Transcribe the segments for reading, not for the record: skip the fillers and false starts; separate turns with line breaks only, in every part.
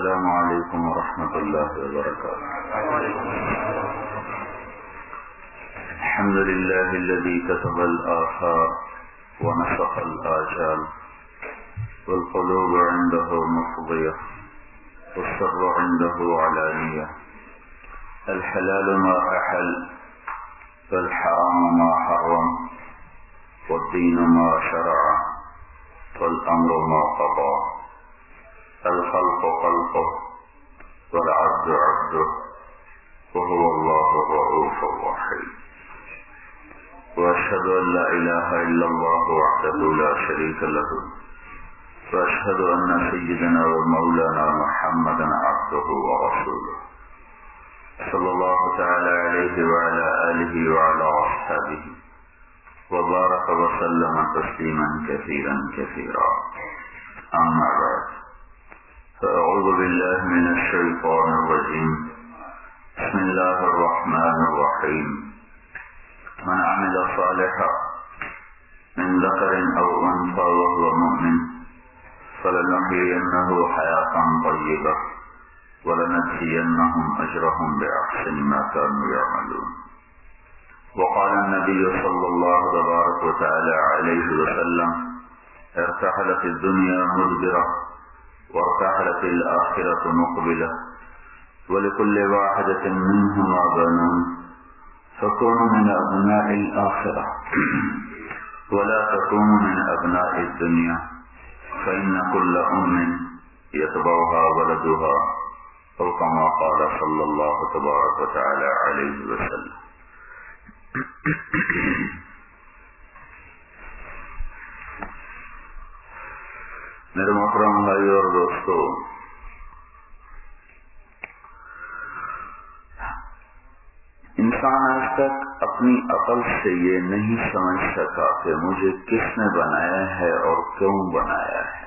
السلام علیکم ورحمۃ اللہ وبرکاتہ. الحمد لله الذي كتب الآثار ونسخ الآجال والقلوب عنده مفضية والسر عنده علانية. الحلال ما أحل والحرام ما حرم والدين ما شرع والأمر ما قضى. الخلق خلقه والعبد عبده وهو الله الرؤوف الرحيم. وأشهد أن لا إله إلا الله وحده لا شريك له وأشهد أن سيدنا ومولانا محمدا عبده ورسوله صلى الله تعالى عليه وعلى آله وعلى أصحابه وبارك وسلم تسليما كثيرا كثيرا. أما بعد، فأعوذ بالله من الشيطان الرجيم. بسم الله الرحمن الرحيم. من عمل صالحا من ذكر أو أنثى وهو مؤمن فلنحيينه حياة طيبة ولنجزينهم أجرهم بأحسن ما كانوا يعملون. وقال النبي صلى الله تبارك وتعالى عليه وسلم: ارتحلت الدنيا مدبرة وارتحلت الآخرة مقبلة ولكل واحدة منهما بنون فكونوا من أبناء الآخرة ولا تكونوا من أبناء الدنيا فإن كل أم يتبعها ولدها أو كما قال صلى الله تبارك وتعالى عليه وسلم. میرے محترم بھائی اور دوستو، انسان آج تک اپنی عقل سے یہ نہیں سمجھ سکا کہ مجھے کس نے بنایا ہے اور کیوں بنایا ہے.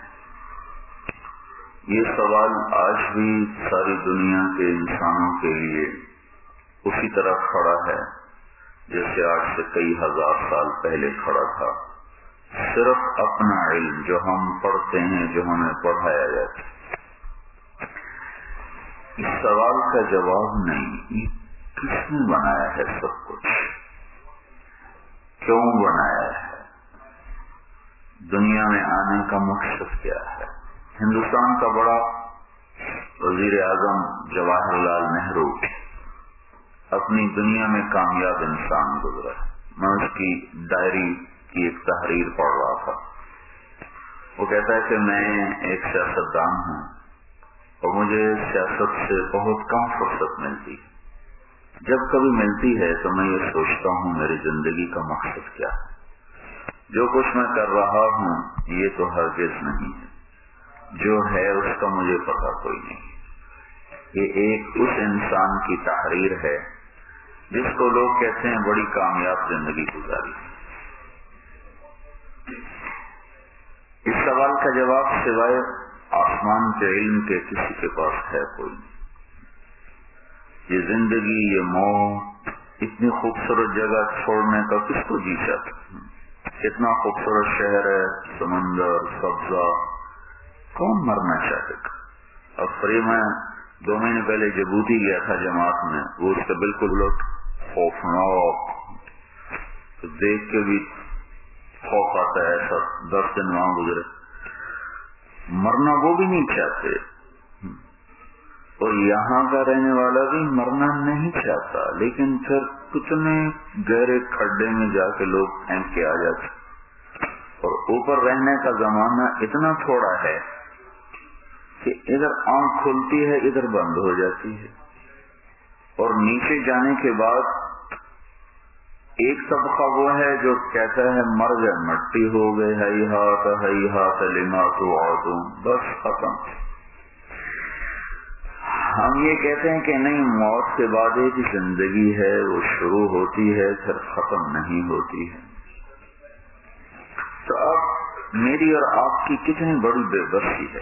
یہ سوال آج بھی ساری دنیا کے انسانوں کے لیے اسی طرح کھڑا ہے جیسے آج سے کئی ہزار سال پہلے کھڑا تھا. صرف اپنا علم جو ہم پڑھتے ہیں، جو ہمیں پڑھایا جاتا ہے، اس سوال کا جواب نہیں. کس نے بنایا ہے سب کچھ؟ کیوں بنایا ہے؟ دنیا میں آنے کا مقصد کیا ہے؟ ہندوستان کا بڑا وزیر اعظم جواہر لال نہرو اپنی دنیا میں کامیاب انسان گزرا ہے. میں اس کی ڈائری کی ایک تحریر پڑھ رہا تھا. وہ کہتا ہے کہ میں ایک سیاستدان ہوں اور مجھے سیاست سے بہت کم فرصت ملتی ہے. جب کبھی ملتی ہے تو میں یہ سوچتا ہوں میری زندگی کا مقصد کیا ہے. جو کچھ میں کر رہا ہوں یہ تو ہرگز نہیں ہے، جو ہے اس کا مجھے پتا کوئی نہیں. یہ ایک اس انسان کی تحریر ہے جس کو لوگ کہتے ہیں بڑی کامیاب زندگی گزاری. اس سوال کا جواب سوائے آسمان کے علم کے کسی کے پاس ہے کوئی نہیں. یہ زندگی، یہ موت، اتنی خوبصورت جگہ چھوڑنے کا کس کو جی چاہتا؟ اتنا خوبصورت شہر ہے، سمندر، سبزہ، کون مرنا چاہے گا؟ اب فری میں 2 مہینے پہلے جبوتی گیا تھا جماعت میں، وہ اس کا بالکل خوفناک، دیکھ کے بھی خوف آتا ہے. ایسا 10 دن وہاں گزرے. مرنا وہ بھی نہیں چاہتے اور یہاں کا رہنے والا بھی مرنا نہیں چاہتا، لیکن پھر کتنے گہرے کھڈے میں جا کے لوگ پھینک کے آ جاتے. اور اوپر رہنے کا زمانہ اتنا تھوڑا ہے کہ ادھر آنکھ کھلتی ہے ادھر بند ہو جاتی ہے. اور نیچے جانے کے بعد ایک طبقہ وہ ہے جو کہتا ہے مر گئے، مٹی ہو گئے، ہیہات لما توعدون، بس ختم. ہم یہ کہتے ہیں کہ نہیں، موت کے بعد ایک زندگی ہے، وہ شروع ہوتی ہے پھر ختم نہیں ہوتی ہے. تو اب میری اور آپ کی کتنی بڑی بے بسی ہے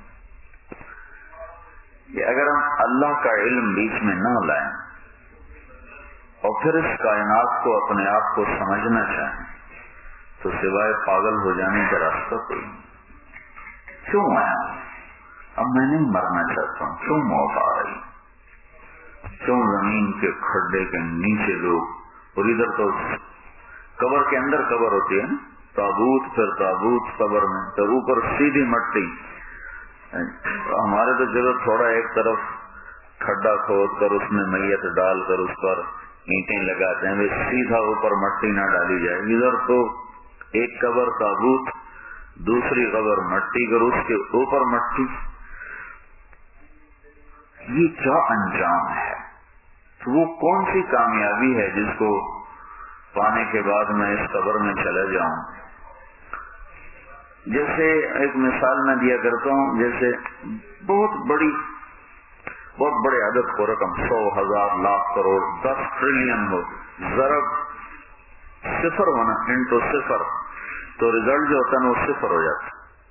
کہ اگر ہم اللہ کا علم بیچ میں نہ لائیں اور پھر اس کائنات کو اپنے آپ کو سمجھنا چاہیں تو سوائے پاگل ہو جانے کا راستہ کوئی نہیں. کیوں آیا؟ اب میں نہیں مرنا چاہتا ہوں، کیوں موت آ رہی، کیوں زمین کے کھڈے کے نیچے لوگ، اور ادھر تو قبر کے اندر قبر ہوتی ہے نا، تابوت پھر تابوت قبر میں، تو اوپر سیدھی مٹی. ہمارے تو چلو تھوڑا ایک طرف کھڈا کھود کر اس میں میت ڈال کر اس پر اینٹیں لگاتے ہیں، سیدھا اوپر مٹی نہ ڈالی جائے. ادھر تو ایک قبر تابوت، دوسری قبر مٹی کر اس کے اوپر مٹی. یہ کیا انجام ہے؟ تو وہ کون سی کامیابی ہے جس کو پانے کے بعد میں اس قبر میں چلا جاؤں؟ جیسے ایک مثال میں دیا کرتا ہوں، جیسے بہت بڑے عدد کو رقم 100 1000 لاکھ کروڑ 10 ٹریلین ہو، ضرب صفر ہونا انٹو صفر، تو ریزلٹ جو ہوتا ہے وہ صفر ہو جاتا.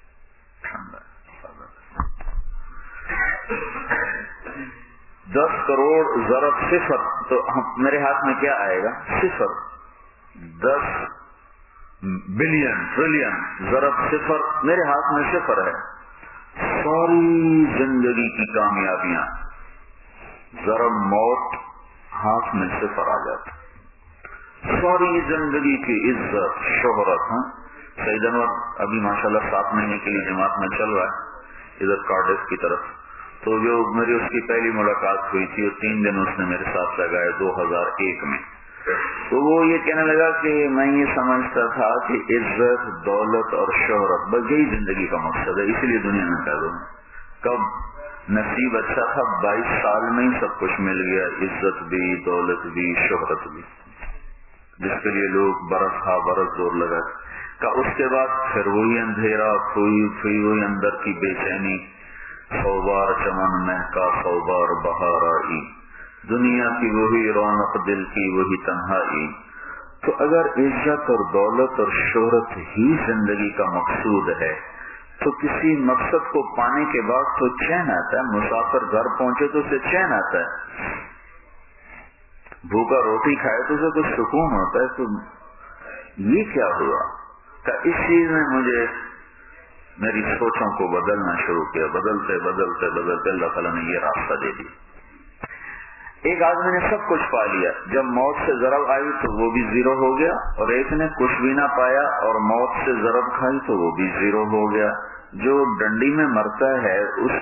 10 کروڑ ضرب صفر، تو میرے ہاتھ میں کیا آئے گا؟ صفر. 10 بلین ٹریلین ضرب صفر، میرے ہاتھ میں صفر ہے. ساری زندگی کی کامیابیاں ضرب موت، ہاتھ میں صفر آ جاتا. ساری زندگی کی عزت شہرت. سعید انور ابھی ماشاءاللہ 7 مہینے کے لیے جماعت میں چل رہا ہے ادھر کارڈف کی طرف. تو جو میری اس کی پہلی ملاقات ہوئی تھی، 3 دن اس نے میرے ساتھ لگائے 2001 میں. تو وہ یہ کہنے لگا کہ میں یہ سمجھتا تھا کہ عزت دولت اور شہرت بس یہی زندگی کا مقصد ہے، اسی لیے دنیا میں پیدا ہوں. کب نصیب اچھا تھا، 22 سال میں ہی سب کچھ مل گیا، عزت بھی دولت بھی شہرت بھی، جس کے لیے لوگ برس ہا برس زور لگا. اس کے بعد پھر وہی اندھیرا، پھر وہی اندر کی بے چینی. 100 بار چمن مہکا 100 بار بہار آئی، دنیا کی وہی رونق دل کی وہی تنہائی. تو اگر عزت اور دولت اور شہرت ہی زندگی کا مقصود ہے تو کسی مقصد کو پانے کے بعد تو چین آتا ہے. مسافر گھر پہنچے تو اسے چین آتا ہے، بھوکا روٹی کھائے تو اسے کچھ سکون ہوتا ہے. تو یہ کیا ہوا کہ اس چیز نے مجھے میری سوچوں کو بدلنا شروع کیا. بدلتے بدلتے بدلتے اللہ تعالیٰ نے یہ راستہ دے دیا. ایک آدمی نے سب کچھ پا لیا، جب موت سے ضرب آئی تو وہ بھی زیرو ہو گیا، اور ایک نے کچھ بھی نہ پایا اور موت سے ضرب کھائی تو وہ بھی زیرو ہو گیا. جو ڈنڈی میں مرتا ہے اس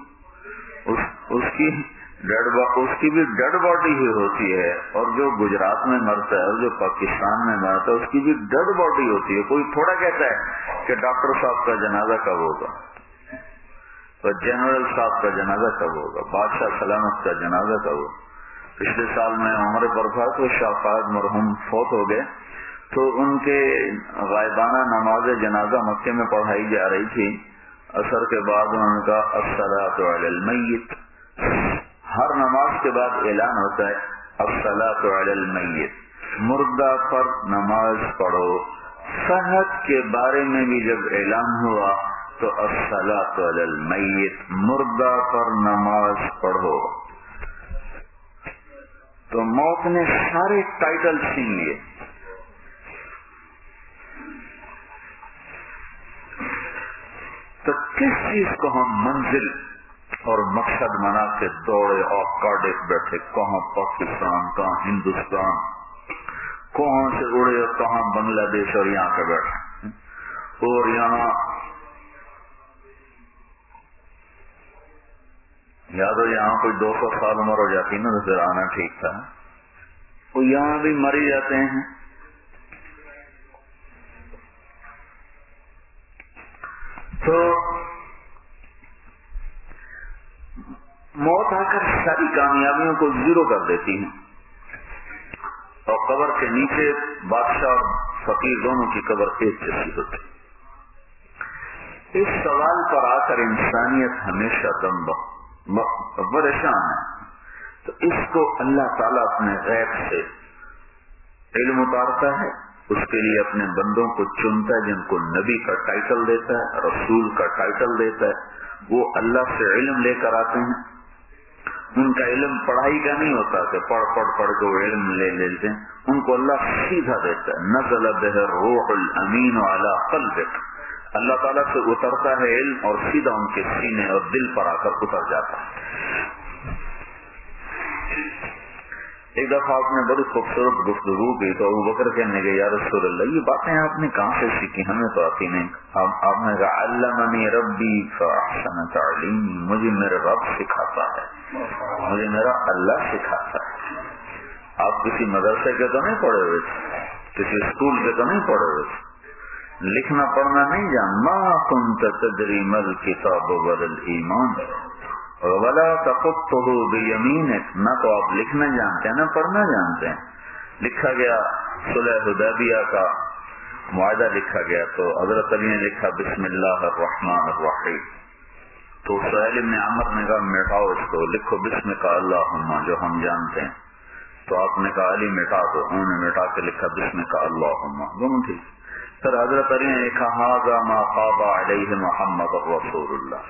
کی بھی ڈیڈ باڈی ہی ہوتی ہے، اور جو گجرات میں مرتا ہے اور جو پاکستان میں مرتا ہے اس کی بھی ڈیڈ باڈی ہوتی ہے. کوئی تھوڑا کہتا ہے کہ ڈاکٹر صاحب کا جنازہ کب ہوگا، تو جنرل صاحب کا جنازہ کب ہوگا، بادشاہ سلامت کا جنازہ کب ہوگا. پچھلے سال میں عمر پر تھا تو شاہ فہد مرحوم فوت ہو گئے، تو ان کے غائبانہ نماز جنازہ مکے میں پڑھائی جا رہی تھی. عصر کے بعد ان کا الصلاۃ علی المیت، ہر نماز کے بعد اعلان ہوتا ہے الصلاۃ علی المیت، مردہ پر نماز پڑھو. صحت کے بارے میں بھی جب اعلان ہوا تو الصلاۃ علی المیت، مردہ پر نماز پڑھو. تو موت نے سارے ٹائٹل چھین لیے. تو کس چیز کو ہم منزل اور مقصد بنا کے دوڑے اور کارڈف بیٹھے، کہاں پاکستان، کہاں ہندوستان، کہاں سے اڑے اور کہاں بنگلہ دیش، اور یہاں پہ بیٹھے. اور یہاں یاد ہو یہاں کوئی 200 سال عمر ہو جاتی نا تو پھر آنا ٹھیک تھا. وہ یہاں بھی مر ہی جاتے ہیں. تو موت آ کر ساری کامیابیوں کو زیرو کر دیتی ہے، اور قبر کے نیچے بادشاہ اور فقیر دونوں کی قبر ایک جیسی ہوتی. اس سوال پر آ کر انسانیت ہمیشہ دم پریشان ہے. تو اس کو اللہ تعالیٰ اپنے غیب سے علم اتارتا ہے، اس کے لیے اپنے بندوں کو چنتا ہے جن کو نبی کا ٹائٹل دیتا ہے، رسول کا ٹائٹل دیتا ہے. وہ اللہ سے علم لے کر آتے ہیں ان کا علم پڑھائی کا نہیں ہوتا کہ پڑھ کے وہ علم لے لیتے ہیں. ان کو اللہ سیدھا دیتا ہے. نزل بہ الروح الامین علی قلبک، اللہ تعالیٰ سے اترتا ہے علم اور سیدھا ان کے سینے اور دل پر آ کر اتر جاتا ہے. ایک دفعہ آپ نے بڑی خوبصورت گفتگو کی تو ابو بکر کہنے گئے یا رسول اللہ یہ باتیں آپ نے کہاں سے سیکھی، ہمیں تو آتی نہیں. آپ نے کہا علمنی ربی فاحسن تعلیمی، مجھے میرے رب سکھاتا ہے، مجھے میرا اللہ سکھاتا ہے. آپ کسی مدرسے کے تو نہیں پڑھے ہوئے تھے، کسی اسکول کے تو نہیں پڑھے ہوئے تھے، لکھنا پڑھنا نہیں جان. ما كنت تدری ما الکتاب ولا الایمان ولا تخطه بیمینک، نہ تو آپ لکھنا جانتے ہیں نہ پڑھنا جانتے ہیں. لکھا گیا صلح حدیبیہ کا معاہدہ لکھا گیا تو حضرت علی نے لکھا بسم اللہ الرحمن الرحیم، تو سہیل بن عمرو نے کہا مٹاؤ اس کو، لکھو بسمک اللہم جو ہم جانتے ہیں. تو آپ نے کہا علی مٹا دو، انہوں نے مٹا کے لکھا بسمک اللہم، دونوں ٹھیک. پھر حضرت علی نے لکھا ھذا ما خاب علیہ محمد رسول اللہ،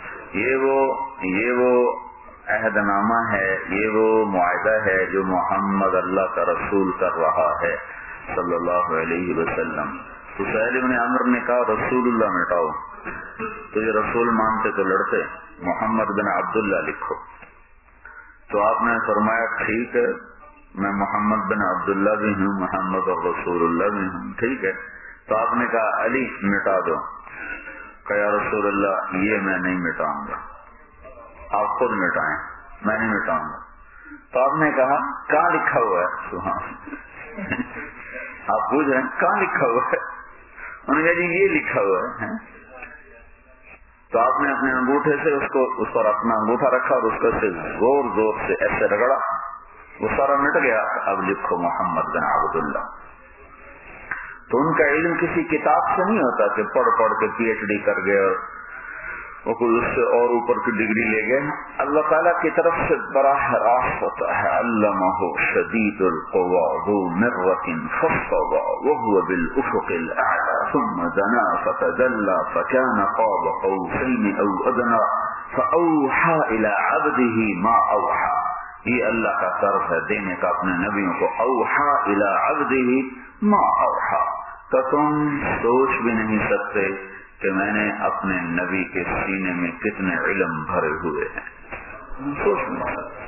یہ وہ عہد نامہ ہے، یہ وہ معاہدہ ہے جو محمد اللہ کا رسول کر رہا ہے صلی اللہ علیہ وسلم. تو سہیل بن عمرو نے کہا رسول اللہ مٹاؤ، تو یہ رسول مانتے تو لڑتے، محمد بن عبداللہ لکھو. تو آپ نے فرمایا ٹھیک ہے میں محمد بن عبداللہ بھی ہوں، محمد اور رسول اللہ بھی ہوں، ٹھیک ہے. تو آپ نے کہا علی مٹا دو. کہ یا رسول اللہ یہ میں نہیں مٹاؤں گا، آپ خود مٹائیں، میں نہیں مٹاؤں گا. تو آپ نے کہا کہاں لکھا ہوا ہے؟ سبحان آپ پوچھ رہے ہیں کہاں لکھا ہوا ہے؟ انہوں نے کہا جی یہ لکھا ہوا ہے. تو آپ نے اپنے انگوٹھے سے اس پر اپنا انگوٹھا رکھا اور اس کو سے زور سے ایسے رگڑا، وہ سارا مٹ گیا. اب لکھو محمد بن عبداللہ. تو ان کا علم کسی کتاب سے نہیں ہوتا کہ پڑھ کے پی ایچ ڈی کر گئے اور وہ کوئی اس سے اور اوپر کی ڈگری لے گئے. اللہ تعالیٰ کی طرف سے براہ راست ہوتا ہے. علمہ شدید القوی ذو مرۃ فاستوى وهو بالافق الاعلى ثم دنا فتدلى فكان قاب قوسين او ادنى فاوحى الى عبده ما اوحى. یہ اللہ کا طرف ہے دینے کا اپنے نبیوں کو. اوحا الی عبدہ ما اوحا. تو تم سوچ بھی نہیں سکتے کہ میں نے اپنے نبی کے سینے میں کتنے علم بھرے ہوئے ہیں، سوچ نہیں سکتے.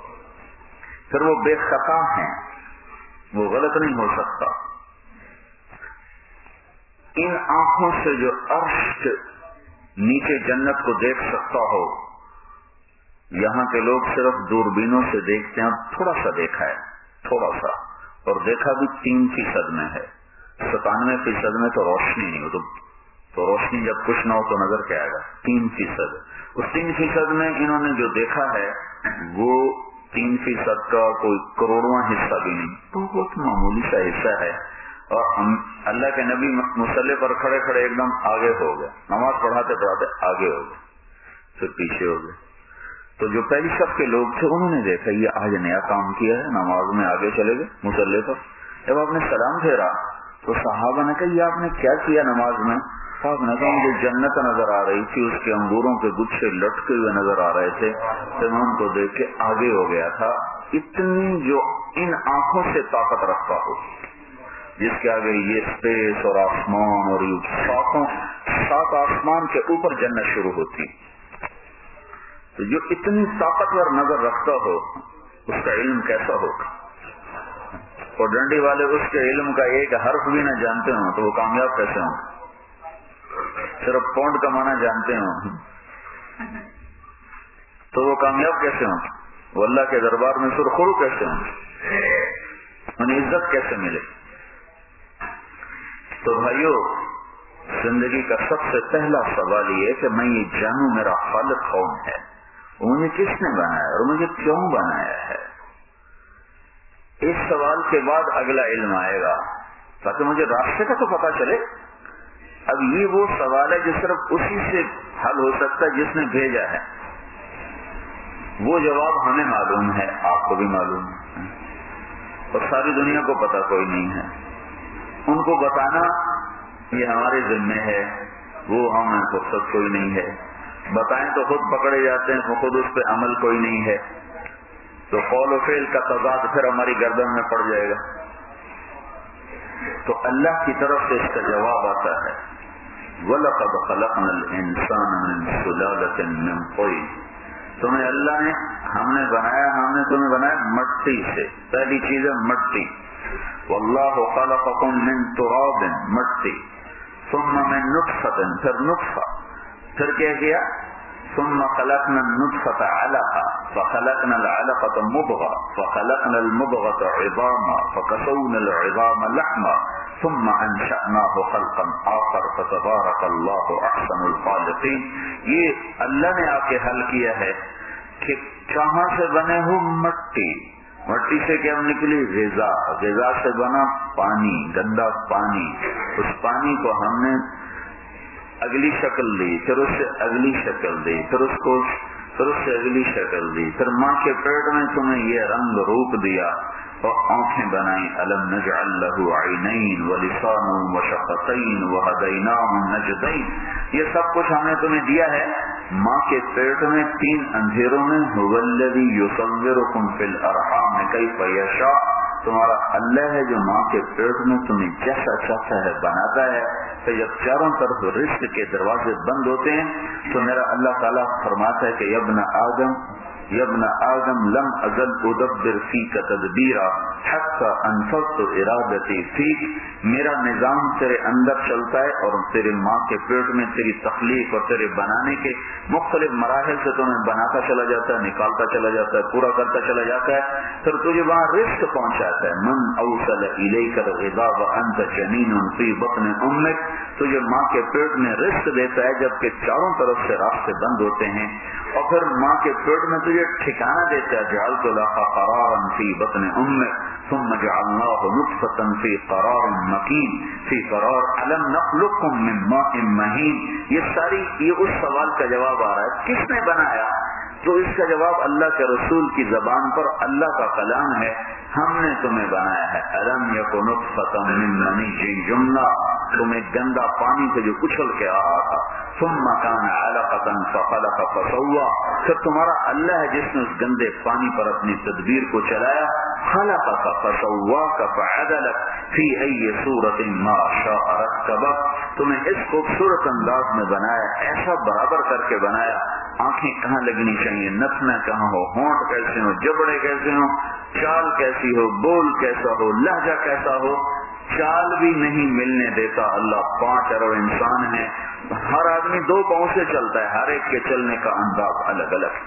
پھر وہ بے خطا ہیں، وہ غلط نہیں ہو سکتا. ان آنکھوں سے جو عرش کے نیچے جنت کو دیکھ سکتا ہو، یہاں کے لوگ صرف دوربینوں سے دیکھتے ہیں، تھوڑا سا دیکھا ہے، تھوڑا سا، اور دیکھا بھی 3% میں ہے. 97% میں تو روشنی نہیں ہو، تو روشنی جب کچھ نہ ہو تو نظر کیا آئے گا؟ 3%. اس 3% میں انہوں نے جو دیکھا ہے وہ 3% کا کوئی کروڑواں حصہ بھی نہیں، بہت معمولی سا حصہ ہے. اور اللہ کے نبی مصلی پر کھڑے ایک دم آگے ہو گئے، نماز پڑھاتے آگے ہو گئے، پھر پیچھے ہو گئے. تو جو پہلی صف کے لوگ تھے انہوں نے دیکھا یہ آج نیا کام کیا ہے، نماز میں آگے چلے گئے مصلی پر. جب آپ نے سلام پھیرا تو صحابہ نے کہا یہ آپ نے کیا کیا نماز میں؟ آپ نے کہا مجھے جنت نظر آ رہی تھی، اس کے انگوروں کے گچھے لٹکے ہوئے نظر آ رہے تھے، تو میں ان کو دیکھ کے آگے ہو گیا تھا. اتنی جو ان آنکھوں سے طاقت رکھتا ہو، جس کے آگے یہ اسپیس اور آسمان اور سات آسمان کے اوپر جنت شروع ہوتی، تو جو اتنی طاقتور نظر رکھتا ہو اس کا علم کیسا ہوگا؟ اور ڈنڈی والے اس کے علم کا ایک حرف بھی نہ جانتے ہوں تو وہ کامیاب کیسے ہوں؟ صرف پونڈ کمانا جانتے ہوں تو وہ کامیاب کیسے ہوں؟ وہ اللہ کے دربار میں سرخرو کیسے ہوں؟ انہیں عزت کیسے ملے؟ تو بھائیو، زندگی کا سب سے پہلا سوال یہ کہ میں یہ جانوں میرا خالق کون ہے، مجھے کس نے بنایا اور مجھے کیوں بنایا ہے. اس سوال کے بعد اگلا علم آئے گا تاکہ مجھے راستے کا تو پتا چلے. اب یہ وہ سوال ہے جو صرف اسی سے حل ہو سکتا ہے جس نے بھیجا ہے. وہ جواب ہمیں معلوم ہے، آپ کو بھی معلوم ہے، اور ساری دنیا کو پتا کوئی نہیں ہے. ان کو بتانا یہ ہمارے ذمہ ہے، وہ ہمیں فرصت کوئی نہیں ہے. بتائیں تو خود پکڑے جاتے ہیں، خود اس پہ عمل کوئی نہیں ہے. تو قول و فعل کا تضاد پھر ہماری گردن میں پڑ جائے گا. تو اللہ کی طرف سے اس کا جواب آتا ہے وَلَقَدْ خَلَقْنَا الْإِنسَانَ مِنْ سُلَالَةٍ مِنْ طِينٍ. تمہیں اللہ نے ہم نے تمہیں بنایا مٹی سے. پہلی چیز ہے مٹی. وَاللَّهُ خَلَقَكُم مِنْ تُرَابٍ مٹی. ثُمَّ مِنْ نُطْفَةٍ پھر نطفہ. پھر کیا کیا ثم خلقنا النطفة علقة فخلقنا العلقة مضغة فخلقنا المضغة عظاما فكسونا العظام لحما ثم انشأناه خلقا آخر فتبارك الله احسن الخالقين. یہ اللہ نے آ کے حل کیا ہے کہ کہاں سے بنے ہو مٹی. مٹی سے کیا نکلی غذا. غذا سے بنا پانی, گندا پانی. اس پانی کو ہم نے اگلی شکل دی, پھر اس سے اگلی شکل دی, پھر اس سے اگلی شکل دی, پھر ماں کے پیٹ میں تمہیں یہ رنگ روپ دیا اور آنکھیں بنائیں. الم نجعل له عینین ولسانا وشفتین وہدیناہ النجدین. یہ سب کچھ ہم نے تمہیں دیا ہے ماں کے پیٹ میں 3 اندھیروں میں. هو الذی یصورکم فی الارحام کیف یشاء. تمہارا اللہ ہے جو ماں کے پیٹ میں تمہیں جیسا چاہتا ہے بناتا ہے. تو جب چاروں طرف رزق کے دروازے بند ہوتے ہیں تو میرا اللہ تعالیٰ فرماتا ہے کہ یا ابن آدم لم ازل ادبر فیک تدبیرا حتی انفذت ارادتی فیک. میرا نظام تیرے اندر چلتا ہے اور تیرے ماں کے پیٹ میں تیری تخلیق اور تیرے بنانے کے مختلف مراحل سے تمہیں بناتا چلا جاتا ہے, نکالتا چلا جاتا ہے, پورا کرتا چلا جاتا ہے, پھر تجھے وہاں رزق پہنچاتا ہے. من اوصل الیک الغذاء وانت جنین فی بطن امک. تجھے ماں کے پیٹ میں رزق دیتا ہے جبکہ چاروں طرف سے راستے بند ہوتے ہیں, اور پھر ماں کے پیٹ میں تجھے ٹھکانہ دیتا ہے. جعلت لك قرارا فی بطن امک ثم جعلناه نطفة فی قرار مکین فی قرار الم نخلقکم من ماء مہین. یہ اس سوال کا جواب آ رہا ہے کس نے بنایا. تو اس کا جواب اللہ کے رسول کی زبان پر اللہ کا کلام ہے, ہم نے تمہیں بنایا ہے. الم یک نطفة من منی جملہ, تمہیں گندا پانی سے جو اچھل کے آ رہا تھا. ثم كان علقة فخلق فسوى. پھر تمہارا اللہ ہے جس نے اس گندے پانی پر اپنی تدبیر کو چلایا. خلقك فسواك فعدلك في أي صورة ما شاء ركبك. تمہیں اس خوبصورت انداز میں بنایا, ایسا برابر کر کے بنایا. آنکھیں کہاں لگنی چاہیے, نتنا کہاں ہو, ہونٹ کیسے ہو, جبڑے کیسے ہو, چال کیسی ہو, بول کیسا ہو, لہجہ کیسا ہو. چال بھی نہیں ملنے دیتا اللہ. 5 ارب انسان ہیں, ہر آدمی 2 پاؤں سے چلتا ہے, ہر ایک کے چلنے کا انداز الگ الگ,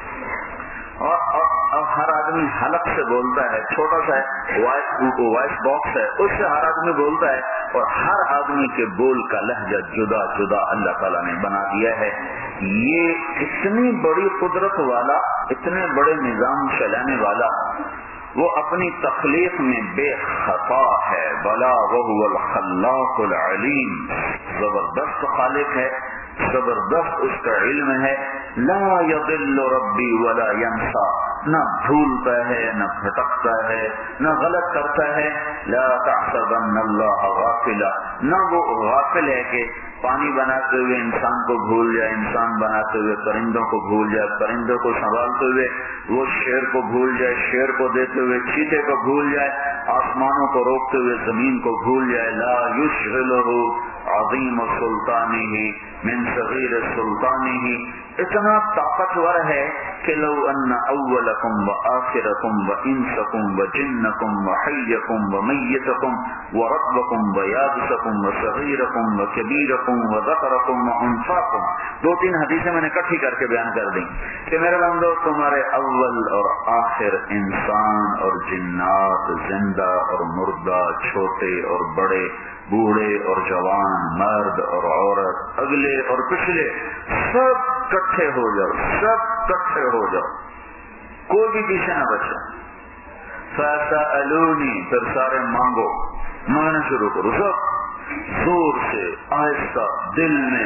اور ہر آدمی حلق سے بولتا ہے, چھوٹا سا وائس باکس ہے, اس سے ہر آدمی بولتا ہے, اور ہر آدمی کے بول کا لہجہ جدا جدا اللہ تعالیٰ نے بنا دیا ہے. یہ اتنی بڑی قدرت والا, اتنے بڑے نظام چلانے والا, وہ اپنی تخلیق میں بے خطا ہے. بلا وهو الخلاق العلیم. زبردست خالق ہے, زبردست اس کا علم ہے. لا يضل ربی ولا ينسى. نہ بھولتا ہے, نہ بھٹکتا ہے, نہ غلط کرتا ہے. لا تحسبن اللہ غافلا. نہ وہ غافل ہے کہ پانی بناتے ہوئے انسان کو بھول جائے, انسان بناتے ہوئے پرندوں کو بھول جائے, پرندوں کو سنبھالتے ہوئے وہ شیر کو بھول جائے, شیر کو دیتے ہوئے چیتے کو بھول جائے, آسمانوں کو روکتے ہوئے زمین کو بھول جائے. لا یشغلہ عظیم سلطانہ من صغیر سلطانہ. اتنا طاقتور ہے کہ لو ان اولکم وآخرکم وانسکم وجنکم وحیکم ومیتکم ورطبکم ویابسکم وصغیرکم وکبیرکم وذکرکم وانفاکم. 2-3 حدیثیں میں نے اکٹھی کر کے بیان کر دیں کہ میرے بندو تمہارے اول اور آخر انسان اور جنات, زندہ اور مردہ, چھوٹے اور بڑے, بوڑھے اور جوان, مرد اور عورت, اگلے اور پچھلے, سب کٹھے ہو جاؤ, سب کٹھے ہو جاؤ, کوئی بھی پیچھے نہ بچا. فَسَأَلُونِي. پھر سارے مانگو, مانگنا شروع کرو, سب زور سے, آہستہ, دل میں,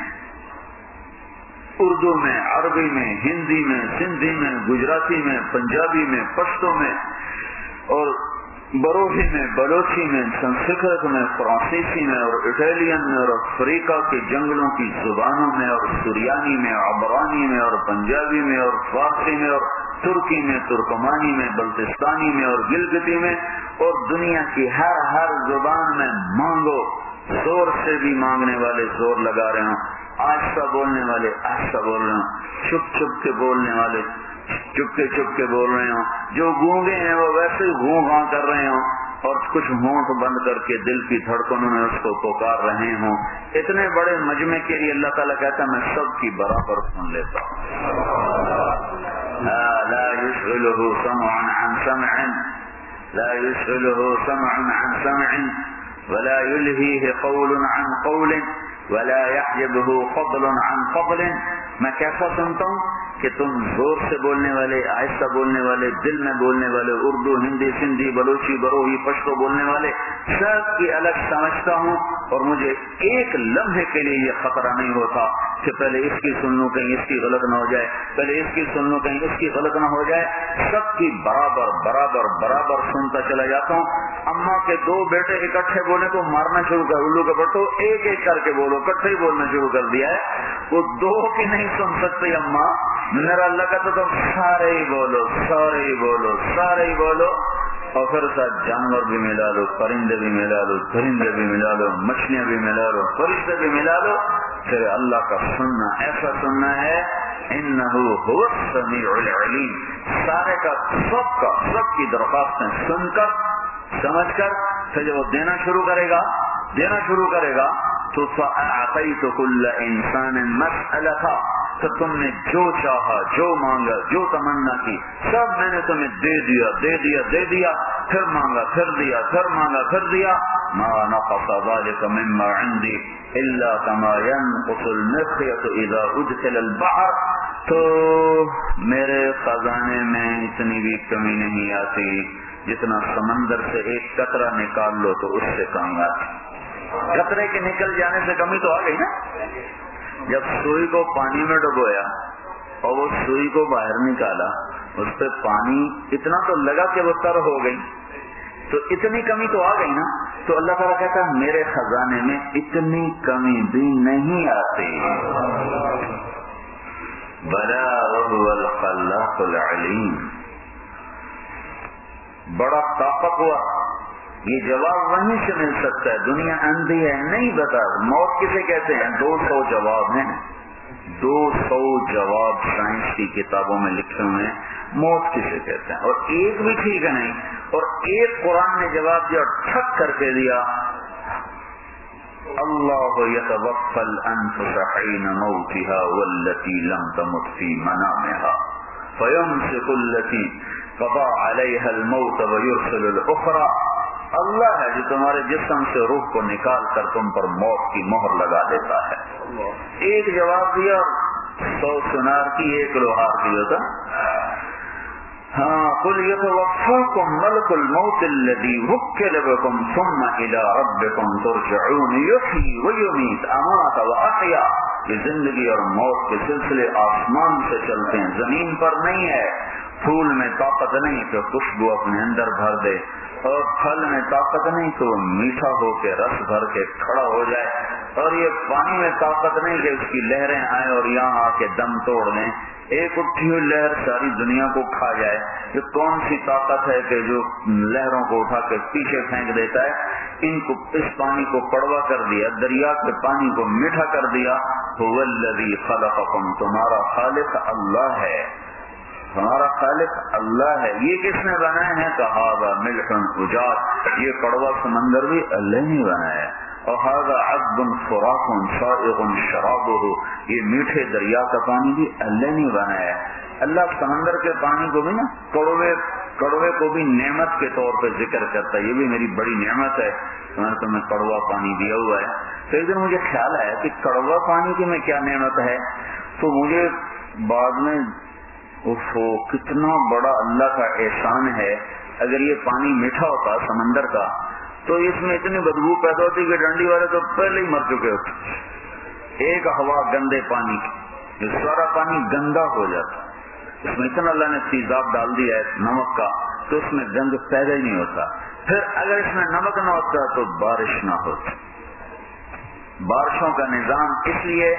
اردو میں, عربی میں, ہندی میں, سندھی میں, گجراتی میں, پنجابی میں, پشتو میں, اور بروہی میں, بلوچی میں, سنسکرت میں, فرانسیسی میں, اور اٹالین میں, اور افریقہ کے جنگلوں کی زبانوں میں, اور سریانی میں, عبرانی میں, اور پنجابی میں, اور فارسی میں, اور ترکی میں، ترکمانی میں، بلتستانی میں اور گلگتی میں اور دنیا کی ہر زبان میں مانگو. زور سے بھی مانگنے والے زور لگا رہے ہوں، آہستہ بولنے والے آہستہ بول رہے ہوں، چھپ کے بولنے والے چپ کے بول رہے ہوں، جو گونگے ہیں وہ ویسے گوں گاں کر رہے ہوں اور کچھ ہونٹ بند کر کے دل کی دھڑکنوں میں اس کو پکار رہے ہوں. اتنے بڑے مجمع کے لیے اللہ تعالیٰ کہتا ہے میں سب کی برابر سن لیتا ہوں. لا يشغله سمع عن سمع، لا يشغله سمع عن سمع ولا يلهيه قول عن قول ولا يحجبه فضل عن فضل. میں کیسا سنتا ہوں کہ تم زور سے بولنے والے، آہستہ بولنے والے، دل میں بولنے والے، اردو، ہندی، سندھی، بلوچی، بروہی، پشتو بولنے والے سب کی الگ سمجھتا ہوں. اور مجھے ایک لمحے کے لیے یہ خطرہ نہیں ہوتا کہ پہلے اس کی سن لوں کہیں اس کی غلط نہ ہو جائے، پہلے اس کی سن لوں کہیں اس کی غلط نہ ہو جائے. سب کی برابر برابر برابر سنتا چلا جاتا ہوں. اماں کے دو بیٹے اکٹھے بولے تو مارنا شروع کر، الو کا بٹو ایک ایک کر کے بولو، اکٹھے ہی بولنا شروع کر دیا ہے. وہ دو کی نہیں سن سکتے اماں، میرا اللہ کا تو تم سارے ہی بولو، سارے ہی بولو، سارے ہی بولو. اور پھر ساتھ جانور بھی ملا لو، پرندے بھی ملا لو، درندے بھی ملا لو، مچھلیاں بھی ملا لو، فرشتے بھی ملا لو. پھر اللہ کا سننا ایسا سننا ہے انہو هو السمیع العلیم. سارے کا سب کی درخواستیں سن کر سمجھ کر پھر جب وہ دینا شروع کرے گا تو فَأَعْطَيْتُ كُلَّ إِنسَانٍ مَسْأَلَتَهُ، تو تم نے جو چاہا، جو مانگا، جو تمنا کی سب میں نے تمہیں دے دیا، پھر مانگا پھر دیا، پھر مانگا پھر دیا. مَا نَقَصَ ذَلِكَ مِمَّا عِنْدِي إِلَّا كَمَا يَنْقُصُ الْمِخْيَطُ إِذَا أُدْخِلَ الْبَحْرَ. تو میرے خزانے میں اتنی بھی کمی نہیں آتی جتنا سمندر سے ایک قطرہ نکال لو تو اس سے کمی آتی. قطرے کے نکل جانے سے کمی تو آ گئی نا. جب سوئی کو پانی میں ڈبویا اور وہ سوئی کو باہر نکالا، اس پہ پانی اتنا تو لگا کہ وہ تر ہو گئی، تو اتنی کمی تو آ گئی نا. تو اللہ تعالیٰ کہتا ہے میرے خزانے میں اتنی کمی بھی نہیں آتی. بلا وهو الخلاق العلیم. بڑا طاقتور. یہ جواب وہیں سے مل سکتا ہے. دنیا اندھی ہے نہیں بتا. موت کسے کہتے ہیں؟ 200 جواب ہیں، 200 جواب سائنس کی کتابوں میں لکھے ہوئے ہیں. موت کسے کہتے ہیں؟ اور ایک بھی ٹھیک ہے نہیں. اور ایک قرآن نے جواب دیا، ٹھک کر کے دیا. اللہ یتوفی الانفس حین موتها والتي لم تمت في منامها فيمسك التي قضى عليها الموت ويرسل الاخرى. اللہ ہے جو تمہارے جسم سے روح کو نکال کر تم پر موت کی مہر لگا دیتا ہے. ایک جواب دیا، 100 سنار کی ایک لوہار کی ہوتا. قل يتوفاكم ملك الموت الذي وكل بكم ثم الى ربكم ترجعون يحيي ويميت امات واحيا. یہ زندگی اور موت کے سلسلے آسمان سے چلتے ہیں، زمین پر نہیں ہے. پھول میں طاقت نہیں کہ خوشبو اپنے اندر بھر دے، اور پھل میں طاقت نہیں تو میٹھا ہو کے رس بھر کے کھڑا ہو جائے، اور یہ پانی میں طاقت نہیں کہ اس کی لہریں آئیں اور یہاں آ کے دم توڑ دیں. ایک اٹھی ہوئی لہر ساری دنیا کو کھا جائے. یہ کون سی طاقت ہے کہ جو لہروں کو اٹھا کے پیچھے پھینک دیتا ہے؟ اس پانی کو کڑوا کر دیا، دریا کے پانی کو میٹھا کر دیا. هو الذی خلقکم. تمہارا خالق اللہ ہے، ہمارا خالق اللہ ہے. یہ کس نے بنائے ہیں؟ کہا ملح اجاج. یہ کڑوا سمندر بھی اللہ نے بنایا ہے. اور هذا عذب فرات سائغ شرابه. یہ میٹھے دریا کا پانی بھی اللہ نے بنایا ہے. اللہ سمندر کے پانی کو بھی نا کڑوے کو بھی نعمت کے طور پہ ذکر کرتا ہے. یہ بھی میری بڑی نعمت ہے، میں نے تمہیں کڑوا پانی دیا ہوا ہے. تو ایک دن مجھے خیال آیا کہ کڑوا پانی کی میں کیا نعمت ہے. تو مجھے بعد میں کتنا بڑا اللہ کا احسان ہے. اگر یہ پانی میٹھا ہوتا سمندر کا تو اس میں اتنی بدبو پیدا ہوتی کہ ڈنڈی والے تو پہلے ہی مر چکے ہوتے. ایک ہوا گندے پانی کی، یہ سارا پانی گندا ہو جاتا. اس میں اتنا اللہ نے تیزاب ڈال دیا ہے نمک کا تو اس میں گند پیدا ہی نہیں ہوتا. پھر اگر اس میں نمک نہ ہوتا تو بارش نہ ہوتی. بارشوں کا نظام اس لیے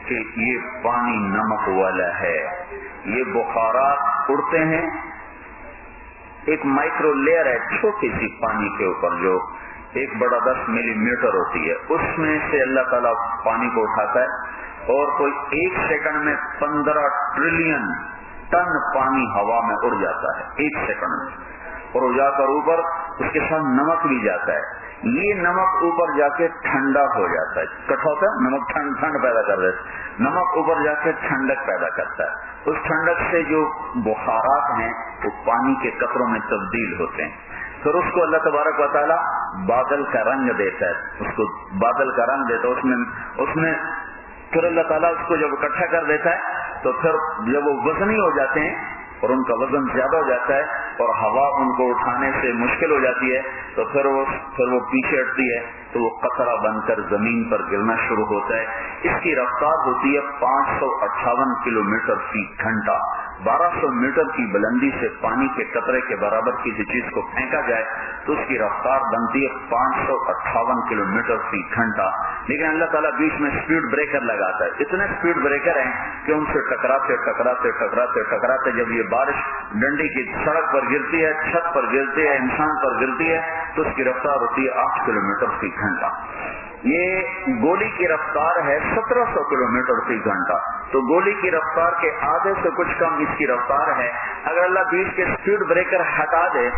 کہ یہ پانی نمک والا ہے. یہ بخارات اڑتے ہیں، ایک مائکرو لیئر ہے چھوٹی سی پانی کے اوپر جو 1/10 ملی میٹر ہوتی ہے، اس میں سے اللہ تعالیٰ پانی کو اٹھاتا ہے اور کوئی 1 سیکنڈ میں 15 ٹریلین ٹن پانی ہوا میں اڑ جاتا ہے 1 سیکنڈ میں، اور وہ جا کر اوپر اس کے ساتھ نمک بھی جاتا ہے. یہ نمک اوپر جا کے ٹھنڈا ہو جاتا ہے، کٹھا ہوتا ہے نمک، ٹھنڈ پیدا کر دیتا ہے. نمک اوپر جا کے ٹھنڈک پیدا کرتا ہے. اس ٹھنڈک سے جو بخارات ہیں وہ پانی کے قطروں میں تبدیل ہوتے ہیں. پھر اس کو اللہ تبارک و تعالیٰ بادل کا رنگ دیتا ہے، اس کو بادل کا رنگ دیتا ہے. اس میں پھر اللہ تعالیٰ اس کو جب اکٹھا کر دیتا ہے تو پھر جب وہ وزنی ہو جاتے ہیں اور ان کا وزن زیادہ ہو جاتا ہے اور ہوا ان کو اٹھانے سے مشکل ہو جاتی ہے تو پھر وہ پیچھے ہٹتی ہے تو وہ قطرہ بن کر زمین پر گرنا شروع ہوتا ہے. اس کی رفتار ہوتی ہے 558 کلومیٹر فی گھنٹہ. 1200 میٹر کی بلندی سے پانی کے قطرے کے برابر کسی چیز کو پھینکا جائے تو اس کی رفتار بنتی ہے 558 کلومیٹر فی گھنٹہ. لیکن اللہ تعالیٰ بیچ میں سپیڈ بریکر لگاتا ہے. اتنے سپیڈ بریکر ہیں کہ ان سے ٹکراتے جب یہ بارش ڈنڈی کی سڑک پر گرتی ہے، چھت پر گرتی ہے، انسان پر گرتی ہے تو اس کی رفتار ہوتی ہے 8 کلومیٹر فی گھنٹہ. یہ گولی کی رفتار ہے 1700 کلومیٹر فی گھنٹہ. تو گولی کی رفتار کے آدھے سے کچھ کم اس کی رفتار ہے. اگر اللہ بیچ کے سپیڈ بریکر ہٹا دے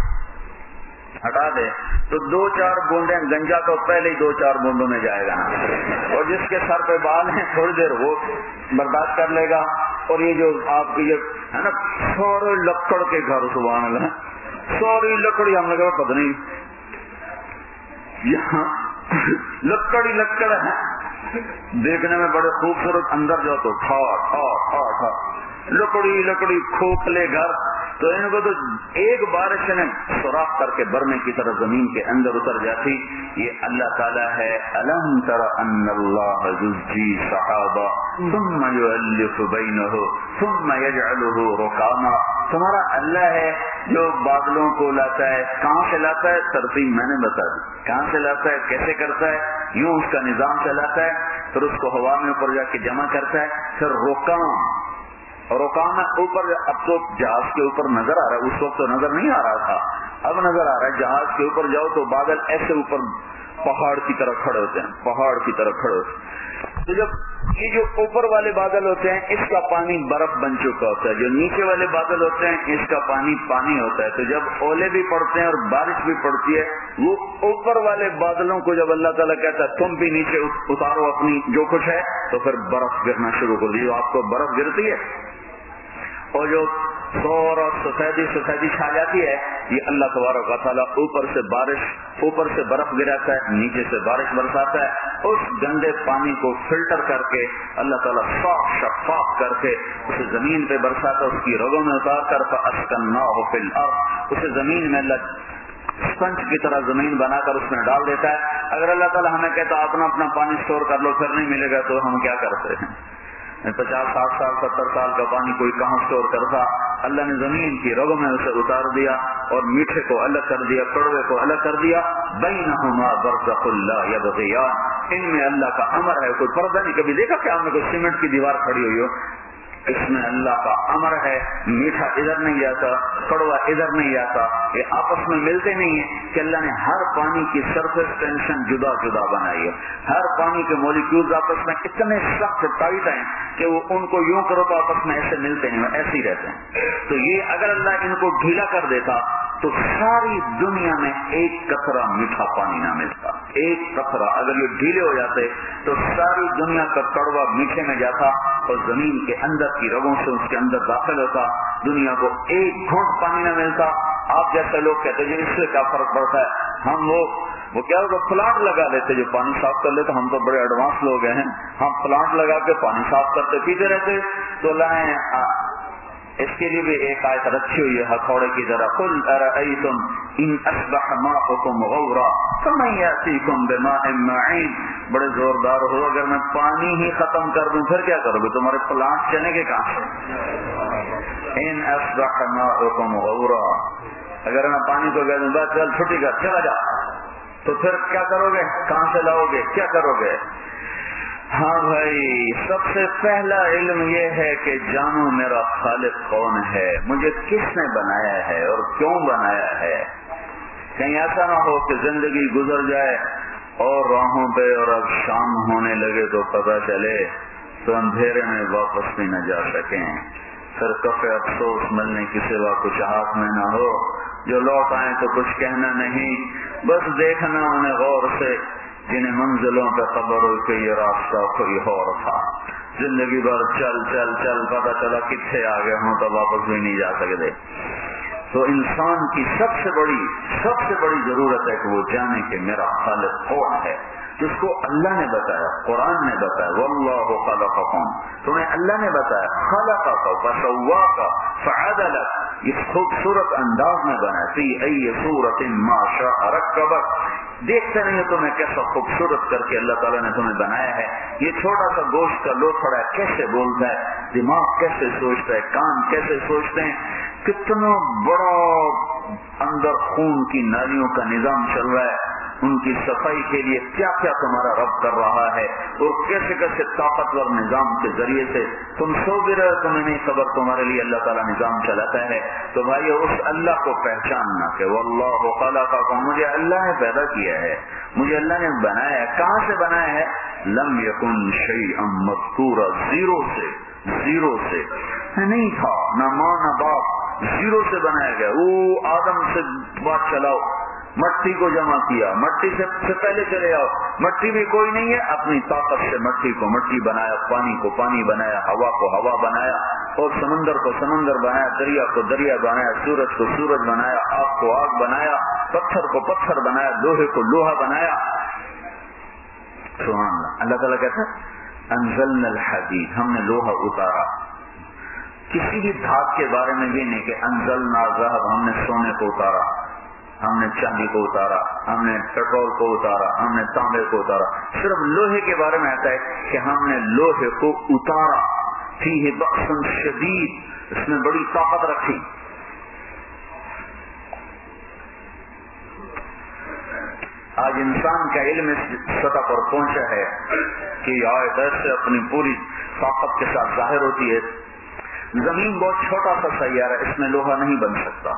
تو 2-4 بوندیں گنجا تو پہلے ہی 2-4 بوندوں میں جائے گا نا. اور جس کے سر پہ بال ہیں تھوڑی دیر وہ برداشت کر لے گا. اور یہ جو آپ کی یہ ہے نا سورے لکڑ کے گھر، سبحان اللہ، سوری لکڑی، ہم نے کہا پتہ نہیں یہاں لکڑ ہے، دیکھنے میں بڑے خوبصورت، اندر جاؤ تو ٹھا لکڑی کھوکھلے گھر. تو ان کو تو ایک بارش نے سوراخ کر کے برنے کی طرح زمین کے اندر اتر جاتی. یہ اللہ تعالیٰ ہے. الم تر ان اللہ یزجی سحابا ثم یؤلف بینہ ثم یجعلہ رکاما. تمہارا اللہ ہے جو بادلوں کو لاتا ہے. کہاں سے لاتا ہے؟ ترتیب میں نے بتا دی. کہاں سے لاتا ہے، کیسے کرتا ہے؟ یوں اس کا نظام چلاتا ہے، پھر اس کو ہوا میں اوپر جا کے جمع کرتا ہے، پھر رکام اوپر. اب تو جہاز کے اوپر نظر آ رہا ہے، اس وقت تو نظر نہیں آ رہا تھا، اب نظر آ رہا ہے. جہاز کے اوپر جاؤ تو بادل ایسے اوپر پہاڑ کی طرح کھڑے ہوتے ہیں. تو جب یہ جو اوپر والے بادل ہوتے ہیں اس کا پانی برف بن چکا ہوتا ہے، جو نیچے والے بادل ہوتے ہیں اس کا پانی ہوتا ہے. تو جب اولے بھی پڑتے ہیں اور بارش بھی پڑتی ہے، وہ اوپر والے بادلوں کو جب اللہ تعالیٰ کہتا ہے تم بھی نیچے اتارو اپنی جو کچھ ہے، تو پھر برف گرنا شروع کر دی. آپ کو برف گرتی ہے اور جو سور اور سفیدی چھا جاتی ہے، یہ اللہ تبارک و تعالیٰ اوپر سے برف گراتا ہے، نیچے سے بارش برساتا ہے. اس گندے پانی کو فلٹر کر کے اللہ تعالیٰ صاف شفاف کر کے اسے زمین پہ برساتا ہے، اس کی رگوں میں اتار کر فاسکناہ فی الارض، اسے زمین میں اللہ اسپنج کی طرح زمین بنا کر اس میں ڈال دیتا ہے. اگر اللہ تعالیٰ ہمیں کہتا اپنا پانی اسٹور کر لو، پھر نہیں ملے گا، تو ہم کیا کرتے ہیں؟ 50 60 سال 70 سال کا پانی کوئی کہاں اسٹور کرتا؟ اللہ نے زمین کی رگوں میں اسے اتار دیا اور میٹھے کو الگ کر دیا، کڑوے کو الگ کر دیا. بینہما برزخ لا یبغیان، ان میں اللہ کا امر ہے. کوئی پردہ نہیں. کبھی دیکھا کہ آپ نے کوئی سیمنٹ کی دیوار کھڑی ہوئی ہو؟ اس میں اللہ کا امر ہے. میٹھا ادھر نہیں جاتا، کڑوا ادھر نہیں جاتا، یہ آپس میں ملتے نہیں ہیں. کہ اللہ نے ہر پانی کی سرفیس ٹینشن جدا جدا بنائی ہے. ہر پانی کے مالیکیولز آپس میں اتنے سخت ٹائٹ ہیں کہ وہ ان کو یوں کرو تو آپس میں ایسے ملتے ہیں، ایسے ہی رہتے ہیں. تو یہ اگر اللہ ان کو ڈھیلا کر دیتا تو ساری دنیا میں ایک قطرہ میٹھا پانی نہ ملتا. ایک قطرہ اگر یہ ڈھیلے ہو جاتے تو ساری دنیا کا کڑوا میٹھے میں جاتا اور زمین کے اندر کی رگوں سے اس کے اندر داخل ہوتا. دنیا کو ایک گھونٹ پانی نہ ملتا. آپ جیسے لوگ کہتے ہیں اس سے کیا فرق پڑتا ہے؟ ہم وہ کیا ہوگا، پلانٹ لگا لیتے جو پانی صاف کر لیتے. ہم تو بڑے ایڈوانس لوگ ہیں، ہم پلانٹ لگا کے پانی صاف کرتے پیتے رہتے. تو اللہ نے اس کے لیے بھی ایک آیت رکھی ہوئی ہے ہتھوڑے کی طرح. قل ارأیتم ان اصبح ماؤکم غورا فمن یأتیکم بماء معین. بڑے زوردار ہو، اگر میں پانی ہی ختم کر دوں پھر کیا کرو گے؟ تمہارے پلانٹ چنے کے کہاں سے؟ ان اصبح ماؤکم غورا، اگر میں پانی کو کہہ دوں بس چل چھٹی کر چلا جا، تو پھر کیا کرو گے؟ کہاں سے لاؤ گے؟ کیا کرو گے؟ ہاں بھائی، سب سے پہلا علم یہ ہے کہ جانو میرا خالق کون ہے، مجھے کس نے بنایا ہے اور کیوں بنایا ہے۔ کہیں ایسا نہ ہو کہ زندگی گزر جائے اور راہوں پہ اور اب شام ہونے لگے تو پتہ چلے تو اندھیرے میں واپس بھی نہ جا سکیں، پھر کفے افسوس ملنے کی سوا کچھ ہاتھ میں نہ ہو، جو لوٹ آئیں تو کچھ کہنا نہیں، بس دیکھنا انہیں غور سے جنہیں منزلوں پہ خبر ہو کہ یہ راستہ کوئی اور تھا، زندگی بھر چل چل چل پتہ چلا کتنے آگے ہوں تو واپس بھی نہیں جا سکتے۔ تو انسان کی سب سے بڑی ضرورت ہے کہ وہ جانے کہ میرا خالق کون ہے، جس کو اللہ نے بتایا، قرآن نے بتایا، واللہ خلقکم، تمہیں اللہ نے بتایا، خلقک فسواک فعدلک، اس خوبصورت انداز میں بنا، فی ای صورت ما شاء رکبک، دیکھتے نہیں تمہیں کیسا خوبصورت کر کے اللہ تعالیٰ نے تمہیں بنایا ہے، یہ چھوٹا سا گوشت کا لوتھڑا کیسے بولتا ہے، دماغ کیسے سوچتا ہے، کان کیسے سوچتے ہیں، کتنا بڑا اندر خون کی نالیوں کا نظام چل رہا ہے، ان کی صفائی کے لیے کیا کیا تمہارا رب کر رہا ہے، اور کیسے کیسے طاقتور نظام کے ذریعے سے تم سو بھی رہے تمہیں نہیں خبر، تمہارے لیے اللہ تعالیٰ نظام چلاتا ہے۔ تو بھائیو اس اللہ کو پہچاننا کہ واللہ خلقکم، مجھے اللہ نے پیدا کیا ہے، مجھے اللہ نے بنایا ہے، کہاں سے بنایا ہے، لم یکن شیئا مذکورا، زیرو سے نہیں تھا، نہ ماں نہ باپ، زیرو سے بنایا گیا، وہ آدم سے بات چلاؤ، مٹی کو جمع کیا، مٹی سے پہلے چلے آؤ، مٹی بھی کوئی نہیں ہے، اپنی طاقت سے مٹی کو مٹی بنایا، پانی کو پانی بنایا، ہوا کو ہوا بنایا، اور سمندر کو سمندر بنایا، دریا کو دریا بنایا، سورج کو سورج بنایا، آگ کو آگ بنایا، پتھر کو پتھر بنایا، لوہے کو لوہا بنایا۔ سبحان اللہ، اللہ تعالیٰ کہتا ہے انزلنا الحدید، ہم نے لوہا اتارا۔ کسی بھی دھات کے بارے میں یہ نہیں کہ انزلنا ذهب، ہم نے سونے کو اتارا، ہم نے چاندی کو اتارا، ہم نے پیٹرول کو اتارا، ہم نے تانبے کو اتارا، صرف لوہے کے بارے میں آتا ہے کہ ہم نے لوہے کو اتارا، فیہ بأس شدید، اس میں بڑی طاقت رکھی۔ آج انسان کا علم اس سطح پر پہنچا ہے کہ یہ آیت ایسے اپنی پوری طاقت کے ساتھ ظاہر ہوتی ہے۔ زمین بہت چھوٹا سا سیارہ، اس میں لوہا نہیں بن سکتا،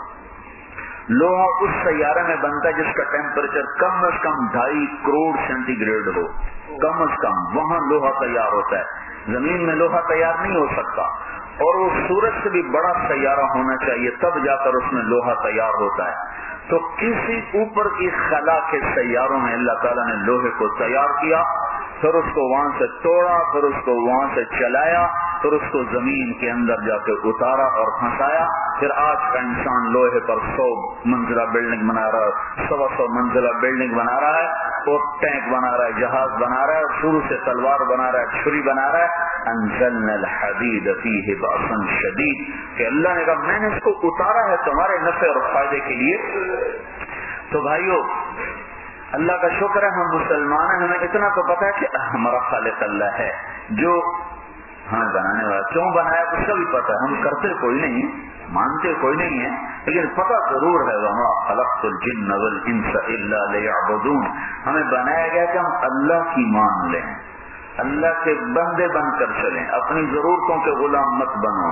لوہا اس سیارے میں بنتا ہے جس کا ٹیمپریچر کم از کم 2.5 کروڑ سینٹی گریڈ ہو، کم از کم وہاں لوہا تیار ہوتا ہے، زمین میں لوہا تیار نہیں ہو سکتا، اور وہ سورج سے بھی بڑا سیارہ ہونا چاہیے تب جا کر اس میں لوہا تیار ہوتا ہے۔ تو کسی اوپر کی خلا کے سیاروں میں اللہ تعالیٰ نے لوہے کو تیار کیا، پھر اس کو وہاں سے توڑا، پھر اس کو وہاں سے چلایا، پھر اس کو زمین کے اندر جا کے اتارا اور پھنسایا۔ پھر آج کا انسان لوہے پر 100 منزلہ بلڈنگ بنا رہا ہے، 100 منزلہ بلڈنگ بنا رہا ہے، اور ٹینک بنا رہا ہے، جہاز بنا رہا ہے، اور شروع سے تلوار بنا رہا ہے، چھری بنا رہا ہے۔ انزلنا الحدید فیہ بأس شدید، کہ اللہ نے کہا میں نے اس کو اتارا ہے تمہارے نفع اور فائدے کے لیے۔ تو بھائیو اللہ کا شکر ہے ہم مسلمان ہیں، ہمیں اتنا تو پتا ہے کہ ہمارا خالق اللہ ہے، جو بنانے والا کیوں بنایا اس کا بھی پتا ہے، ہم کرتے کوئی نہیں، مانتے کوئی نہیں ہے، لیکن پتا ضرور ہے وما خلقت الجن والانس الا ليعبدون، ہمیں بنایا گیا کہ ہم اللہ کی مان لیں، اللہ کے بندے بن کر چلیں، اپنی ضرورتوں کے غلام مت بنو،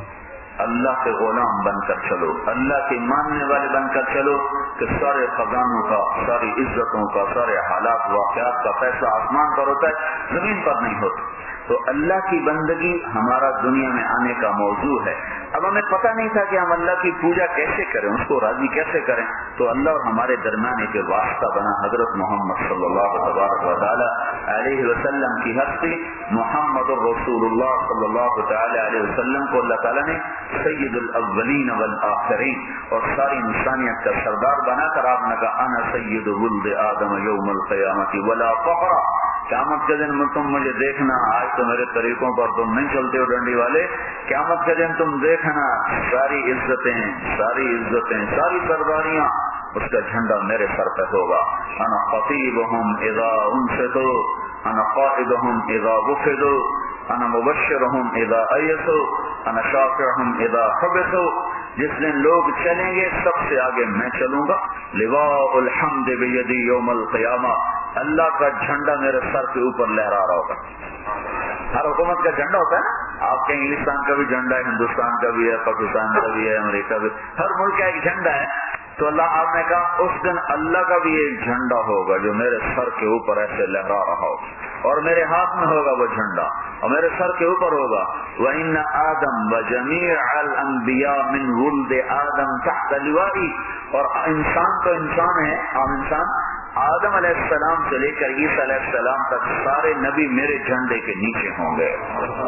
اللہ کے غلام بن کر چلو، اللہ کے ماننے والے بن کر چلو، کہ سارے خزانوں کا، ساری عزتوں کا، سارے حالات واقعات کا فیصلہ آسمان پر ہوتا ہے، زمین پر نہیں ہوتا۔ تو اللہ کی بندگی ہمارا دنیا میں آنے کا موضوع ہے۔ اب ہمیں پتہ نہیں تھا کہ ہم اللہ کی پوجا کیسے کریں، اس کو راضی کیسے کریں، تو اللہ اور ہمارے درمیان ایک واسطہ بنا حضرت محمد صلی اللہ تعالی علیہ وسلم کی ہستی، محمد الرسول اللہ صلی اللہ تعالی علیہ وسلم کو اللہ تعالیٰ نے سید الاولین والآخرین اور ساری انسانیت کا سردار بنا کر آپ نے کہا انا سید ولد آدم یوم القیامت ولا فخر، قیامت کے دن تم مجھے دیکھنا، آج تو میرے طریقوں پر تم نہیں چلتے ہو ڈنڈی والے، قیامت کے دن تم دیکھنا ساری عزتیں، ساری سرداریاں، اس کا جھنڈا میرے سر پہ ہوگا۔ انا خطیبہم اذا انصتوا، انا قائدہم اذا وفدوا، انا مبشرہم اذا ایسوا، انا شافعہم اذا حبسوا، جس دن لوگ چلیں گے سب سے آگے میں چلوں گا. لواء الحمد بیدی یوم القیامہ، اللہ کا جھنڈا میرے سر کے اوپر لہرا رہا ہوگا. ہر حکومت کا جھنڈا ہوتا ہے نا، آپ کے انگلستان کا بھی جھنڈا ہے، ہندوستان کا بھی ہے، پاکستان کا بھی ہے، امریکہ بھی، ہر ملک کا ایک جھنڈا ہے. تو اللہ آپ نے کہا اس دن اللہ کا بھی ایک جھنڈا ہوگا جو میرے سر کے اوپر ایسے لہرا رہا ہوگا، اور میرے ہاتھ میں ہوگا وہ جھنڈا اور میرے سر کے اوپر ہوگا. وَإِنَّ آدَمَ وَجَمِيعَ الْأَنْبِيَاءِ مِنْ وُلْدِ آدَمَ تَحْتَ لِوَائِي. اور انسان تو انسان ہے، عام انسان، آدم علیہ السلام سے لے کر عیسیٰ علیہ السلام تک سارے نبی میرے جھنڈے کے نیچے ہوں گے.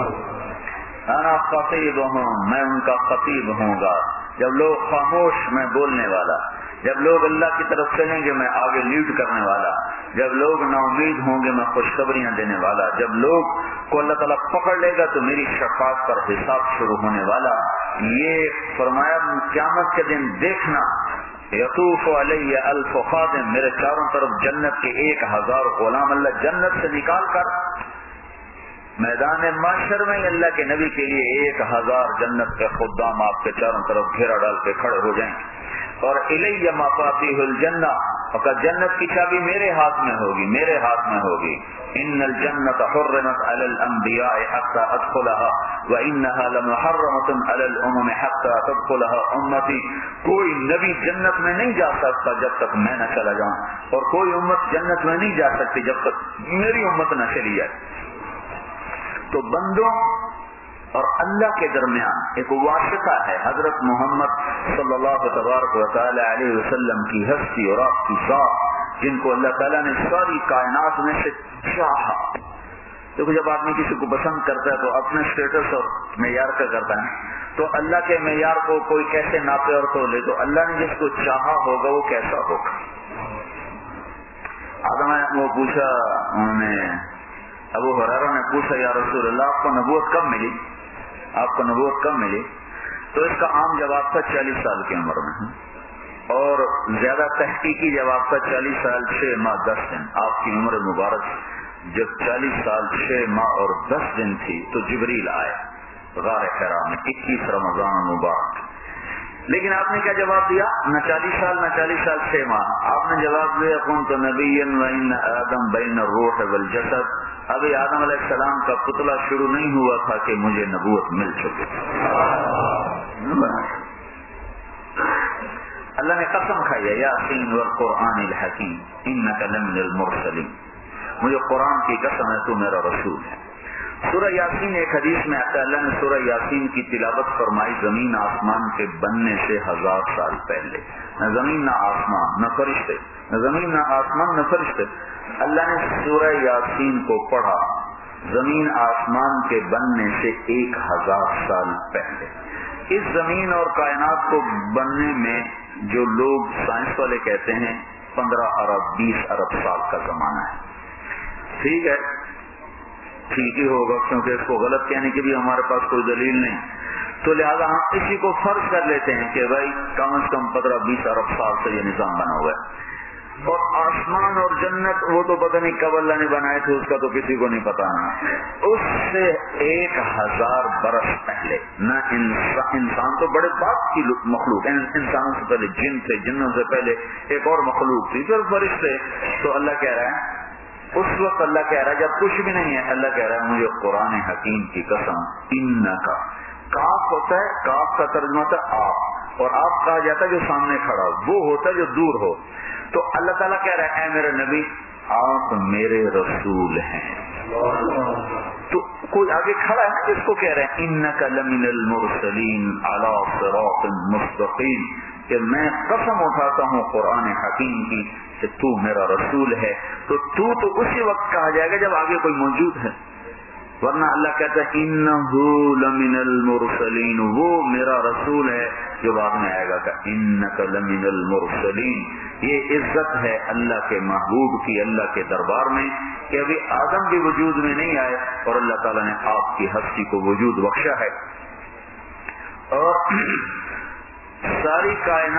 انا خطیب ہوں، میں ان کا خطیب ہوں گا. جب لوگ خاموش، میں بولنے والا. جب لوگ اللہ کی طرف چلیں گے میں آگے لیڈ کرنے والا. جب لوگ نا امید ہوں گے میں خوشخبریاں دینے والا. جب لوگ کو اللہ تعالیٰ پکڑ لے گا تو میری شفاعت پر حساب شروع ہونے والا. یہ فرمایا قیامت کے دن دیکھنا، یطوف علیہ الف خادم، میرے چاروں طرف جنت کے 1000 غلام اللہ جنت سے نکال کر میدان محشر میں اللہ کے نبی کے لیے 1000 جنت کے خدام آپ کے چاروں طرف گھیرا ڈال کے کھڑے ہو جائیں. اور الیہ مفاتیح الجنہ، اور جنت کی چابی میرے ہاتھ میں ہوگی، میرے ہاتھ میں ہوگی. ان الجنت حرمت علی الانبیاء حتی ادخلها وانها لمحرمۃ علی الامم حتی تدخلها امتی. کوئی نبی جنت میں نہیں جا سکتا جب تک میں نہ چلا جاؤں، اور کوئی امت جنت میں نہیں جا سکتی جب تک میری امت نہ چلی جائے. تو بندوں اور اللہ کے درمیان ایک واسطہ ہے، حضرت محمد صلی اللہ تبارک و تعالی علیہ وسلم کی ہستی اور آپ کی ذات، جن کو اللہ تعالیٰ نے ساری کائنات میں سے چاہا. دیکھو جب آدمی کسی کو پسند کرتا ہے تو اپنے اسٹیٹس اور معیار کا کرتا ہے، تو اللہ کے معیار کو کوئی کیسے ناپے اور تولے؟ تو اللہ نے جس کو چاہا ہوگا وہ کیسا ہوگا. آدم وہ پوچھا، انہوں نے ابو ہریرہ نے پوچھا یا رسول اللہ آپ کو نبوت کب ملی؟ آپ کو نبوت کب ملی؟ تو اس کا عام جواب تھا 40 سال کی عمر میں، اور زیادہ تحقیقی جواب تھا 40 سال 6 ماہ 10 دن. آپ کی عمر مبارک جب 40 سال 6 ماہ اور 10 دن تھی تو جبریل آئے غار حرا میں 21 رمضان مبارک. لیکن آپ نے کیا جواب دیا؟ نہ 40 سال نہ 40 سال 6 ماہ. آپ نے جواب دیا كنت نبيا وان آدم بين الروح والجسد. ابھی آدم علیہ السلام کا پتلا شروع نہیں ہوا تھا کہ مجھے نبوت مل چکی. اللہ نے قسم کھائی ہے یاسین والقرآن الحکیم انک لمن المرسلین، مجھے قرآن کی قسم ہے تو میرا رسول ہے. سورہ یاسین ایک حدیث میں آتا ہے اللہ نے سورہ یاسین کی تلاوت فرمائی زمین آسمان کے بننے سے 1000 سال پہلے. نہ زمین نہ آسمان نہ فرشتے، نہ زمین نہ آسمان نہ فرشتے. اللہ نے سورہ یاسین کو پڑھا زمین آسمان کے بننے سے 1000 سال پہلے. اس زمین اور کائنات کو بننے میں جو لوگ سائنس والے کہتے ہیں 15 ارب 20 ارب سال کا زمانہ ہے. ٹھیک ہے، ٹھیک ہی ہوگا کیونکہ اس کو غلط کہنے کی بھی ہمارے پاس کوئی دلیل نہیں. تو لہذا ہم اسی کو فرض کر لیتے ہیں کہ بھائی کم از کم 15-20 ارب سال سے یہ نظام بنا ہوا ہے. اور آسمان اور جنت وہ تو پتہ نہیں کب اللہ نے بنائے تھے، اس کا تو کسی کو نہیں پتا. اس سے 1000 برس پہلے نہ انسان تو بڑے بات کی مخلوق، انسانوں سے پہلے جن تھے، جنوں سے پہلے ایک اور مخلوق تھی، پھر فرشتے. تو اللہ کہہ رہا ہے اس وقت، اللہ کہہ رہا ہے جب کچھ بھی نہیں ہے، اللہ کہہ رہا ہے مجھے قرآن حکیم کی قسم. انکا کاف ہوتا ہے، کاف کا ترجمہ ہوتا ہے آپ، اور آپ کہا جاتا ہے جو سامنے کھڑا ہو، وہ ہوتا ہے جو دور ہو. تو اللہ تعالیٰ کہہ رہا ہے اے میرے نبی آپ میرے رسول ہیں. تو کوئی آگے کھڑا ہے جس کو کہہ رہے ہیں انک لمن المرسلین علی صراط مستقیم، کہ میں قسم اٹھاتا ہوں قرآن حکیم کی کہ تو میرا رسول ہے. تو اسی وقت کہا جائے گا جب آگے کوئی موجود ہے، ورنہ اللہ کہتا ہے انہ لمن المرسلین، وہ میرا رسول ہے جو بعد میں آئے گا کہ انک لمن المرسلین. یہ عزت ہے اللہ کے محبوب کی اللہ کے دربار میں کہ ابھی آدم بھی وجود میں نہیں آئے اور اللہ تعالیٰ نے آپ کی ہستی کو وجود بخشا ہے. اور ساری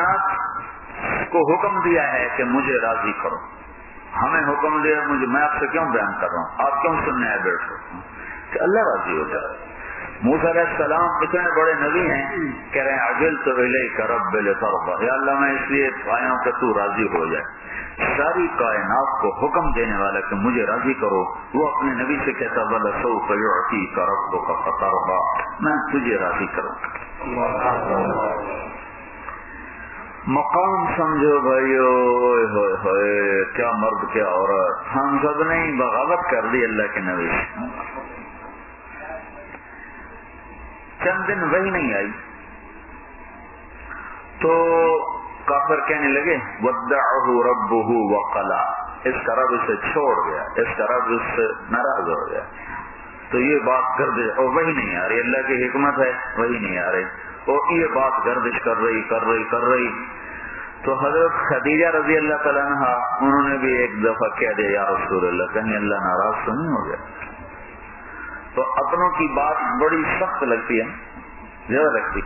کائنات کو حکم دیا ہے کہ مجھے راضی کرو. ہمیں حکم دیا میں آپ سے کیوں بیان کر رہا ہوں، آپ کیوں سننے آئے بیٹھ رہے کہ اللہ راضی ہو جائے. موسیٰ علیہ السلام اتنے بڑے نبی ہیں، کہہ رہے ہیں عجلت الیک رب لترضى، یا اللہ میں اس لیے آیا ہوں کہ تو راضی ہو جائے۔ ساری کائنات کو حکم دینے والا کہ مجھے راضی کرو، وہ اپنے نبی سے کہتا وَلَسَوْفَ يُعْطِيكَ رَبُّكَ فَتَرْضَىٰ، میں تجھے راضی کروں گا۔ مقام سمجھو بھائیو، ہوئے ہوئے کیا مرد کیا عورت، ہم سب نے بغاوت کر دی اللہ کے نبی سے۔ چند دن وہی نہیں آئی تو کافر کہنے لگے ودعہ ربہ وقلا، اس کا رب اسے چھوڑ گیا، اس کا رب اس سے ناراض ہو گیا۔ تو یہ بات گردش اور وہی نہیں آ رہی، اللہ کی حکمت ہے وہی نہیں آ رہی، اور یہ بات گردش کر رہی۔ تو حضرت خدیجہ رضی اللہ تعالیٰ عنہ انہوں نے بھی ایک دفعہ کہہ دیا یا رسول اللہ کہیں اللہ ناراض تو نہیں ہو گیا؟ تو اپنوں کی بات بڑی سخت لگتی ہے، زیادہ لگتی۔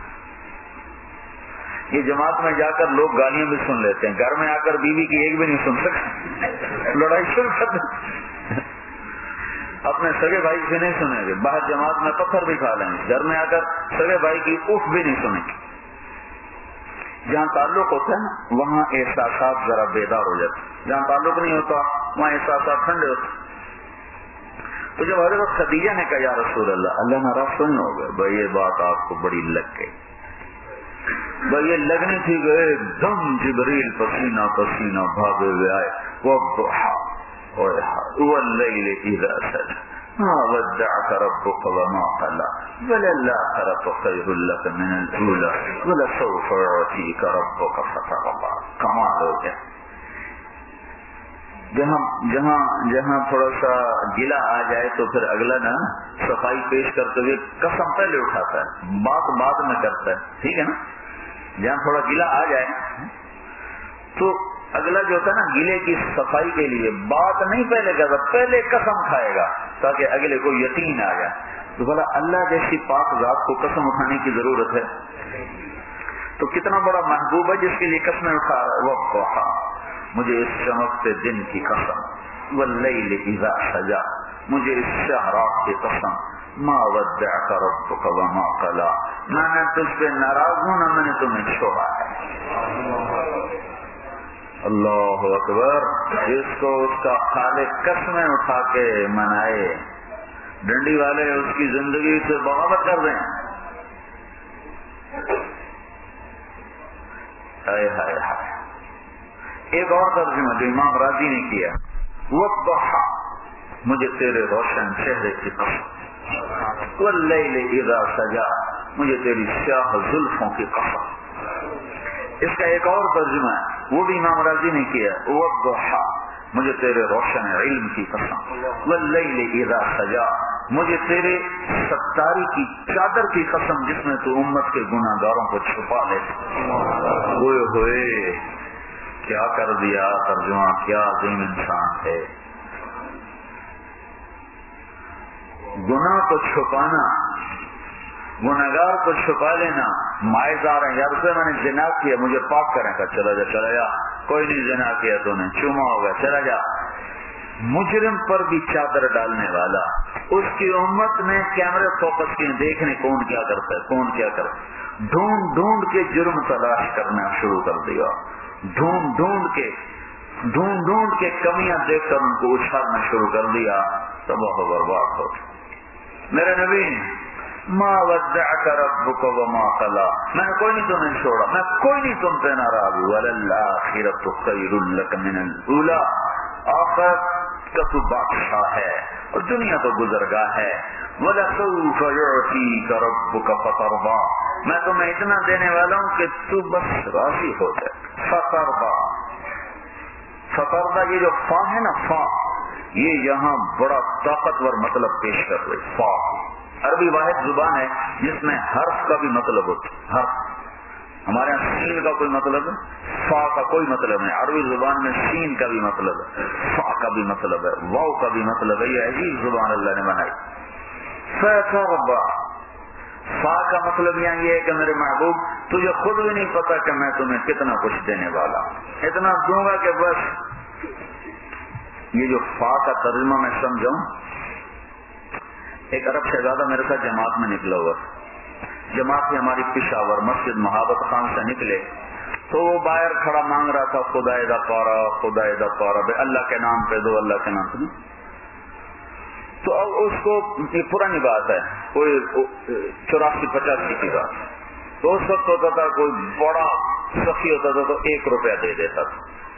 یہ جماعت میں جا کر لوگ گالیاں بھی سن لیتے ہیں، گھر میں آ کر بیوی کی ایک بھی نہیں سن سکتے، لڑائی شروع کر دیں۔ اپنے سگے بھائی سے نہیں سنیں گے، باہر جماعت میں پتھر بھی کھا لیں گے، گھر میں آ کر سگے بھائی کی اف بھی نہیں سنیں گے۔ جہاں تعلق ہوتا ہے نا وہاں احساسات ذرا بیدار ہو جاتے ہیں، جہاں تعلق نہیں ہوتا وہاں احساسات ٹھنڈے ہوتے ہیں۔ تو جب حضرت خدیجہ نے کہا یا رسول اللہ ناراض تو نہیں ہو گئے؟ بھائی یہ بات آپ کو بڑی لگ گئی، بھائی یہ لگنی تھی کہ ایک دم جبریل پسینہ پسینہ بھاگے ہوئے آئے، واللیل اذا سجى ما ودعك ربك وما قلى وللآخرة خير لك من الأولى ولسوف يعطيك ربك فترضى۔ کمال ہو گیا۔ جہاں تھوڑا سا گلا آ جائے تو پھر اگلا نا صفائی پیش کرتے ہوئے قسم پہلے اٹھاتا ہے، بات بعد میں کرتا ہے، ٹھیک ہے نا۔ جہاں تھوڑا گلا آ جائے تو اگلا جو ہوتا ہے نا گلے کی صفائی کے لیے بات نہیں پہلے کرتا، پہلے قسم کھائے گا تاکہ اگلے کو یقین آ جائے۔ تو بولا اللہ جیسی پاک ذات کو قسم اٹھانے کی ضرورت ہے؟ تو کتنا بڑا محبوب ہے جس کے لیے قسمیں اٹھا رہا ہے۔ والضحیٰ، مجھے اس چمکتے دن کی قسم، واللیل اذا سجى، مجھے اس شب رات کی قسم، ما ودعك ربك وما قلى، نہ میں تجھ پہ ناراض ہوں نہ میں نے تمہیں چھوڑا ہے۔ اللہ اکبر۔ جس کو اس کا خالق قسمیں اٹھا کے منائے، ڈنڈی والے اس کی زندگی سے بغاوت کر دیں۔ ہائے ہائے ہائے۔ ایک اور ترجمہ جو امام راضی نے کیا، والضحیٰ، مجھے تیرے روشن چہرے کی قسم، واللیل اذا سجى، مجھے تیری سیاہ زلفوں کی قسم۔ اس کا ایک اور ترجمہ ہے، وہ بھی امام راضی نے کیا، والضحیٰ، مجھے تیرے روشن علم کی قسم، واللیل اذا سجى، مجھے تیرے ستاری کی چادر کی قسم جس میں تو امت کے گناہ گاروں کو چھپا لے۔ ہوئے ہوئے کیا کر دیا ترجمہ، کیا عظیم انسان ہے۔ گناہ کو چھپانا، گناہگار کو چھپا لینا، مائز آ رہے ہیں، یا رسول میں نے زنا کیا مجھے پاک کریں کا، چلا جا، کوئی نہیں زنا کیا تو نے، چوما ہوگا چلا جا۔ مجرم پر بھی چادر ڈالنے والا، اس کی امت نے کیمرے فوکس کیے، دیکھنے کون کیا کرتا ہے، کون کیا کرتا ہے، ڈھونڈ ڈھونڈ کے جرم تلاش کرنا شروع کر دیا، ڈھونڈ ڈھونڈ کے کمیاں دیکھ کر ان کو اچھالنا شروع کر دیا، تباہ و برباد ہو۔ میرے نبی ما ودعك ربك وما قلى، میں نے کوئی نہیں تمہیں چھوڑا، میں کوئی نہیں تم پہ ناراض ہوں، وللآخرۃ خیر لک من الاولی، آخرت کا تو بادشاہ ہے اور دنیا تو گزرگاہ ہے، ولسوف یعطیک ربک فترضی، میں تمہیں اتنا دینے والا ہوں کہ تو بس راضی ہو جائے۔ فترضی، یہ جو فا ہے نا، فا یہ یہاں بڑا طاقتور مطلب پیش کر رہی۔ فا عربی واحد زبان ہے جس میں حرف کا بھی مطلب ہوتا ہے، حرف، ہمارے یہاں سین کا کوئی مطلب ہے، فا کا کوئی مطلب نہیں، عربی زبان میں سین کا بھی مطلب ہے، فا کا بھی مطلب ہے، واو کا بھی مطلب ہے، یہ عجیب زبان اللہ نے بنائی۔ فترضی، فا کا مطلب یہاں یہ ہے کہ میرے محبوب تجھے خود بھی نہیں پتا کہ میں تمہیں کتنا کچھ دینے والا، اتنا دوں گا کہ بس۔ یہ جو فا کا ترجمہ میں سمجھاؤں، ایک عرب شہزادہ میرے ساتھ جماعت میں نکلا ہوا، جماعت سے ہماری پشاور مسجد محبت خان سے نکلے تو وہ باہر کھڑا مانگ رہا تھا خدا دا پارا، خدا دا پارا، بھائی اللہ کے نام پہ دو، اللہ کے نام پہ دو۔ تو اب اس کو یہ پرانی بات ہے، کوئی 84-85 کی بات، تو اس وقت ہوتا تھا کوئی بڑا سخی ہوتا تھا تو 1 روپیہ دے دیتا تھا،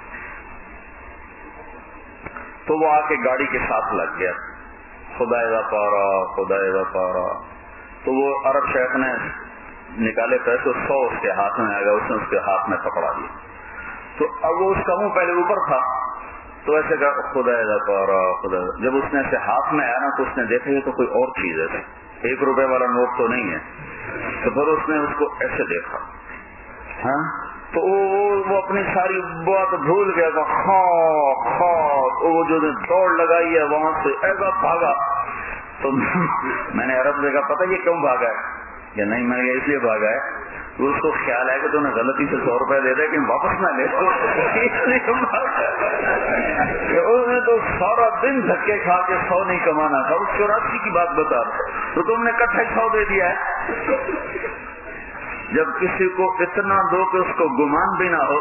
تو وہ آ کے گاڑی کے ساتھ لگ گیا، خدا دا پارا، خدا دا پارا۔ تو وہ عرب شیخ نے نکالے پیسے 100 اس کے ہاتھ میں آ گیا، اس نے اس کے ہاتھ میں پکڑا دیا، تو اب وہ اس کا منہ پہلے اوپر تھا تو ایسے کہا خدا دا پارا، خدا۔ جب اس نے ایسے ہاتھ میں آیا نا تو اس نے دیکھا یہ تو کوئی اور چیز ہے، 1 روپے والا نوٹ تو نہیں ہے، تو پھر اس نے اس کو ایسے دیکھا، ہاں تو وہ اپنی ساری بات بھول گیا کہ وہ جو دوڑ لگائی ہے وہاں سے ایسا بھاگا۔ تو میں نے عرب سے کہا پتہ یہ کیوں بھاگا ہے؟ کہ نہیں میں نے اس لیے بھاگا ہے تو اس کو خیال ہے کہ تو نے غلطی سے 100 روپے دے دے کہ واپس نہ لے، اس نے تو سارا دن دھکے کھا کے 100 نہیں کمانا تھا، اس 84 کی بات بتا تو تم نے کٹھے 100 دے دیا ہے۔ جب کسی کو اتنا دو کہ اس کو گمان بھی نہ ہو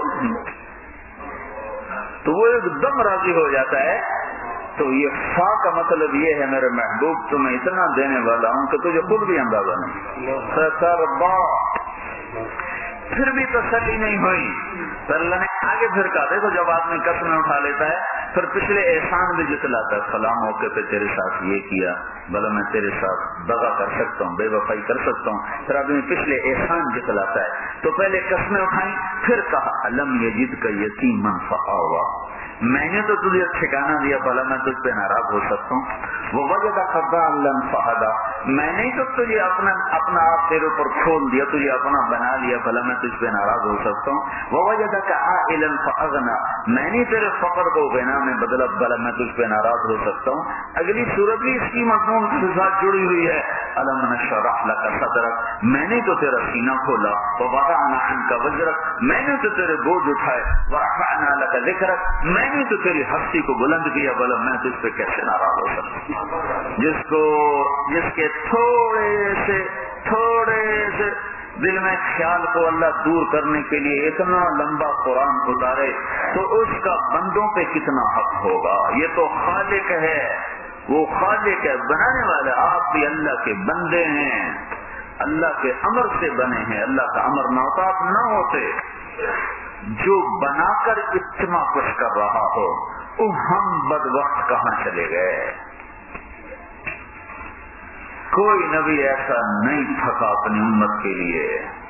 تو وہ ایک دم راضی ہو جاتا ہے۔ تو یہ فا کا مطلب یہ ہے میرے محبوب تمہیں اتنا دینے والا ہوں کہ تجھے خود بھی اندازہ نہیں۔ پھر بھی تسلی نہیں ہوئی تو اللہ نے آگے پھر کہا دیکھو جب آدمی قسمیں اٹھا لیتا ہے پھر پچھلے احسان بھی جتلاتا ہے، فلاں موقع پہ تیرے ساتھ یہ کیا، بھلا میں تیرے ساتھ دغا کر سکتا ہوں، بے وفائی کر سکتا ہوں، پھر آدمی پچھلے احسان جتلاتا ہے۔ تو پہلے قسمیں اٹھائیں پھر کہا الم یجد کا یتیما فآوا، میں نے تو تجھے ٹھکانہ دیا بھلا میں تجھ پہ ناراض ہو سکتا ہوں، وہ وجدک ضالا فہدی، میں نے تو تجھے اپنا آپ تیرے اوپر کھول دیا، تجھے اپنا بنا لیا بھلا میں تجھ پہ ناراض ہو سکتا ہوں، ووجدک عائلا فاغنی، میں نے تیرے فقر کو غنا میں بدلا بھلا میں تجھ پہ ناراض ہو سکتا ہوں۔ اگلی صورت بھی اس کی مضمون کے ساتھ جڑی ہوئی ہے، الم نشرح لک صدرک، میں نے تو تیرا سینہ کھولا، ووضعنا عنک وزرک، میں نے تو تیرے بوجھ اٹھائے، ورفعنا لک ذکرک، میں نے تو تیری ہستی کو بلند کیا بھلا میں تجھ پہ کیسے ناراض ہو سکتا ہوں۔ جس کے تھوڑے سے دل میں خیال کو اللہ دور کرنے کے لیے اتنا لمبا قرآن اتارے تو اس کا بندوں پہ کتنا حق ہوگا۔ یہ تو خالق ہے، وہ خالق ہے، بنانے والا، آپ بھی اللہ کے بندے ہیں، اللہ کے امر سے بنے ہیں، اللہ کا امر نہ ہوتا آپ نہ ہوتے۔ جو بنا کر اتنا کچھ کر رہا ہو وہ ہم بدبخت کہاں چلے گئے؟ کوئی نبی ایسا نہیں تھکا اپنی امت کے لیے،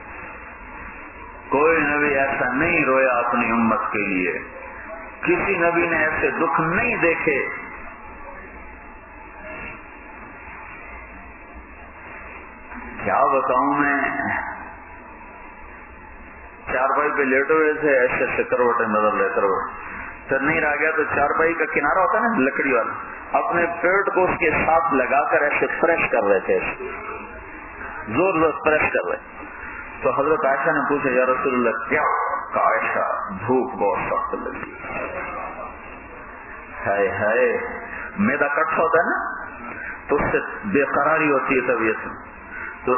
کوئی نبی ایسا نہیں رویا اپنی امت کے لیے، کسی نبی نے ایسے دکھ نہیں دیکھے۔ کیا بتاؤں میں، چارپائی پہ لیٹے ہوئے تھے، ایسے کروٹیں بدل رہے کروٹ، پھر نہیں رہ گیا تو چارپائی کا کنارہ ہوتا ہے نا لکڑی والا، اپنے پیٹ کو اس کے ساتھ لگا کر ایسے پریس کر رہے تھے، زور پریس کر رہے۔ تو حضرت عائشہ نے پوچھا یا رسول اللہ کیا؟ عائشہ بھوک بہت سخت لگی، ہائے میدا کٹھا ہوتا ہے نا تو اس سے بے قراری ہوتی ہے طبیعت میں، تو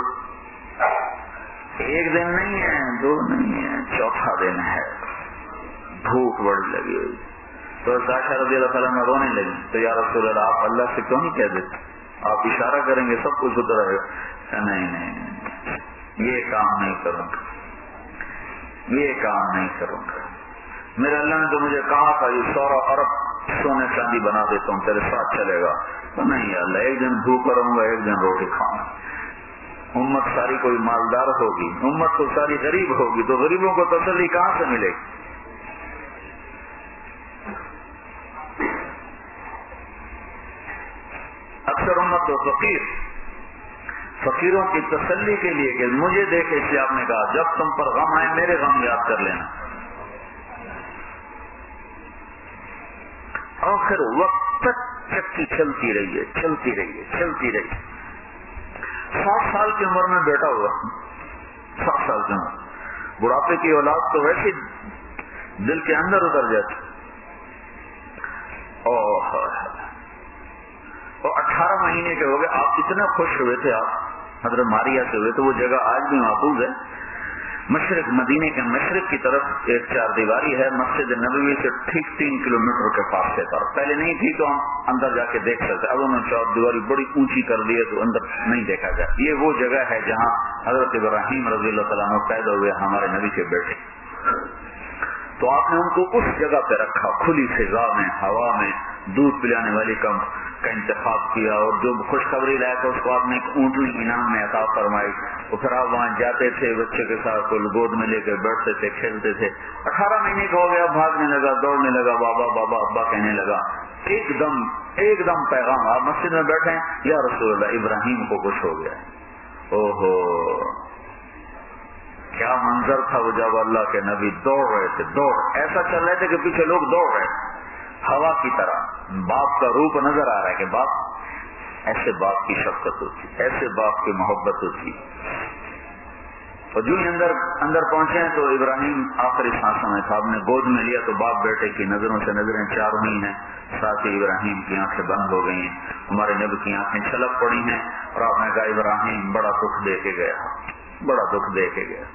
ایک دن نہیں ہے، 2 نہیں ہے، 4تھا دن ہے، بھوک بڑی لگی ہوئی۔ تو عائشہ رضی اللہ تعالیٰ عنہ رونے لگی، تو یا رسول اللہ آپ اللہ سے کیوں نہیں کہہ دیتے، آپ اشارہ کریں گے سب کچھ اتر آئے گا۔ نہیں یہ کام نہیں کروں گا، یہ کام نہیں کروں گا، میرے اللہ نے تو مجھے کہا تھا یہ سارا عرب سونے چاندی بنا دیتا ہوں تیرے ساتھ چلے گا، تو نہیں اللہ ایک دن بھوکا رہوں گا، ایک دن روٹی کھاؤں گا۔ امت ساری کوئی مالدار ہوگی، امت تو ساری غریب ہوگی، تو غریبوں کو تسلی کہاں سے ملے گی؟ اکثر امت تو فقیروں کی تسلی کے لیے کہ مجھے دیکھ اسے آپ نے کہا جب تم پر غم آئے میرے غم یاد کر لینا۔ آخر وقت تک چکی چلتی رہی ہے۔ 7 سال کی عمر میں بیٹا ہوا، 7 سال کی عمر، بڑھاپے کی اولاد تو ویسے دل کے اندر اتر جاتی، اور 18 مہینے کے ہو گئے، آپ اتنے خوش ہوئے تھے، آپ حضرت ماریہ سے ہوئے، تو وہ جگہ آج بھی محفوظ ہے، مشرق، مدینے کے مشرق کی طرف ایک چار دیواری ہے، مسجد نبوی سے ٹھیک 3 کلومیٹر کے فاصلے پر، پہلے نہیں تھی تو ہم اندر جا کے دیکھ سکتے، اب انہوں نے چار دیواری بڑی اونچی کر دی ہے تو اندر نہیں دیکھا جائے۔ یہ وہ جگہ ہے جہاں حضرت ابراہیم رضی اللہ تعالیٰ عنہ پیدا ہوئے، ہمارے نبی کے بیٹے، تو آپ نے ان کو اس جگہ پہ رکھا، کھلی فضا میں، ہوا میں، دودھ پلانے والی کا انتخاب کیا، اور جو خوشخبری لایا تھا اس کو آپ نے ایک اونٹنی انعام میں عطا فرمائی، تو پھر آپ وہاں جاتے تھے بچے کے ساتھ، گود میں لے کے بیٹھتے تھے، کھیلتے تھے۔ 18 مہینے کا ہو گیا، بھاگنے لگا، دوڑنے لگا، بابا بابا ابا کہنے لگا، ایک دم پیغام، آپ مسجد میں بیٹھے ہیں، یا رسول اللہ ابراہیم کو کچھ ہو گیا۔ اوہو کیا منظر تھا وہ، جب اللہ کے نبی دوڑ رہے تھے، ایسا چل رہے تھے کہ پیچھے لوگ دوڑ رہے تھے، ہوا کی طرح۔ باپ کا روپ نظر آ رہا ہے کہ باپ، ایسے باپ کی شفقت ہوتی، ایسے باپ کی محبت ہوتی۔ اور جو ہی اندر پہنچے ہیں تو ابراہیم آخری سانسوں میں تھا، آپ نے گود میں لیا تو باپ بیٹے کی نظروں سے نظریں چار ہوئی ہیں، ساتھ ہی ابراہیم کی آنکھیں بند ہو گئی ہیں، ہمارے نبی کی آنکھیں چھلک پڑی ہیں، اور آپ نے کہا ابراہیم بڑا دکھ دے کے گیا، بڑا دکھ دے کے گیا۔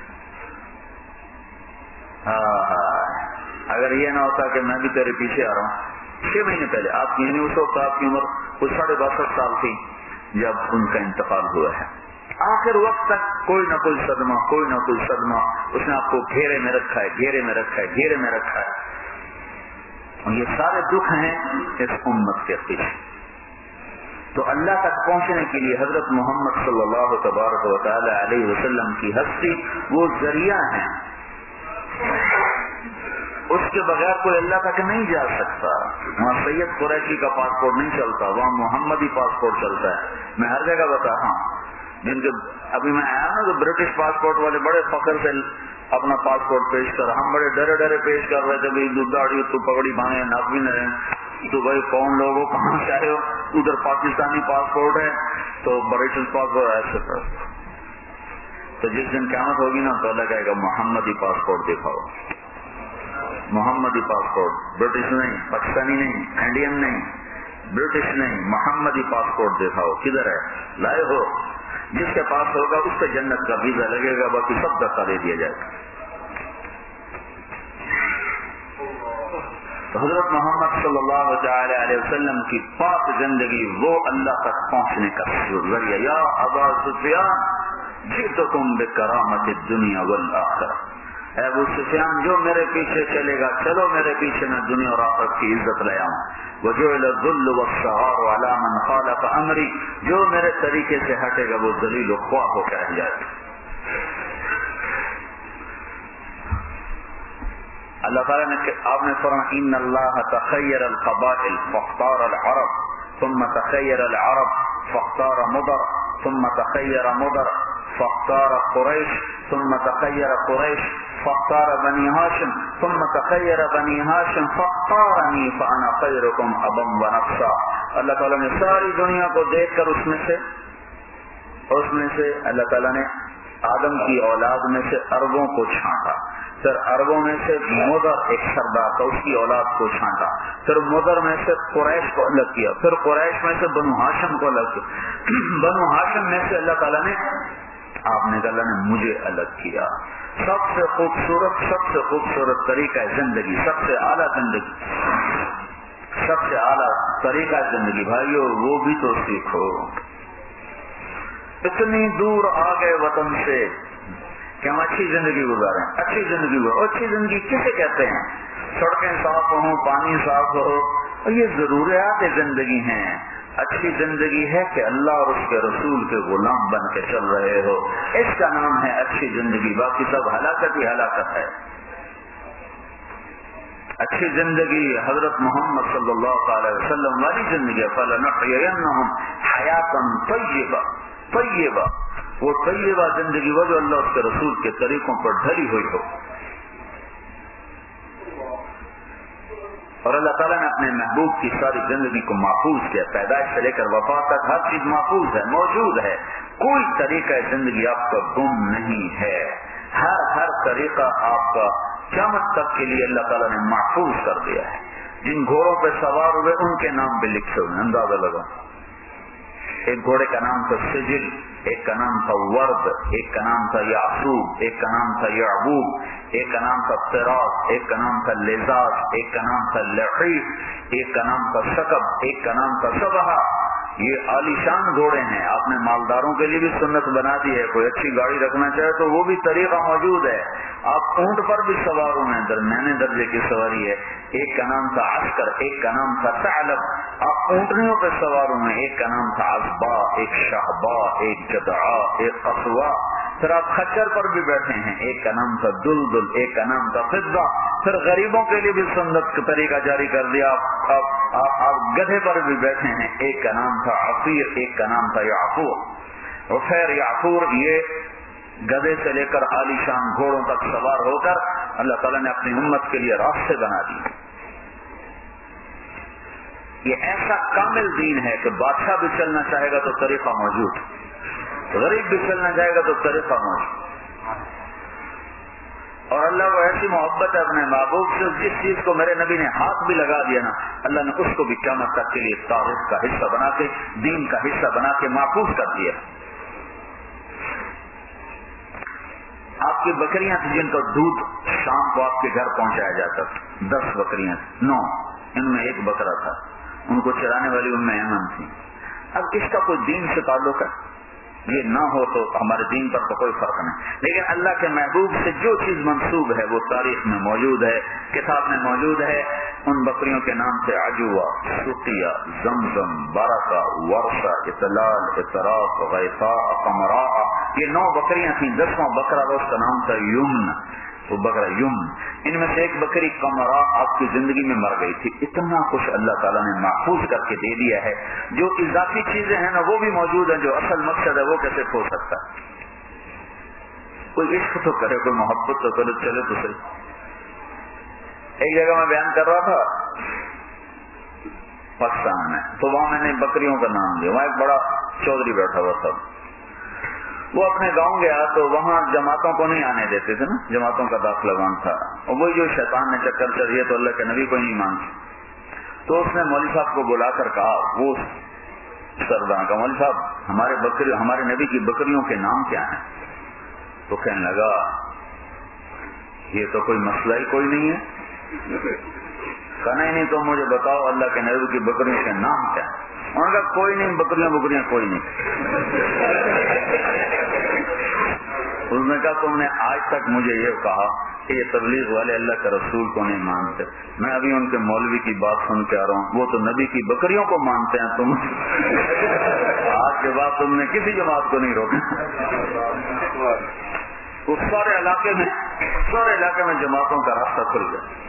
اگر یہ نہ ہوتا کہ میں بھی تیرے پیچھے آ رہا ہوں۔ 6 مہینے پہلے آپ کی، یعنی اس وقت آپ کی عمر کچھ 62 سال تھی جب ان کا انتقال ہوا ہے۔ آخر وقت تک کوئی نہ کوئی صدمہ، کوئی نہ کوئی صدمہ، اس نے آپ کو گھیرے میں رکھا ہے، گھیرے میں رکھا ہے، گھیرے میں رکھا ہے، اور یہ سارے دکھ ہیں اس امت کے پیچھے۔ تو اللہ تک پہنچنے کے لیے حضرت محمد صلی اللہ تبارک و تعالی علیہ وسلم کی ہستی وہ ذریعہ ہیں، اس کے بغیر کوئی اللہ تک نہیں جا سکتا۔ وہاں سید قریشی کا پاسپورٹ نہیں چلتا، وہاں محمدی پاسپورٹ چلتا ہے۔ میں ہر جگہ بتاتا ہوں، جن کے ابھی میں آیا نا تو برٹش پاسپورٹ والے بڑے فخر سے اپنا پاسپورٹ پیش کر، ہم بڑے ڈرے ڈرے پیش کر رہے تھے، بھائی داڑھی تو پگڑی باندھے، ناک بھی نہ رہے، تو بھائی کون لوگوں کہاں سے آئے ہو، ادھر پاکستانی پاسپورٹ ہے تو برٹش پاسپورٹ ایسے کر۔ تو جس دن قیامت ہوگی نا تو اللہ کہے گا محمدی پاسپورٹ دکھاؤ، محمدی پاسپورٹ، برٹش نہیں، پاکستانی نہیں، انڈین نہیں، برٹش نہیں، محمدی پاسپورٹ دکھاؤ، کدھر ہے، لائے ہو؟ جس کے پاس ہوگا اس پہ جنت کا ویزا لگے گا، باقی سب دفعہ دے دیا جائے گا۔ تو حضرت محمد صلی اللہ تعالی علیہ وسلم کی پاک زندگی وہ اللہ تک پہنچنے کا ذریعہ۔ یا ابا سفیان جئتکم بکرامت الدنیا والآخرہ، اے ابو سفیان جو میرے پیچھے چلے گا، چلو میرے پیچھے میں دنیا اور آخرت کی عزت لے آؤں۔ وجعل الذل والصغار علی من خالف امری، جو میرے طریقے سے ہٹے گا وہ ذلیل و خوار ہو کے رہ جائے گا۔ اللہ تعالیٰ نے آپ نے فرمایا ان اللہ تخیر القبائل فاختار العرب ثم تخیر العرب فاختار مضر ثم تخیر مضر فاختار قریش ثم تخیر قریش فاختار بنی ہاشم ثم تخیر بنی ہاشم فاختارنی فانا خیرکم ابا ونفسا۔ اللہ تعالیٰ نے ساری دنیا کو دیکھ کر اس میں سے اللہ تعالیٰ نے آدم کی اولاد میں سے عربوں کو چھانٹا، پھر عربوں میں سے مضر ایک سردار تھا اس کی اولاد کو چھانٹا، پھر مضر میں سے قریش کو الگ کیا، پھر قریش میں سے بنو ہاشم کو الگ کیا، بنو ہاشم میں سے اللہ تعالیٰ نے اللہ نے مجھے الگ کیا۔ سب سے خوبصورت طریقہ زندگی، سب سے اعلیٰ زندگی، سب سے اعلیٰ طریقہ زندگی بھائیو وہ بھی تو سیکھو۔ اتنی دور آ گئے وطن سے کہ ہم اچھی زندگی گزاریں، اچھی زندگی گزاریں۔ اچھی زندگی کسے کہتے ہیں؟ سڑکیں صاف ہوں، پانی صاف ہو، اور یہ ضروریات زندگی ہیں۔ اچھی زندگی ہے کہ اللہ اور اس کے رسول کے غلام بن کے چل رہے ہو، اس کا نام ہے اچھی زندگی، باقی سب ہلاکت ہی ہلاکت ہے۔ اچھی زندگی حضرت محمد صلی اللہ علیہ وسلم والی زندگی، فَلَنُحْيِيَنَّهُمْ حَيَاةً طَيِّبَةً، وہ طیبہ زندگی وہ جو اللہ اس کے رسول کے طریقوں پر ڈھلی ہوئی ہو۔ اور اللہ تعالیٰ نے اپنے محبوب کی ساری زندگی کو محفوظ کیا، پیدائش سے لے کر وفات تک ہر چیز محفوظ ہے، موجود ہے، کوئی طریقہ زندگی آپ کا گم نہیں ہے، ہر طریقہ آپ کا قیامت تک کے لیے اللہ تعالیٰ نے محفوظ کر دیا ہے۔ جن گھوڑوں پہ سوار ہوئے ان کے نام پہ لکھے ہوئے، اندازہ لگا ایک گھوڑے کا نام تھا سجل، ایک کا نام تھا ورد، ایک کا نام تھا یعصوب، ایک کا نام تھا یعبوب، ایک کا نام تھا طراز، ایک کا نام تھا لذاذ، ایک کا نام تھا لحیف، ایک کا نام تھا شکب، ایک کا نام تھا صبحہ۔ یہ عالی شان گھوڑے ہیں، آپ نے مالداروں کے لیے بھی سنت بنا دی ہے، کوئی اچھی گاڑی رکھنا چاہے تو وہ بھی طریقہ موجود ہے۔ آپ اونٹ پر بھی سوار ہوئے ہیں، درمیانے درجے کی سواری ہے۔ ایک کا نام تھا عسکر، ایک کا نام تھا ثعلب، آپ اونٹنیوں پہ سوار ہوئے ہیں۔ ایک کا نام تھا عصبا، ایک شہبا، ایک جدعا، ایک قصوا۔ پھر آپ خچر پر بھی بیٹھے ہیں، ایک کا نام تھا دلدل، ایک کا نام تھا فضہ۔ پھر غریبوں کے لیے بھی سنت کا طریقہ جاری کر دیا، آپ گدھے پر بھی بیٹھے ہیں، ایک کا نام تھا عفیر، ایک کا نام تھا یعفور۔ عفیر یعفور، یہ گدھے سے لے کر عالی شان گھوڑوں تک سوار ہو کر اللہ تعالیٰ نے اپنی امت کے لیے راستے بنا دیے۔ یہ ایسا کامل دین ہے کہ بادشاہ بھی چلنا چاہے گا تو طریقہ موجود، غریب بھی چلنا چاہے گا تو طریقہ موجود۔ اور اللہ کو ایسی محبت ہے اپنے محبوب سے، جس چیز کو میرے نبی نے ہاتھ بھی لگا دیا نا، اللہ نے اس کو بھی قیامت تک کے لیے تاریخ کا حصہ بنا کے، دین کا حصہ بنا کے محفوظ کر دیا۔ آپ کی بکریاں تھیں جن کا دودھ شام کو آپ کے گھر پہنچایا جاتا تھا، 10 بکریاں، 9، ان میں ایک بکرا تھا، ان کو چرانے والی ام ایمن تھی۔ اب اس کا کوئی دین سے تعلق ہے؟ یہ نہ ہو تو ہمارے دین پر تو کوئی فرق نہیں، لیکن اللہ کے محبوب سے جو چیز منسوب ہے وہ تاریخ میں موجود ہے، کتاب میں موجود ہے۔ ان بکریوں کے نام سے عجوہ، سقیہ، زمزم، برکہ، ورثہ، اطلال، اطراف، غیثاء، قمراء، یہ 9 بکریاں تھیں۔ 10واں بکرا تھا، اس کا نام تھا یمن، وہ بکرا یمن۔ ان میں سے ایک بکری قمراء آپ کی زندگی میں مر گئی تھی۔ اتنا کچھ اللہ تعالیٰ نے محفوظ کر کے دے دیا ہے، جو اضافی چیزیں ہیں نا وہ بھی موجود ہیں، جو اصل مقصد ہے وہ کیسے کھو سکتا ہے؟ کوئی عشق تو کرے، کوئی محبت تو کرے، چلے تو صحیح۔ ایک جگہ میں بیان کر رہا تھا پاکستان میں، تو وہاں میں نے بکریوں کا نام دیا، وہاں ایک بڑا چودھری بیٹھا ہوا تھا، وہ اپنے گاؤں گیا تو وہاں جماعتوں کو نہیں آنے دیتے تھے نا، جماعتوں کا داخلہ بند تھا، اور وہی جو شیطان نے چکر چلیے تو اللہ کے نبی کو نہیں مانتے، تو اس نے مولوی صاحب کو بلا کر کہا، وہ سردار کا، مولوی صاحب ہمارے نبی کی بکریوں کے نام کیا ہیں؟ تو کہنے لگا یہ تو کوئی مسئلہ ہی کوئی نہیں ہے۔ کہنا ہی نہیں تو مجھے بتاؤ اللہ کے نبی کی بکریوں کے نام کیا ہیں؟ انہوں نے کہا کوئی نہیں، بکریاں کوئی نہیں۔ اس نے کہا تم نے آج تک مجھے یہ کہا کہ یہ تبلیغ والے اللہ کے رسول کو نہیں مانتے، میں ابھی ان کے مولوی کی بات سن کے آ رہا ہوں، وہ تو نبی کی بکریوں کو مانتے ہیں، تم آج کے بعد تم نے کسی جماعت کو نہیں روکا۔ اس سارے علاقے میں جماعتوں کا راستہ کھل گیا۔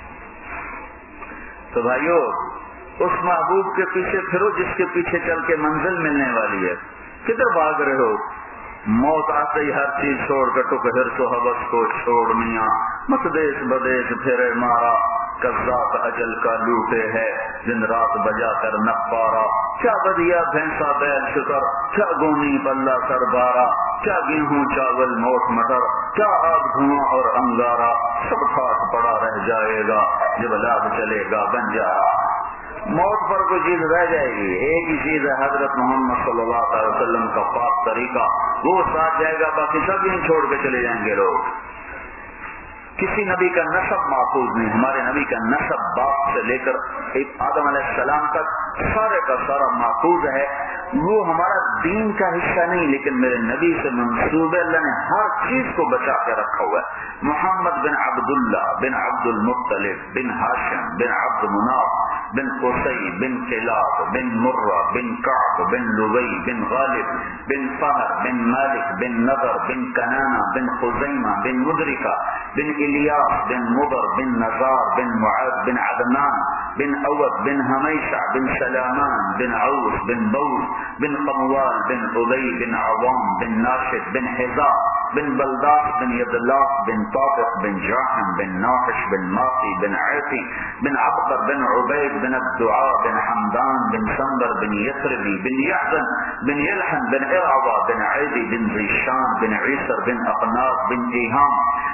تو بھائیو، اس محبوب کے پیچھے پھرو جس کے پیچھے چل کے منزل ملنے والی ہے۔ کدھر بھاگ رہے ہو؟ موت آتے ہی ہر چیز چھوڑ کر ٹک حرص و حوث کو چھوڑ میاں، مت دیش بدیش پھرے مارا، قذات اجل کا لوٹے ہے دن رات بجا کر نقارا، کیا بدیا بھینسا بیل شکر، کیا گونی بلہ سر بارا، کیا گیہوں چاول موٹ مٹر، کیا آگ دھواں اور انگارا، سب خاک پڑا رہ جائے گا جب لاب چلے گا بنجارا۔ موت پر کوئی چیز رہ جائے گی، ایک ہی چیز ہے حضرت محمد صلی اللہ علیہ وسلم کا پاک طریقہ، وہ ساتھ جائے گا، باقی سب یہیں چھوڑ کے چلے جائیں گے لوگ۔ کسی نبی کا نسب محفوظ نہیں، ہمارے نبی کا نسب باپ سے لے کر آدم علیہ السلام تک سارے کا سارا محفوظ ہے، وہ ہمارا دین کا حصہ نہیں، لیکن میرے نبی سے منسوب ہے، اللہ نے ہر چیز کو بچا کے رکھا ہوا ہے۔ محمد بن عبداللہ بن عبد المطلب بن ہاشم بن عبد مناف بن قصی بن کلاب بن مرہ بن کعب بن لبی بن غالب بن فہر بن مالک بن نضر بن کنانہ بن خزیمہ بن مدرکہ بن الیاس بن مضر بن نزار بن معاذ بن عدنان بن اود بن حمیشہ بن سلامان بن عوس بن بوس بن قموال بن عبی بن عوام بن ناشد بن حذاء بن بلداس بن یدلاس بن طافق بن جاحم بن ناحش بن ماقی بن عیقی بن عبقر بن عبید بن الدعاء بن حمدان بن سنبر بن یثربی بن یحزن بن یلحن بن ارعوى بن عیدی بن ذیشان بن عیسر بن اقناط بن ایہام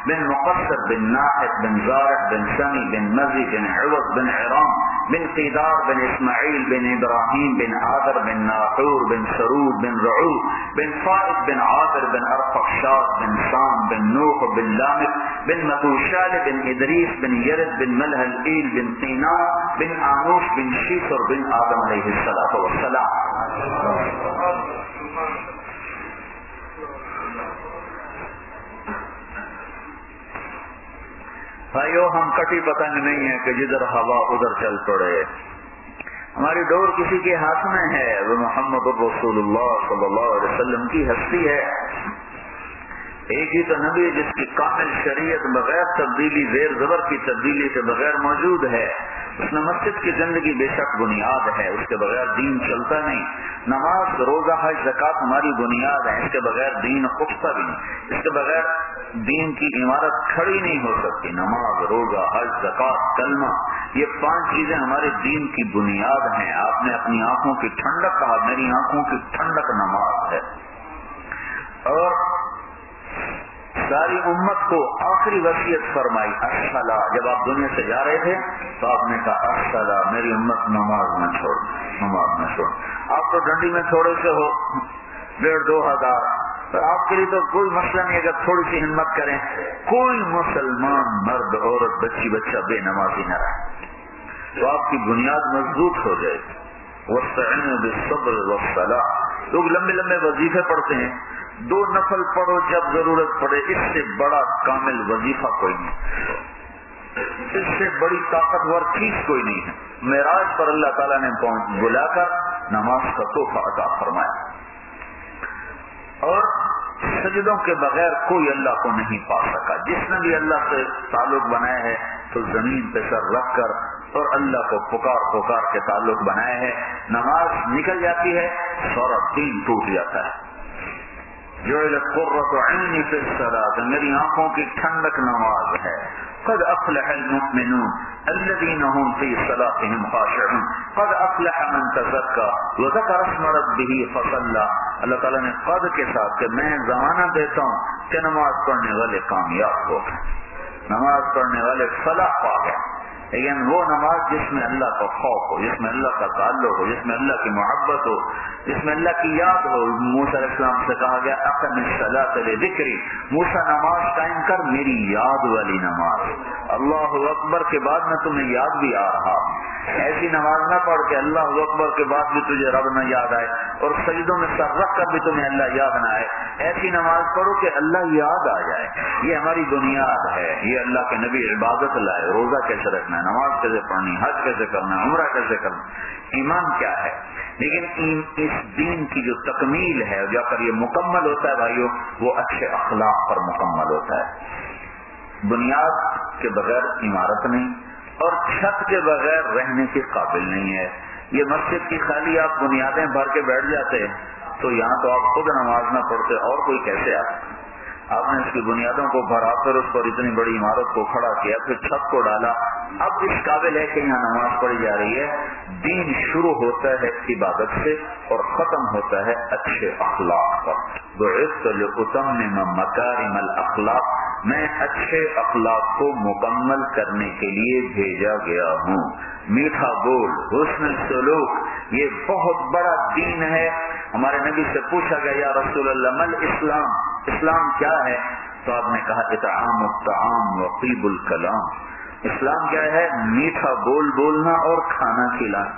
بن مقصر بن ناحق بن زارع بن سمی بن مزی بن عوض بن عرام بن قیدار بن اسماعیل بن ابراہیم بن عادر بن ناحور بن سرود بن رعود بن فائد بن عابر بن ارفخشاد بن سام بن نوح بن لامک بن متوشال بن ادریس بن یرد بن ملہل ایل بن قینان بن آنوش بن شیثر بن آدم علیہ السلام. بھائیو ہم کٹی پتنگ نہیں ہے کہ جدھر ہوا ادھر چل پڑے. ہماری ڈور کسی کے ہاتھ میں ہے. وہ محمد رسول اللہ صلی اللہ علیہ وسلم کی ہستی ہے. ایک ہی تو نبی جس کی کامل شریعت بغیر تبدیلی زیر زبر کی تبدیلی کے بغیر موجود ہے. اس نے مسجد کی زندگی بے شک بنیاد ہے, اس کے بغیر دین چلتا نہیں. نماز روزہ حج زکات ہماری بنیاد ہے, اس کے بغیر دین اٹھتا بھی نہیں. اس کے بغیر دین کی عمارت کھڑی نہیں ہو سکتی. نماز روزہ حج زکات کلمہ یہ 5 چیزیں ہمارے دین کی بنیاد ہیں. آپ نے اپنی آنکھوں کی ٹھنڈک کہا, میری آنکھوں کی ٹھنڈک نماز ہے. اور ساری امت کو آخری وصیت فرمائی الصلاۃ. جب آپ دنیا سے جا رہے تھے تو آپ نے کہا الصلاۃ, میری امت نماز نہ چھوڑ, نماز نہ چھوڑ. آپ تو ڈنڈی میں تھوڑے سے ہو 1,500-2,000, تو آپ کے لیے تو کوئی مسئلہ نہیں اگر تھوڑی سی ہمت کریں. کوئی مسلمان مرد عورت بچی بچہ بے نمازی نہ رہے تو آپ کی بنیاد مضبوط ہو جائے. وَاسْتَعِينُوا بِالصَّبْرِ وَالصَّلَاةِ. لوگ لمبے لمبے وظیفے پڑھتے ہیں, 2 نفل پڑھو جب ضرورت پڑے. اس سے بڑا کامل وظیفہ کوئی نہیں, اس سے بڑی طاقتور چیز کوئی نہیں ہے. معراج پر اللہ تعالیٰ نے بلا کر نماز کا تحفہ عطا فرمایا. اور سجدوں کے بغیر کوئی اللہ کو نہیں پا سکا. جس نے بھی اللہ سے تعلق بنایا ہے تو زمین پہ سر رکھ کر اور اللہ کو پکار کے تعلق بنایا ہے. نماز نکل جاتی ہے, سارا دین ٹوٹ جاتا ہے. جعلت قرۃ عینی فی الصلاۃ, میری آنکھوں کی ٹھنڈک نماز ہے. قد افلح المؤمنون الذین هم فی صلاتهم خاشعون قد افلح من تزکا وذکر اسم ربہ فصلی. اللہ تعالیٰ نے قد کے ساتھ کہ میں زمانہ دیتا ہوں کہ نماز پڑھنے والے کامیاب ہو گئے, نماز پڑھنے والے فلاح پا گئے. لیکن وہ نماز جس میں اللہ کا خوف ہو, جس میں اللہ کا تعلق ہو, جس میں اللہ کی محبت ہو, جس میں اللہ کی یاد ہو. موسیٰ علیہ السلام سے کہا گیا اقم الصلاۃ لذکری, موسیٰ نماز قائم کر میری یاد والی نماز. اللہ اکبر کے بعد میں تمہیں یاد بھی آ رہا. ایسی نماز نہ پڑھ کے اللہ اکبر کے بعد بھی تجھے رب نہ یاد آئے اور سجدوں میں سر رکھ کر بھی تمہیں اللہ یاد نہ آئے. ایسی نماز پڑھو کہ اللہ یاد آ جائے. یہ ہماری بنیاد ہے. یہ اللہ کے نبی عبادت لائے. روزہ کیسے رکھنا ہے, نماز کیسے پڑھنی, حج کیسے کرنا, عمرہ کیسے کرنا, ایمان کیا ہے. لیکن اس دین کی جو تکمیل ہے جا کر یہ مکمل ہوتا ہے بھائیو, وہ اچھے اخلاق پر مکمل ہوتا ہے. بنیاد کے بغیر عمارت نہیں اور چھت کے بغیر رہنے کے قابل نہیں ہے. یہ مسجد کی خالی آپ بنیادیں بھر کے بیٹھ جاتے تو یہاں تو آپ خود نماز نہ پڑھتے, اور کوئی کیسے آتا. آپ نے اس کی بنیادوں کو بھرا کر اس پر اتنی بڑی عمارت کو کھڑا کیا, پھر چھت کو ڈالا, اب اس قابل ہے کہ یہاں نماز پڑھی جا رہی ہے. دین شروع ہوتا ہے عبادت سے اور ختم ہوتا ہے اچھے اخلاق پر. بعثت لأتمم مکارم الاخلاق, میں اچھے اخلاق کو مکمل کرنے کے لیے بھیجا گیا ہوں. میٹھا بول, حسن سلوک, یہ بہت بڑا دین ہے. ہمارے نبی سے پوچھا گیا یا رسول اللہ مل اسلام, اسلام کیا ہے؟ تو آپ نے کہا اطعام الطعام وطیب الکلام. اسلام کیا ہے؟ میٹھا بول بولنا اور کھانا کھلانا.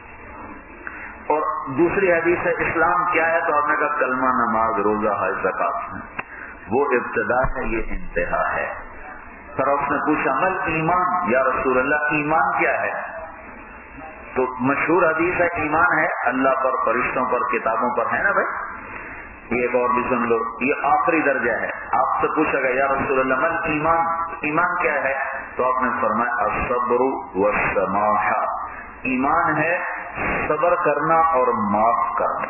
اور دوسری حدیث ہے اسلام کیا ہے؟ تو آپ نے کہا کلمہ, نماز, روزہ, حج, زکات. وہ ابتدا ہے, یہ انتہا ہے. پھر اس نے پوچھا مل ایمان یا رسول اللہ, ایمان کیا ہے؟ تو مشہور حدیث ہے ایمان ہے اللہ پر, فرشتوں پر, کتابوں پر, ہے نا بھائی. یہ ایک اور بھی سن لو, یہ آخری درجہ ہے. آپ سے پوچھا گیا یا رسول اللہ مل ایمان, ایمان کیا ہے؟ تو آپ نے فرمایا الصبر والسماح, ایمان ہے صبر کرنا اور معاف کرنا.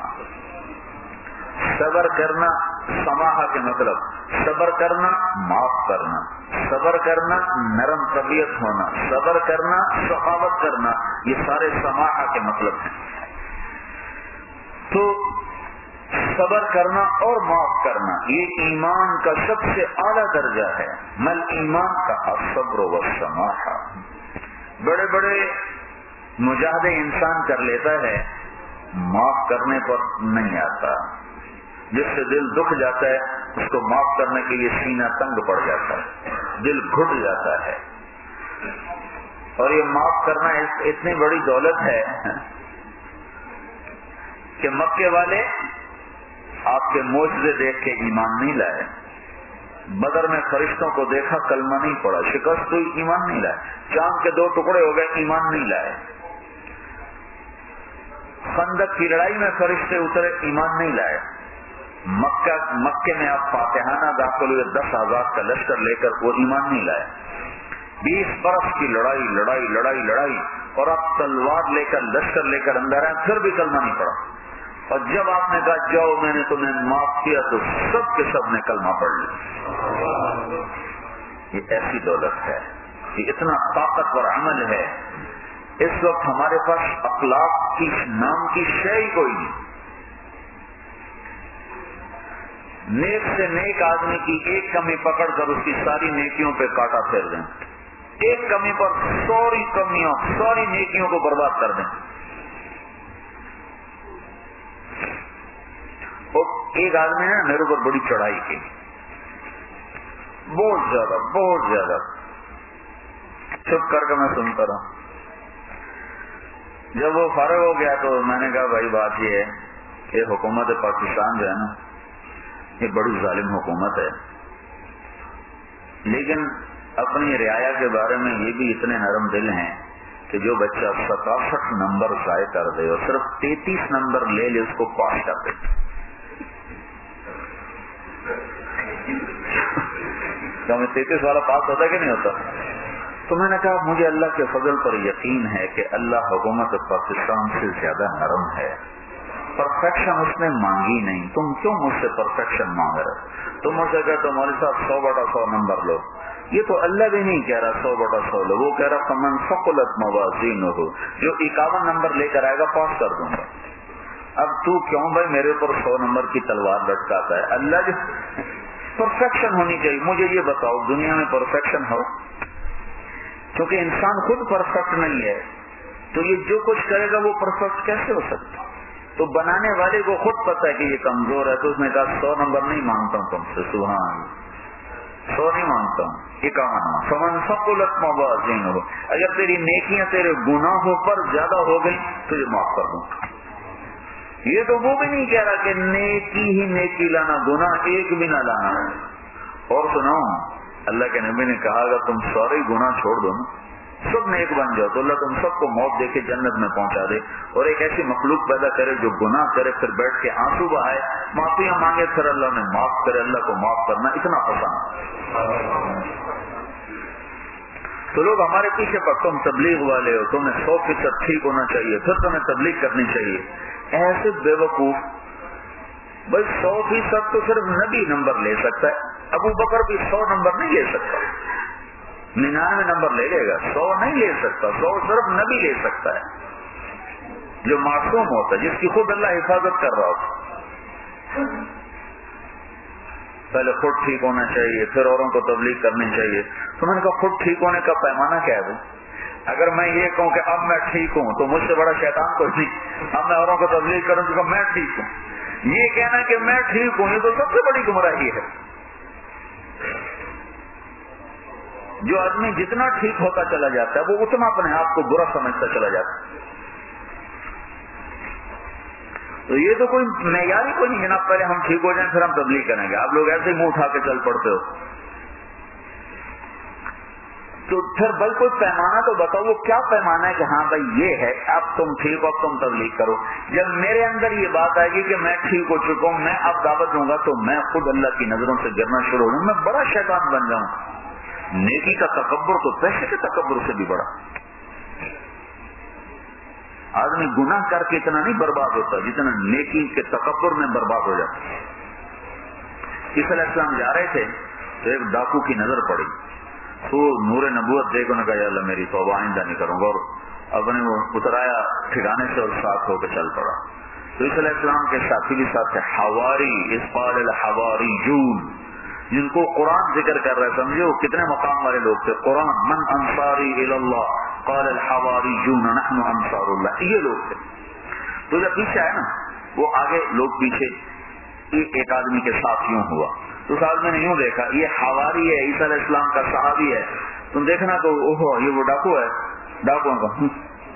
صبر کرنا, سماح کے مطلب صبر کرنا, معاف کرنا, صبر کرنا, نرم طبیعت ہونا, صبر کرنا, سخاوت کرنا, یہ سارے سماح کے مطلب ہیں. تو صبر کرنا اور معاف کرنا یہ ایمان کا سب سے اعلیٰ درجہ ہے. مل ایمان کا الصبر والسماحہ. بڑے بڑے مجاہدے انسان کر لیتا ہے، معاف کرنے پر نہیں آتا. جس سے دل دکھ جاتا ہے اس کو معاف کرنے کے لیے سینہ تنگ پڑ جاتا ہے، دل گھٹ جاتا ہے. اور یہ معاف کرنا اتنی بڑی دولت ہے کہ مکے والے آپ کے معجزے دیکھ کے ایمان نہیں لائے. بدر میں فرشتوں کو دیکھا، کلمہ نہیں پڑا، شکست ہوئی، ایمان نہیں لائے. چاند کے 2 ٹکڑے ہو گئے، ایمان نہیں لائے. خندق کی لڑائی میں فرشتے اترے، ایمان نہیں لائے. مکے میں آپ فاتحانہ داخل ہوئے 10,000 کا لشکر لے کر، وہ ایمان نہیں لائے. 20 برس کی لڑائی اور آپ تلوار لے کر لشکر لے کر اندر آئے، پھر بھی کلمہ نہیں پڑا. اور جب آپ نے کہا جاؤ میں نے تمہیں معاف کیا تو سب کے سب نے کلمہ پڑھ لیا. یہ ایسی دولت ہے، یہ اتنا طاقتور عمل ہے. اس وقت ہمارے پاس اخلاق کی نام کی شے ہی کوئی نہیں. نیک سے نیک آدمی کی ایک کمی پکڑ کر اس کی ساری نیکیوں پہ کاٹا پھیر دیں، ایک کمی پر ساری نیکیوں کو برباد کر دیں. اور ایک آدمی نے میرے اوپر بڑی چڑھائی کی، بہت زیادہ. چپ کر کے میں سنتا رہا. جب وہ فارغ ہو گیا تو میں نے کہا بھائی بات یہ ہے کہ حکومت پاکستان جو ہے نا، یہ بڑی ظالم حکومت ہے، لیکن اپنی رعایا کے بارے میں یہ بھی اتنے نرم دل ہیں کہ جو بچہ 67 نمبر ضائع کر دے اور صرف 33 نمبر لے لے اس کو پاس کر دے. کیا میں 33 والا پاس ہوتا کہ نہیں ہوتا؟ تو میں نے کہا مجھے اللہ کے فضل پر یقین ہے کہ اللہ حکومت پاکستان سے زیادہ نرم ہے. پرفیکشن اس نے مانگی نہیں. تم کیوں مجھ سے پرفیکشن مانگ رہے؟ تم مجھ سے کہتے ہو مولوی صاحب 100/100 نمبر لو. یہ تو اللہ بھی نہیں کہہ رہا 100/100 لو، وہ کہہ رہا فمن ثقلت موازینہ، جو 51 نمبر لے کر آئے گا پاس کر دوں گا. اب تو کیوں بھائی میرے اوپر 100 نمبر کی تلوار لٹکاتا ہے؟ اللہ جو پرفیکشن ہونی چاہیے. مجھے یہ بتاؤ دنیا میں پرفیکشن ہو؟ کیونکہ انسان خود پرفیکٹ نہیں ہے تو یہ جو کچھ کرے گا وہ پرفیکٹ کیسے ہو سکتا؟ تو بنانے والے کو خود پتا ہے کہ یہ کمزور ہے، تو اس نے کہا 100 نمبر نہیں مانگتا ہوں تم سے، سبحان 100 نہیں مانگتا ہوں، 51. فمن ثقلت موازینہ، اگر تیری نیکیاں تیرے گناہوں پر زیادہ ہو گئی تو یہ معاف کر دوں. یہ تو وہ بھی نہیں کہہ رہا کہ نیکی ہی نیکی لانا، گناہ ایک بھی نہ لانا. اور سناؤ، اللہ کے نبی نے کہا اگر تم سارے گناہ چھوڑ دو نا، سب نیک بن جاؤ، تو اللہ تم سب کو موت دے کے جنت میں پہنچا دے، اور ایک ایسی مخلوق پیدا کرے جو گناہ کرے پھر بیٹھ کے آنسو بہائے، معافیاں مانگے پھر اللہ نے معاف کرے. اللہ کو معاف کرنا اتنا پسند. تو لوگ ہمارے پیچھے پر تم تبلیغ والے ہو، تمہیں 100% ٹھیک ہونا چاہیے، پھر تمہیں تبلیغ کرنی چاہیے. ایسے بے وقوف. بھائی 100% تو صرف نبی نمبر لے سکتا ہے، ابو بکر بھی 100 نمبر نہیں لے سکتا، 99 نمبر لے لے گا، 100 نہیں لے سکتا. 100 صرف نبی لے سکتا ہے جو معصوم ہوتا ہے، جس کی خود اللہ حفاظت کر رہا ہوتا. پہلے خود ٹھیک ہونا چاہیے، پھر اوروں کو تبلیغ کرنی چاہیے. تو میں نے کہا خود ٹھیک ہونے کا پیمانہ کیا ہے؟ اگر میں یہ کہوں کہ اب میں ٹھیک ہوں تو مجھ سے بڑا شیطان کوئی نہیں. اب میں اوروں کو تبلیغ کروں کہ میں ٹھیک ہوں. یہ کہنا کہ میں ٹھیک ہوں یہ تو سب سے بڑی گمراہی ہے. جو آدمی جتنا ٹھیک ہوتا چلا جاتا ہے وہ اتنا اپنے آپ کو برا سمجھتا چلا جاتا ہے. تو یہ تو کوئی معیار ہی کوئی نہیں جناب پہلے ہم ٹھیک ہو جائیں پھر ہم تبلیغ کریں گے. آپ لوگ ایسے ہی منہ اٹھا کے چل پڑتے ہو. تو پھر بھائی کوئی پیمانہ تو بتاؤ، وہ کیا پیمانہ ہے کہ ہاں بھائی یہ ہے اب تم ٹھیک ہو اب تم تبلیغ کرو. جب میرے اندر یہ بات آئے گی کہ میں ٹھیک ہو چکا ہوں، میں اب دعوت دوں گا تو میں خود اللہ کی نظروں سے گرنا شروع ہو جاؤں، میں بڑا شیطان بن جاؤں. نیکی کا تکبر تو پیسے کے تکبر سے بھی بڑا. آدمی گناہ کر کے اتنا نہیں برباد ہوتا جتنا نیکی کے تکبر میں برباد ہو جاتا. عیسیٰ علیہ السلام جا رہے تھے تو ایک ڈاکو کی نظر پڑی، تو نور نبوت دیکھ انہوں نے کہا یا اللہ میری توبہ آئندہ نہیں کروں گا، اور اپنے وہ اترایا ٹھکانے سے اور ساتھ ہو کے چل پڑا. تو عیسیٰ علیہ السلام کے ساتھی بھی ساتھ تھے حواری، اذ قال الحواریون، جن کو قرآن ذکر کر رہا ہے. سمجھو کتنے مقام والے لوگ تھے. قرآن من انصاری الی اللہ قال الحواریون نحن انصار اللہ، یہ لوگ تھے. تو جب پیچھے آئے نا وہ آگے لوگ پیچھے ایک آدمی کے ساتھ یوں ہوا تو اس آدمی نے یوں دیکھا یہ حواری ہے، عیسیٰ علیہ السلام کا صحابی ہے. تم دیکھنا تو اوہو یہ وہ ڈاکو ہے، ڈاکوؤں کا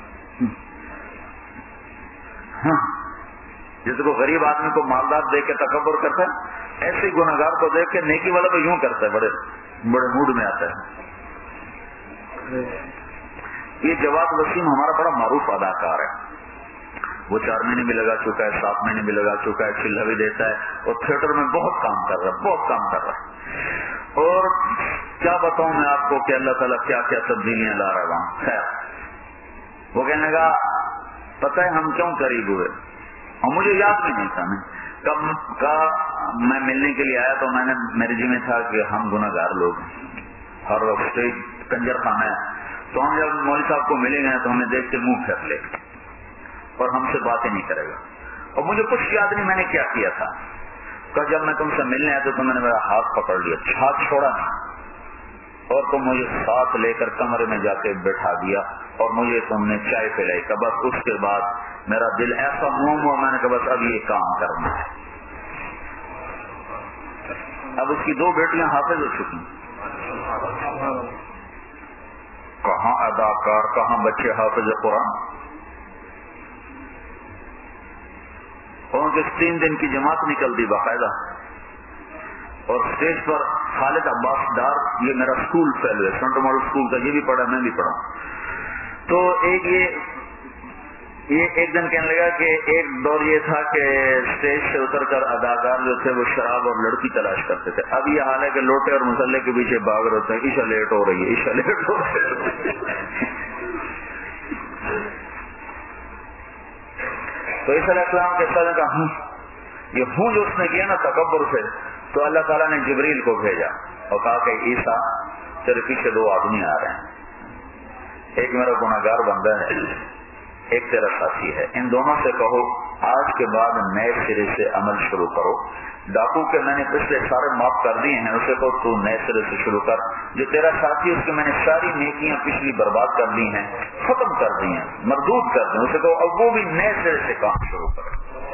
ہاں جیسے کو غریب آدمی کو مالدار دیکھ کے تکبر کرتا ہے، ایسے ہی گنہگار کو دیکھ کے نیکی والا تو یوں کرتا ہے، بڑے بڑے موڈ میں آتا ہے. یہ جواد وسیم ہمارا بڑا معروف اداکار ہے. وہ 4 مہینے بھی لگا چکا ہے، 7 مہینے بھی لگا چکا ہے، چلہ بھی دیتا ہے اور تھیٹر میں بہت کام کر رہا ہے، بہت کام کر رہا ہے. اور کیا بتاؤں میں آپ کو کہ اللہ تعالیٰ کیا کیا تبدیلیاں لا رہا ہوں. خیر وہ کہنے لگا پتہ ہے ہم کیوں قریب ہوئے، اور مجھے یاد بھی نہیں تھا. کب کا میں ملنے کے لیے آیا تو میں نے میرے جی میں تھا کہ ہم گناہ گار لوگ ہیں، ہر وقت کنجر خانہ ہے. تو ہم جب مولوی صاحب کو ملیں گے تو ہمیں دیکھ کے منہ پھیر لے اور ہم سے باتیں نہیں کرے گا. اور مجھے کچھ یاد نہیں میں نے کیا کیا تھا. کہ جب میں تم سے ملنے آیا تو میں نے میرا ہاتھ پکڑ لیا، ہاتھ چھوڑا نہیں، اور تم مجھے ساتھ لے کر کمرے میں جا کے بٹھا دیا اور مجھے تم نے چائے پلائی. کہ بس اس کے بعد میرا دل ایسا موم ہوا، میں نے کہا بس اب یہ کام کرنا ہے. اب اس کی 2 بیٹیاں حافظ ہو چکی، کہاں اداکار کہاں بچے حافظ قرآن. اور ان کے 3 دن کی جماعت نکل دی باقاعدہ. اور اسٹیج پر خالد عباس ڈار، یہ میرا اسکول فیلو ہے، سینٹر ماڈل اسکول کا، یہ بھی پڑھا میں بھی پڑھا. تو ایک دن کہنے لگا کہ ایک دور یہ تھا کہ اسٹیج سے اتر کر اداکار جو تھے وہ شراب اور لڑکی تلاش کرتے تھے. اب یہ حال ہے کہ لوٹے اور مسلح کے پیچھے بھاگ رہے ہوتے ہیں، عشاء لیٹ ہو رہی ہے، عشاء لیٹ ہو رہی ہے. تو عیسیٰ علیہ السلام کے ساتھ کہا یہ ہوں جو اس نے کیا نا تکبر سے، تو اللہ تعالیٰ نے جبریل کو بھیجا اور کہا کہ عیسیٰ تیرے پیچھے 2 آدمی آ رہے ہیں، ایک میرا گناہگار بندہ ہے، ایک تیرا ساتھی ہے. ان دونوں سے کہو آج کے بعد نئے سرے سے عمل شروع کرو. ڈاکو کے میں نے پچھلے سارے معاف کر دیے ہیں، اسے کہو تو نئے سرے سے شروع کر. جو تیرا ساتھی اس کے میں نے ساری نیکیاں پچھلی برباد کر دی ہیں، ختم کر دی ہیں، مردود کر دی، اسے کہو اب وہ بھی نئے سرے سے کام شروع کرے.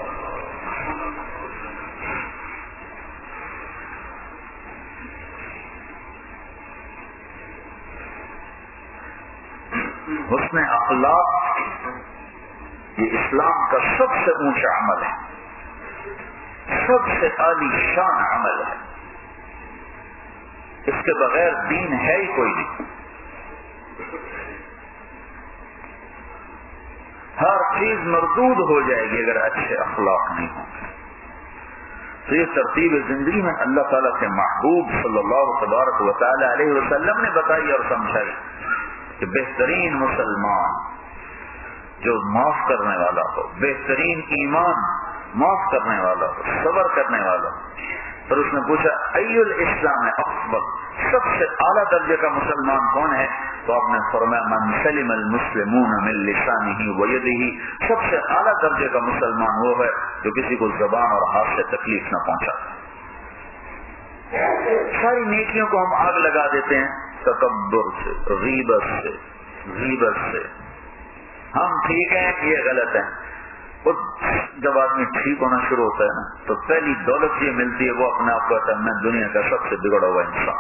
حسن اخلاق یہ اسلام کا سب سے اونچا عمل ہے، سب سے عالی شان عمل ہے. اس کے بغیر دین ہے ہی کوئی نہیں. ہر چیز مردود ہو جائے گی اگر اچھے اخلاق نہیں ہوں گے. تو یہ ترتیب زندگی میں اللہ تعالیٰ کے محبوب صلی اللہ تبارک و تعالی علیہ وسلم نے بتائی اور سمجھائی کہ بہترین مسلمان جو معاف کرنے والا ہو، بہترین ایمان معاف کرنے والا ہو، صبر کرنے والا ہو. پھر اس نے پوچھا ای الاسلام افضل، سب سے اعلیٰ درجے کا مسلمان کون ہے؟ تو آپ نے فرمایا من سلم المسلمون من لسانہ ویدہ، سب سے اعلیٰ درجے کا مسلمان وہ ہے جو کسی کو زبان اور ہاتھ سے تکلیف نہ پہنچا. ساری نیکیوں کو ہم آگ لگا دیتے ہیں تکبر سے، غیبت سے. ہم ٹھیک ہیں یہ غلط ہے. اور جب آدمی ٹھیک ہونا شروع ہوتا ہے نا تو پہلی دولت یہ ملتی ہے وہ اپنے آپ کو کہتا ہے میں دنیا کا سب سے بگڑا ہوا انسان.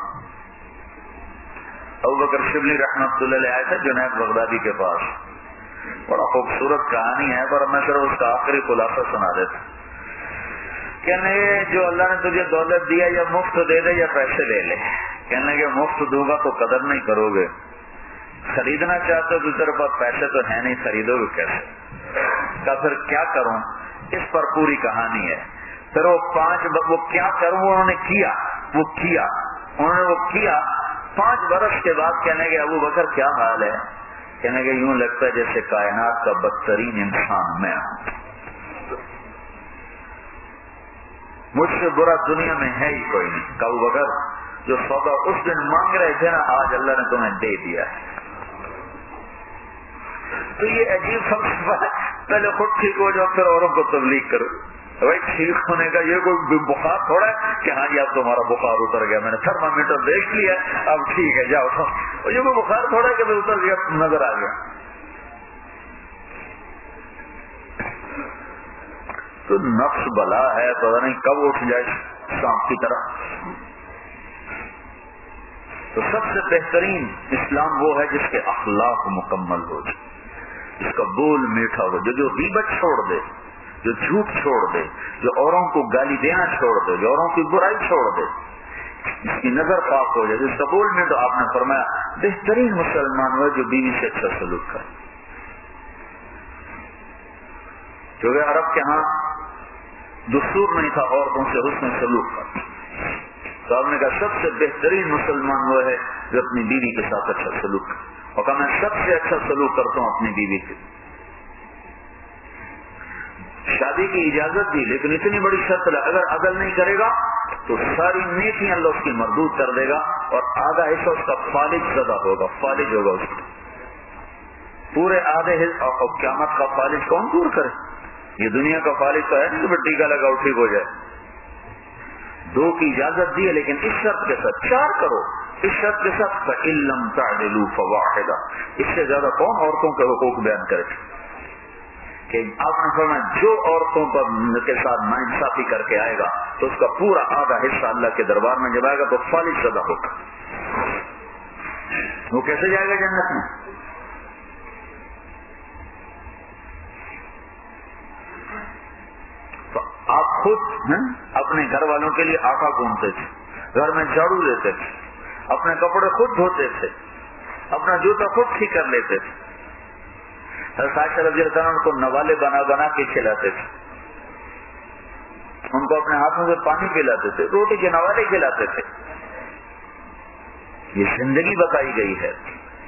ابوبکر شبلی رحمۃ اللہ علیہ آئے تھے جنید بغدادی کے پاس، بڑا خوبصورت کہانی ہے پر میں صرف اس کا آخری خلاصہ سنا دیتا. کہنے جو اللہ نے تجھے دولت دیا یا مفت دے دے یا پیسے لے لے. کہنے کہ مفت دوں گا تو قدر نہیں کرو گے، خریدنا چاہتے ہو تو تیرے پاس پیسے تو ہے نہیں، خریدو گے کیسے؟ کہ پھر کیا کروں؟ اس پر پوری کہانی ہے. پھر وہ کیا کروں انہوں نے کیا، انہوں نے وہ کیا. 5 برس کے بعد کہنے کہ ابو بکر کیا حال ہے؟ کہنے کہ یوں لگتا ہے جیسے کائنات کا بدترین انسان میں ہوں، مجھ سے برا دنیا میں ہے ہی کوئی نہیں. کہ ابو بکر جو سودا اس دن مانگ رہے تھے نا آج اللہ نے تمہیں دے دیا ہے. تو یہ عجیب فلسفہ ہے. پہلے خود ٹھیک ہو جاؤ پھر اوروں کو تبلیغ کرو. بھائی ٹھیک ہونے کا یہ کوئی بخار تھوڑا ہے کہ ہاں جی اب تمہارا بخار اتر گیا, میں نے تھرمامیٹر دیکھ لیا اب ٹھیک ہے جاؤ. یہ کوئی بخار تھوڑا ہے کہ میں اتر گیا نظر آ گیا. تو نفس بلا ہے, پتہ نہیں کب اٹھ جائے سانپ کی طرح. تو سب سے بہترین اسلام وہ ہے جس کے اخلاق مکمل ہو جائے, جس کا بول میٹھا ہو, جو غیبت چھوڑ دے, جو جھوٹ چھوڑ دے, جو اوروں کو گالی دینا چھوڑ دے, جو اوروں کی برائی چھوڑ دے, جس کی نظر پاک ہو جائے, جس کا بول میں. تو آپ نے فرمایا بہترین مسلمان وہ جو بیوی سے اچھا سلوک کرے. کیونکہ عرب کے ہاں دستور نہیں تھا عورتوں سے حسن سلوک کا. تو آپ نے کہا سب سے بہترین مسلمان وہ ہے جو اپنی بیوی کے ساتھ اچھا سلوک کرے. اور کہا میں سب سے اچھا سلوک کرتا ہوں اپنی بیوی سے. شادی کی اجازت دی, لیکن اتنی بڑی شرط ہے اگر عدل نہیں کرے گا تو ساری نیکیاں اللہ اس کی مردود کر دے گا, اور آدھا حصہ اس کا فالج زدہ ہوگا, فالج ہوگا اس کا پورے آدھے حصہ. اور قیامت کا فالج کون دور کرے؟ یہ دنیا کا فالج تو ہے نہیں کہ ٹیکا لگاؤ ٹھیک ہو جائے. 2 کی اجازت دی ہے, لیکن اس شرط کے ساتھ 4 کرو. اس شرط کے ساتھ فَإِن لَّمْ تَعْدِلُوا فَوَاحِدَةٌ. اس سے زیادہ کون عورتوں کے حقوق بیان کرے؟ کہ آپ نے فرمایا جو عورتوں پر کے ساتھ ناانصافی کر کے آئے گا تو اس کا پورا آدھا حصہ اللہ کے دربار میں جب آئے گا تو فالج زدہ ہوگا. وہ کیسے جائے گا جنت میں؟ تو آپ خود اپنے گھر والوں کے لیے آٹا گوندتے تھے, گھر میں جھاڑو دیتے تھے, اپنے کپڑے خود دھوتے تھے, اپنا جوتا خود ٹھیک کر لیتے تھے. عائشہ رضی اللہ عنہ کو نوالے بنا بنا کے کھلاتے تھے, ان کو اپنے ہاتھوں سے پانی پلاتے تھے, روٹی کے نوالے کھلاتے تھے. یہ زندگی بتائی گئی ہے.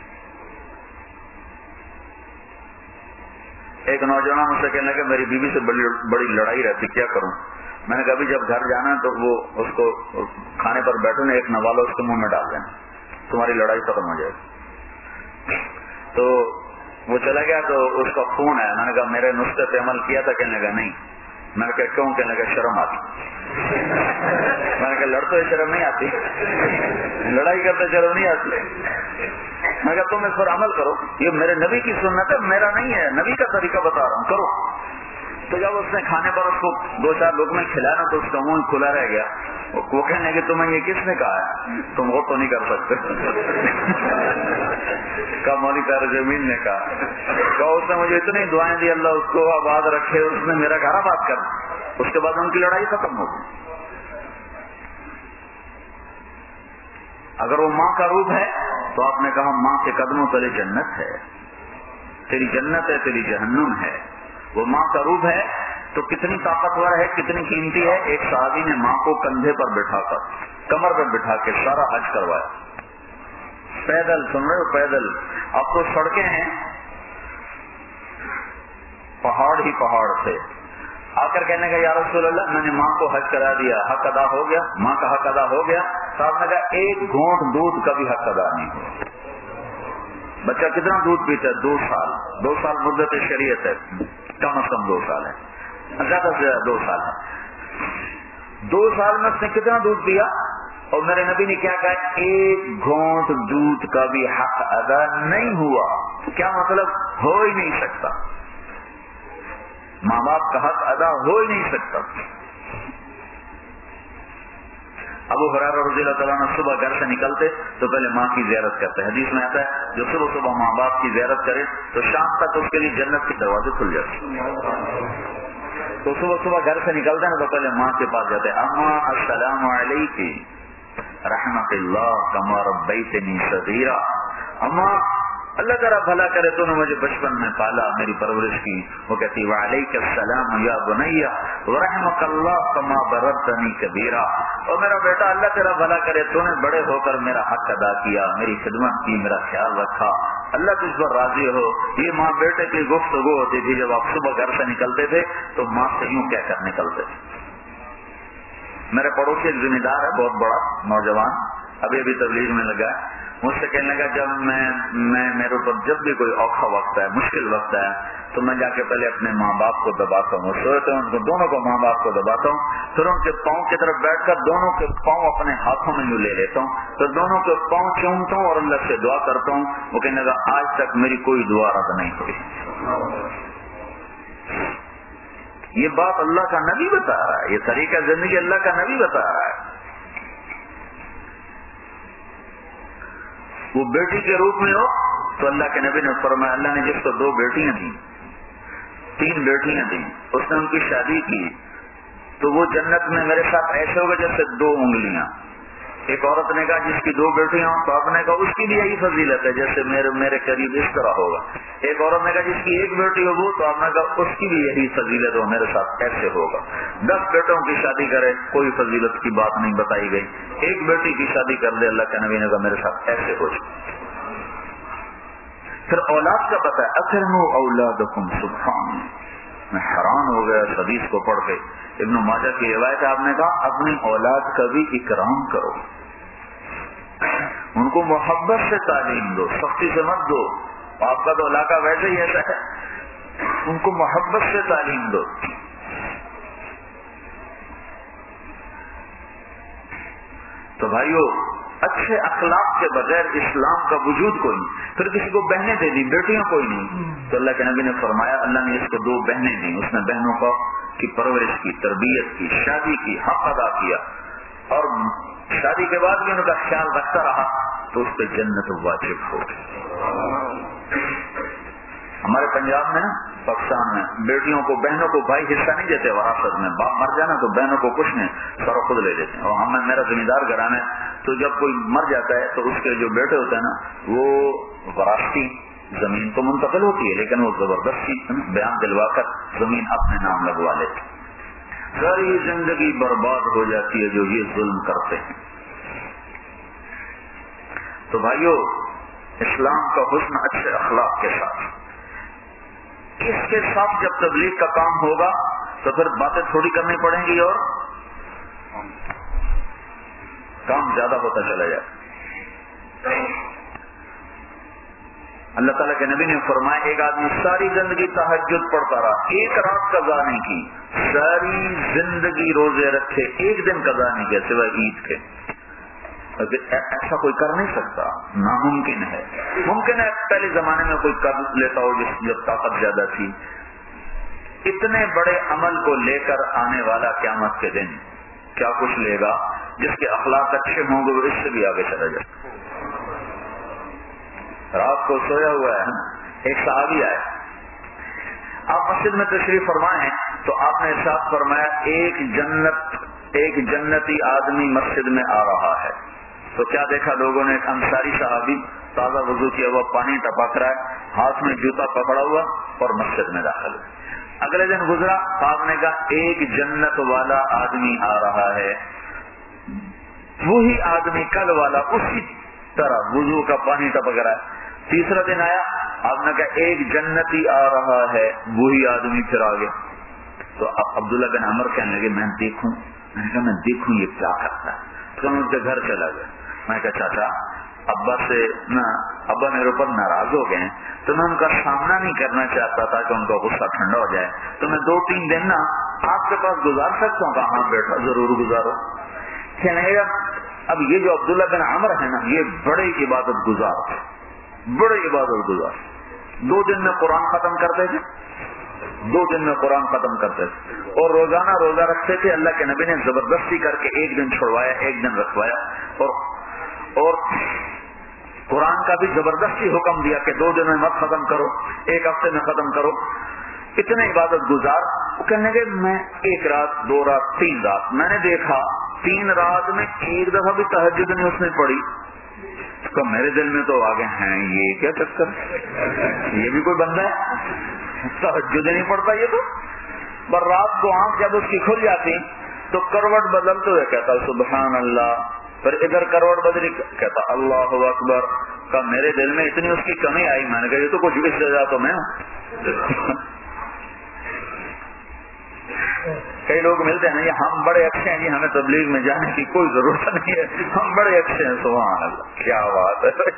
ایک نوجوان مجھ سے کہنے لگا میری بیوی سے بڑی لڑائی رہتی, کیا کروں؟ میں نے کہا جب گھر جانا تو وہ اس کو کھانے پر بیٹھو نا, ایک نوالا اس کے منہ میں ڈال دینا, تمہاری لڑائی ختم ہو جائے گی. تو وہ چلا گیا تو اس کا فون آیا. میں نے کہا میرے نسخے پہ عمل کیا تھا؟ کہنے لگا نہیں. میں نے کہا کیوں؟ کہنے لگا شرم آتی. میں نے کہا لڑتے شرم نہیں آتی, لڑائی کرتے شرم نہیں آتی. میں کہا تم اس پر عمل کرو, یہ میرے نبی کی سنت ہے, میرا نہیں ہے, نبی کا طریقہ بتا رہا ہوں, کرو. تو جب اس نے کھانے پر اس کو 2-4 لقمے کھلانا تو اس کا منہ کھلا رہ گیا. وہ کہنے کہ تمہیں یہ کس نے کہا ہے, تم وہ تو نہیں کر سکتے. کہا مولوی طاہر جمیل نے کہا. کہا اس نے مجھے اتنی دعائیں دی, اللہ اس کو آباد رکھے, اس نے میرا گھر آباد کر. اس کے بعد ان کی لڑائی ختم ہو گئی. اگر وہ ماں کا روپ ہے تو آپ نے کہا ماں کے قدموں تلے جنت ہے, تیری جنت ہے, تیری جہنم ہے. وہ ماں کا روپ ہے تو کتنی طاقتور ہے, کتنی قیمتی ہے. ایک صحابی نے ماں کو کندھے پر بٹھا کر, کمر پر بٹھا کے سارا حج کروایا, پیدل. سن رہے ہو, پیدل. اب تو سڑکیں ہیں, پہاڑ ہی پہاڑ تھے. آ کر کہنے کا یا رسول اللہ میں نے ماں کو حج کرا دیا, حق ادا ہو گیا, ماں کا حق ادا ہو گیا. صاحب نے کہا ایک گھونٹ دودھ کا بھی حق ادا نہیں ہوا. بچہ کتنا دودھ پیتا ہے؟ 2 سال. 2 سال مدت شریعت ہے, کم از کم 2 سال ہے, زیادہ سے زیادہ 2 سال ہے. 2 سال میں اس نے کتنا دودھ پیا؟ اور میرے نبی نے کیا کہا, ایک گھونٹ دودھ کا بھی حق ادا نہیں ہوا. کیا مطلب؟ ہو ہی نہیں سکتا, ماں باپ کا حق ادا ہو ہی نہیں سکتا. ابو ہریرہ رضی اللہ تعالیٰ عنہ صبح گھر سے نکلتے تو پہلے ماں کی زیارت کرتے. حدیث میں آتا ہے جو صبح صبح ماں باپ کی زیارت کرے تو شام تک اس کے لیے جنت کے دروازے کھل جاتے. تو صبح صبح گھر سے نکلتے ہیں تو پہلے ماں کے پاس جاتے, اما السلام علیکی رحمت اللہ کما ربیتنی صغیرا. اما اللہ تعالیٰ بھلا کرے تو نے مجھے بچپن میں پالا, میری پرورش کی. وہ کہتی وعلیک السلام یا بنیا ورحمک اللہ کما بررتنی کبیرا. اور میرا بیٹا اللہ تیرا بھلا کرے تو نے بڑے ہو کر میرا حق ادا کیا, میری خدمت کی, میرا خیال رکھا, اللہ تجھ پر راضی ہو. یہ ماں بیٹے کی گفتگو ہوتی تھی جب آپ صبح گھر سے نکلتے تھے تو ماں سے یوں کہہ کر نکلتے تھے. میرے پڑوسی ایک ذمہ دار ہے, بہت بڑا نوجوان, ابھی ابھی تبلیغ میں لگا ہے. مجھ سے کہنے لگا جب میں میرے اوپر جب بھی کوئی اوکھا وقت ہے، مشکل وقت ہے، تو میں جا کے پہلے اپنے ماں باپ کو دباتا ہوں، سوتے ہیں ان کو دونوں کو، ماں باپ کو دباتا ہوں، پھر ان کے پاؤں کی طرف بیٹھ کر دونوں کے پاؤں اپنے ہاتھوں میں یوں لے لیتا ہوں، پھر دونوں کے پاؤں چومتا ہوں اور اللہ سے دعا کرتا ہوں۔ وہ کہنے لگا آج تک میری کوئی دعا رد نہیں ہوئی۔ یہ بات اللہ کا نبی بتا رہا ہے، یہ طریقہ زندگی اللہ کا نبی بتا رہا ہے۔ وہ بیٹی کے روپ میں ہو تو اللہ کے نبی نے فرمایا، اللہ نے جس کو 2 بیٹیاں دیں، 3 بیٹیاں دیں، اس نے ان کی شادی کی تو وہ جنت میں میرے ساتھ ایسے ہوگا جیسے 2 انگلیاں۔ ایک عورت نے کہا جس کی 2 بیٹیاں ہوں تو آپ نے کہا اس کی بھی یہی فضیلت ہے جیسے میرے قریب اس طرح ہوگا۔ ایک عورت نے کہا جس کی 1 بیٹی ہو وہ، تو آپ نے کہا اس کی بھی یہی فضیلت ہو، میرے ساتھ ایسے ہوگا۔ 10 بیٹوں کی شادی کرے کوئی فضیلت کی بات نہیں بتائی گئی، 1 بیٹی کی شادی کر دے اللہ کے نبی نے کہا میرے ساتھ ایسے ہو جائے۔ پھر اولاد کا پتہ ہے، اکرموا اولادکم، سبحان، میں حیران ہو گیا اس حدیث کو پڑھ کے۔ ابن ماجہ کی روایت ہے، آپ نے کہا اپنی اولاد کا بھی اکرام کرو، ان کو محبت سے تعلیم دو، سختی سے مت دو۔ آپ کا تو علاقہ ویسے ہی ایسا ہے، ان کو محبت سے تعلیم دو۔ تو بھائیو، اچھے اخلاق کے بغیر اسلام کا وجود کوئی نہیں۔ پھر کسی کو بہنیں دے دی، بیٹیاں کوئی نہیں، تو اللہ کے نبی نے فرمایا اللہ نے اس کو 2 بہنیں دی، اس نے بہنوں کی پرورش کی، تربیت کی، شادی کی، حق ادا کیا، اور شادی کے بعد بھی ان کا خیال رکھتا رہا تو اس پہ جنت واجب ہو گئی۔ ہمارے پنجاب میں نا، پاکستان میں بیٹیوں کو، بہنوں کو بھائی حصہ نہیں دیتے وراثت میں، باپ مر جانا تو بہنوں کو کچھ نہیں، سارا خود لے لیتے ہیں۔ اور ہمیں، میرا زمیندار گھرانا ہے، تو جب کوئی مر جاتا ہے تو اس کے جو بیٹے ہوتے ہیں نا، وہ وراثتی زمین تو منتقل ہوتی ہے لیکن وہ زبردستی بیان دلوا کر زمین اپنے نام لگوا لیتے، ساری زندگی برباد ہو جاتی ہے جو یہ ظلم کرتے ہیں۔ تو بھائیو، اسلام کا حسن اچھے اخلاق کے ساتھ، اس کے ساتھ جب تبلیغ کا کام ہوگا تو پھر باتیں تھوڑی کرنی پڑیں گی اور کام زیادہ ہوتا چلا جائے۔ اللہ تعالیٰ کے نبی نے فرمایا ایک آدمی ساری زندگی تہجد پڑھتا رہا، ایک رات قضا نہیں کی، ساری زندگی روزے رکھے، ایک دن قضا نہیں کیا سوائے عید کے۔ ایسا کوئی کر نہیں سکتا، ناممکن ہے۔ ممکن ہے پہلے زمانے میں کوئی کر لیتا ہو جب طاقت زیادہ تھی۔ اتنے بڑے عمل کو لے کر آنے والا قیامت کے دن کیا کچھ لے گا، جس کے اخلاق اچھے ہوں گے وہ اس سے بھی آگے چلا جائے۔ رات کو سویا ہوا ہے، ایک صحابی آئے، آپ مسجد میں تشریف فرمائے ہیں تو آپ نے ارشاد فرمایا ایک جنتی آدمی مسجد میں آ رہا ہے۔ تو کیا دیکھا لوگوں نے، ایک انصاری صحابی تازہ وضو کیا ہوا، پانی ٹپک رہا ہے، ہاتھ میں جوتا پکڑا ہوا اور مسجد میں داخل ہے۔ اگلے دن گزرا، آپ نے کہا ایک جنت والا آدمی آ رہا ہے، وہی آدمی کل والا اسی طرح وضو کا پانی ٹپک رہا ہے۔ تیسرا دن آیا، آپ نے کہا ایک جنتی آ رہا ہے، وہی آدمی پھر آ گیا۔ تو عبداللہ بن عمر کہنے لگے میں نے دیکھوں یہ کیا کرتا ہے۔ تو میں ان کے گھر چلا گیا، میں کہا چاچا ابا میرے اوپر ناراض ہو گئے ہیں، تو میں ان کا سامنا نہیں کرنا چاہتا تھا کہ ان کا غصہ ٹھنڈا ہو جائے، تو میں 2-3 دن آپ کے پاس گزار سکتا ہوں؟ کہا ہاں بیٹا ضرور گزارو۔ کہنے گا اب یہ جو عبداللہ بن عمر ہے نا، یہ بڑے عبادت گزار تھے، بڑے عبادت گزار، 2 دن میں قرآن ختم کرتے تھے، 2 دن میں قرآن ختم کرتے تھے، اور روزانہ روزہ رکھتے تھے۔ اللہ کے نبی نے زبردستی کر کے 1 دن چھڑوایا، 1 دن رکھوایا، اور قرآن کا بھی زبردستی حکم دیا کہ 2 دن میں مت ختم کرو، 1 ہفتے میں ختم کرو۔ اتنے عبادت گزار، وہ کہنے لگے میں 1 رات 2 رات 3 رات، میں نے دیکھا 3 رات میں 1 دفعہ بھی تہجد نہیں اس نے پڑھی۔ تو میرے دل میں تو آگے ہیں یہ کیا چکر، یہ بھی کوئی بندہ ہے تہجد نہیں پڑھتا یہ تو۔ پر رات کو آنکھ جب اس کی کھل جاتی تو کروٹ بدلتے ہوئے کہتا سبحان اللہ، پھر ادھر کروٹ بدلی کہتا اللہ اکبر۔ کا میرے دل میں اتنی اس کی کمی آئی، میں نے کہا یہ تو کچھ بھی سزا تو میں ہوں۔ کئی لوگ ملتے ہیں یہ ہم بڑے اچھے ہیں جی، ہمیں تبلیغ میں جانے کی کوئی ضرورت نہیں ہے، ہم بڑے اچھے ہیں. سبحان اللہ، کیا بات ہے.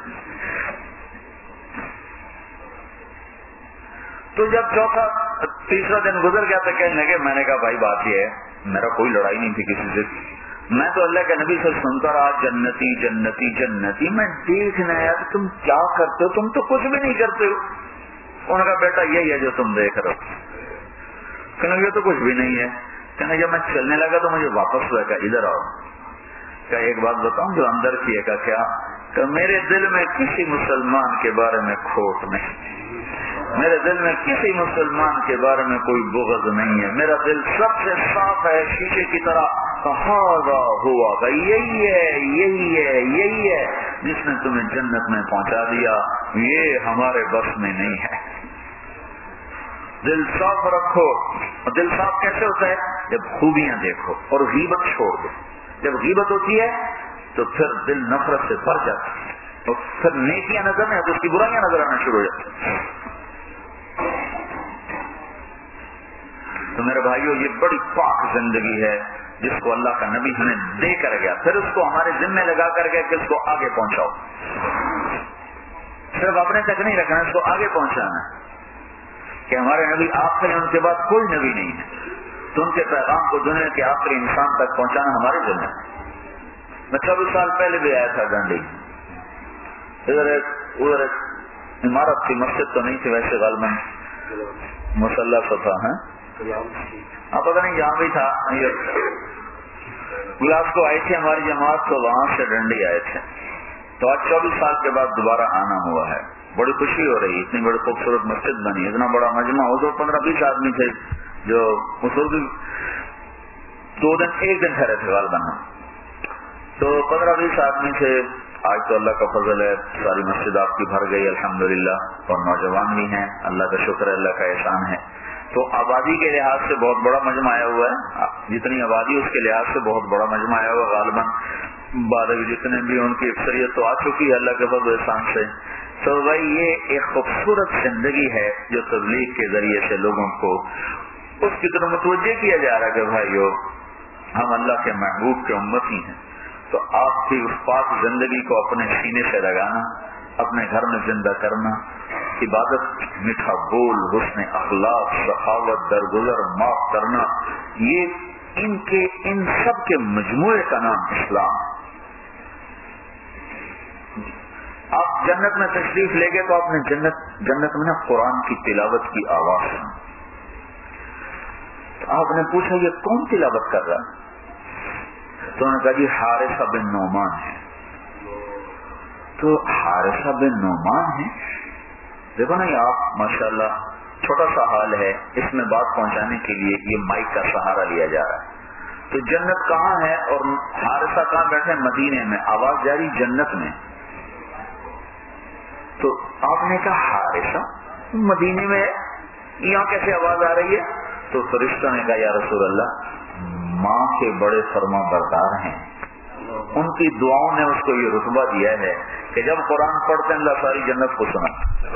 تو جب تیسرا دن گزر گیا تو کہنے لگے، میں نے کہا بھائی بات یہ ہے، میرا کوئی لڑائی نہیں تھی کسی سے، میں تو اللہ کے نبی سے سنتا رہا جنتی جنتی جنتی. میں دیکھنا یار تم کیا کرتے ہو، تم تو کچھ بھی نہیں کرتے ہو. انہوں نے کہا بیٹا یہی ہے جو تم دیکھ رہے ہو. کہنے یہ تو کچھ بھی نہیں ہے. کہنے جب میں چلنے لگا تو مجھے واپس ہوا کہ ادھر آؤ. کیا ایک بات بتاؤں جو اندر کی ہے؟ کیا کہ میرے دل میں کسی مسلمان کے بارے میں کھوٹ نہیں، میرے دل میں کسی مسلمان کے بارے میں کوئی بغض نہیں ہے، میرا دل سب سے صاف ہے شیشے کی طرح. ہوا کہ یہی ہے جس نے تمہیں جنت میں پہنچا دیا، یہ ہمارے بس میں نہیں ہے. دل صاف رکھو. اور دل صاف کیسے ہوتا ہے؟ جب خوبیاں دیکھو اور غیبت چھوڑ دو. جب غیبت ہوتی ہے تو پھر دل نفرت سے بھر جاتا ہے، اور پھر نیکیاں نظر نہیں تو اس کی برائیاں نظر آنا شروع ہو جاتی ہیں. تو میرے بھائیو یہ بڑی پاک زندگی ہے جس کو اللہ کا نبی ہمیں دے کر گیا، پھر اس کو ہمارے ذمہ لگا کر گیا کہ اس کو آگے پہنچاؤ. صرف اپنے تک نہیں رکھنا، اس کو آگے پہنچانا ہے. کہ ہمارے نبی آخری، ان کے بعد کوئی نبی نہیں ہے، تو ان کے پیغام کو دنیا کے آخری انسان تک پہنچانا ہمارے ذمہ ہے. میں 24 سال پہلے بھی آیا تھا ڈنڈی. ادھر عمارت تھی، مسجد تو نہیں تھی ویسے، غالباً مسلح تھا. ہاں پتہ نہیں جہاں بھی تھا. گلاس کو آئی تھی ہماری جماعت، تو وہاں سے ڈنڈی آئے تھے. تو آج 24 سال کے بعد دوبارہ آنا ہوا ہے. بڑی خوشی ہو رہی، اتنی بڑی خوبصورت مسجد بنی، اتنا بڑا مجمع. وہ تو 15-20 آدمی تھے جو مسلم 2 دن 1 دن ٹھہرے تھے غالباً. تو 15-20 آدمی تھے. آج تو اللہ کا فضل ہے، ساری مسجد آپ کی بھر گئی الحمدللہ، اور نوجوان بھی ہیں. اللہ کا شکر ہے، اللہ کا احسان ہے. تو آبادی کے لحاظ سے بہت بڑا مجمع آیا ہوا ہے. جتنی آبادی اس کے لحاظ سے بہت بڑا مجمع آیا ہوا ہے. غالباً بعد جتنے بھی ان کی اکثریت تو آ چکی ہے اللہ کے فضل و احسان سے. تو بھائی یہ ایک خوبصورت زندگی ہے جو تبلیغ کے ذریعے سے لوگوں کو اس کی طرف متوجہ کیا جا رہا ہے کہ بھائیو ہم اللہ کے محبوب کے امتی ہیں. تو آپ کی اس پاک زندگی کو اپنے سینے سے لگانا، اپنے گھر میں زندہ کرنا، عبادت، میٹھا بول، حسن اخلاق، سخاوت، درگزر، معاف کرنا، یہ ان سب کے مجموعے کا نام اسلام. آپ جنت میں تشریف لے گئے تو آپ نے جنت میں نا قرآن کی تلاوت کی آواز سنی. تو آپ نے پوچھا یہ کون تلاوت کر رہا ہے؟ تو انہوں نے کہا جی حارثہ بن نعمان ہے. تو حارثہ بن نعمان ہے، دیکھو نا یہ آپ ماشاءاللہ چھوٹا سا حال ہے، اس میں بات پہنچانے کے لیے یہ مائک کا سہارا لیا جا رہا ہے. تو جنت کہاں ہے اور حارثہ کہاں بیٹھے؟ مدینے میں. آواز جاری جنت میں. تو آپ نے کہا حارثہ مدینے میں، یہاں کیسے آواز آ رہی ہے؟ تو فرشتہ نے کہا یا رسول اللہ ماں کے بڑے فرما بردار ہیں، ان کی دعاؤں نے اس کو یہ رتبہ دیا ہے کہ جب قرآن پڑھتے ہیں اللہ ساری جنت کو سنا.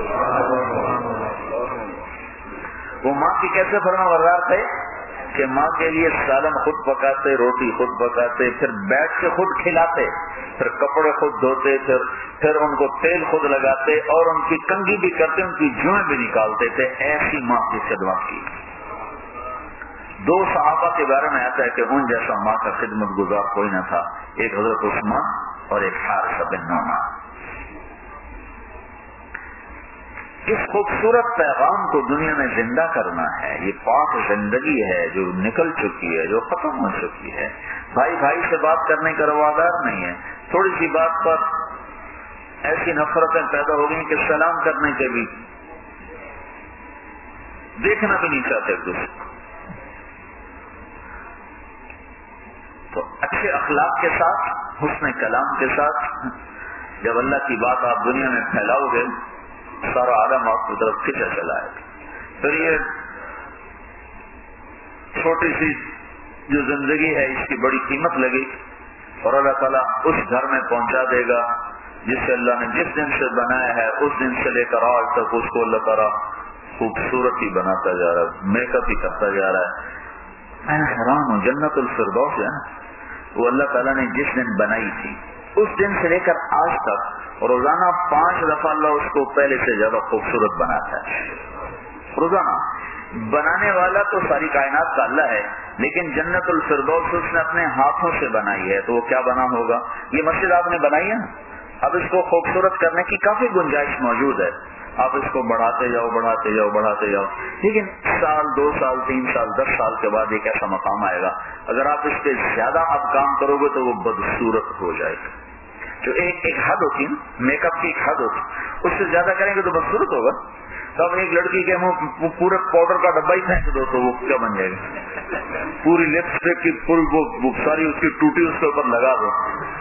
وہ ماں کی کیسے فرما بردار تھے کہ ماں کے لیے سالن خود پکاتے، روٹی خود پکاتے، پھر بیٹھ کے خود کھلاتے، پھر کپڑے خود دھوتے، پھر ان کو تیل خود لگاتے، اور ان کی کنگھی بھی کرتے، ان کی جوئیں بھی نکالتے تھے. ایسی ماں کی خدمت کی. 2 صحابہ کے بارے میں آتا ہے کہ ان جیسا ماں کا خدمت گزار کوئی نہ تھا، ایک حضرت عثمان اور ایک حارثہ بن نعمان. اس خوبصورت پیغام کو دنیا میں زندہ کرنا ہے. یہ پاک زندگی ہے جو نکل چکی ہے، جو ختم ہو چکی ہے. بھائی بھائی سے بات کرنے کا روادار نہیں ہے. تھوڑی سی بات پر ایسی نفرتیں پیدا ہو گئی کہ سلام کرنے کے بھی دیکھنا بھی نہیں چاہتے دوسرے. تو اچھے اخلاق کے ساتھ، حسن کلام کے ساتھ جب اللہ کی بات آپ دنیا میں پھیلاؤ گے، سارا عالم آپ کی طرف کھینچا چلا ہے. پھر یہ چھوٹی سی جو زندگی ہے اس کی بڑی قیمت لگی، اور اللہ تعالیٰ اس گھر میں پہنچا دے گا جسے اللہ نے جس دن سے بنایا ہے، اس دن سے لے کر آج تک اس کو اللہ تعالیٰ خوبصورت ہی بناتا جا رہا ہے، میک اپ ہی کرتا جا رہا ہے. میں حیران ہوں. جنت الفردوس ہے نا وہ اللہ تعالیٰ نے جس دن بنائی تھی اس دن سے لے کر آج تک روزانہ 5 دفعہ اللہ اس کو پہلے سے زیادہ خوبصورت بناتا ہے. روزانہ بنانے والا تو ساری کائنات کا اللہ ہے, لیکن جنت الفردوس اس نے اپنے ہاتھوں سے بنائی ہے, تو وہ کیا بنا ہوگا. یہ مسجد آپ نے بنائی ہے نا, اب اس کو خوبصورت کرنے کی کافی گنجائش موجود ہے. آپ اس کو بڑھاتے جاؤ بڑھاتے جاؤ بڑھاتے جاؤ, لیکن سال 2 سال 3 سال 10 سال کے بعد ایک ایسا مقام آئے گا اگر آپ اس پہ زیادہ اب کام کرو گے تو وہ بدصورت ہو جائے گا. جو ایک حد ہوتی ہے, میک اپ کی ایک حد ہوتی, اس سے زیادہ کریں گے تو بدصورت ہوگا. تو اب ایک لڑکی کے منہ پورے پاؤڈر کا ڈبا ہی پھینک دو تو وہ کیا بن جائے گا. پوری لپسٹک کی پوری وہ ساری اس کی ٹوٹی اس کے اوپر لگا دو.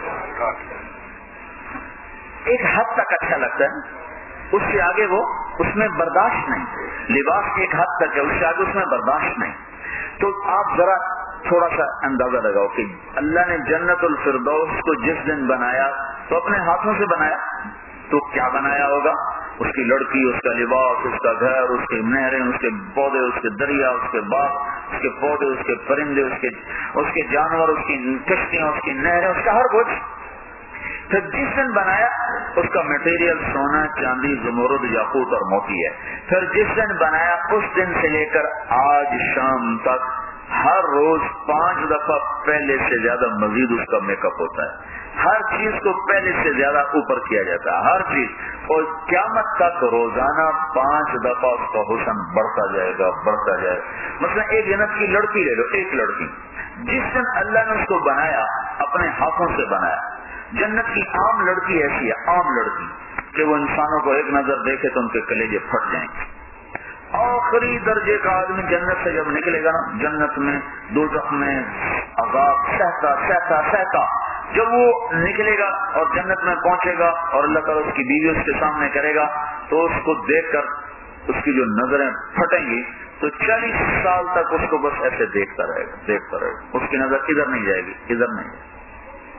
ایک حد تک اچھا لگتا ہے, اس سے آگے وہ اس میں برداشت نہیں. لباس ایک حد تک ہے, اس سے آگے اس میں برداشت نہیں. تو آپ ذرا تھوڑا سا اندازہ لگاؤ کہ اللہ نے جنت الفردوس کو جس دن بنایا تو اپنے ہاتھوں سے بنایا, تو کیا بنایا ہوگا. اس کی لڑکی, اس کا لباس, اس کا گھر, اس کے نہریں, اس کے پودے, اس کے دریا, اس کے باغ, اس کے پودے, اس کے پرندے, اس کے جانور, اس کی کشتیاں, اس کی نہریں, اس کا ہر کچھ. پھر جس دن بنایا اس کا مٹیریل سونا, چاندی, زمرد, یاقوت اور موتی ہے. پھر جس دن بنایا اس دن سے لے کر آج شام تک ہر روز 5 دفعہ پہلے سے زیادہ مزید اس کا میک اپ ہوتا ہے. ہر چیز کو پہلے سے زیادہ اوپر کیا جاتا ہے, ہر چیز. اور قیامت تک روزانہ 5 دفعہ اس کا حسن بڑھتا جائے گا بڑھتا جائے گا. مثلا ایک جنت کی لڑکی لے لو, ایک لڑکی جس دن اللہ نے اس کو بنایا اپنے ہاتھوں سے بنایا. جنت کی عام لڑکی ایسی ہے, عام لڑکی کہ وہ انسانوں کو ایک نظر دیکھے تو ان کے کلیجے پھٹ جائیں گے. آخری درجے کا آدمی جنت سے جب نکلے گا نا, جنت میں دوزخ میں عذاب سہتا سہتا سہتا جب وہ نکلے گا اور جنت میں پہنچے گا اور اللہ تعالیٰ اس کی بیوی اس کے سامنے کرے گا تو اس کو دیکھ کر اس کی جو نظریں پھٹیں گی تو 40 سال تک اس کو بس ایسے دیکھتا رہے گا. اس کی نظر ادھر نہیں جائے گی, ادھر نہیں جائے گی.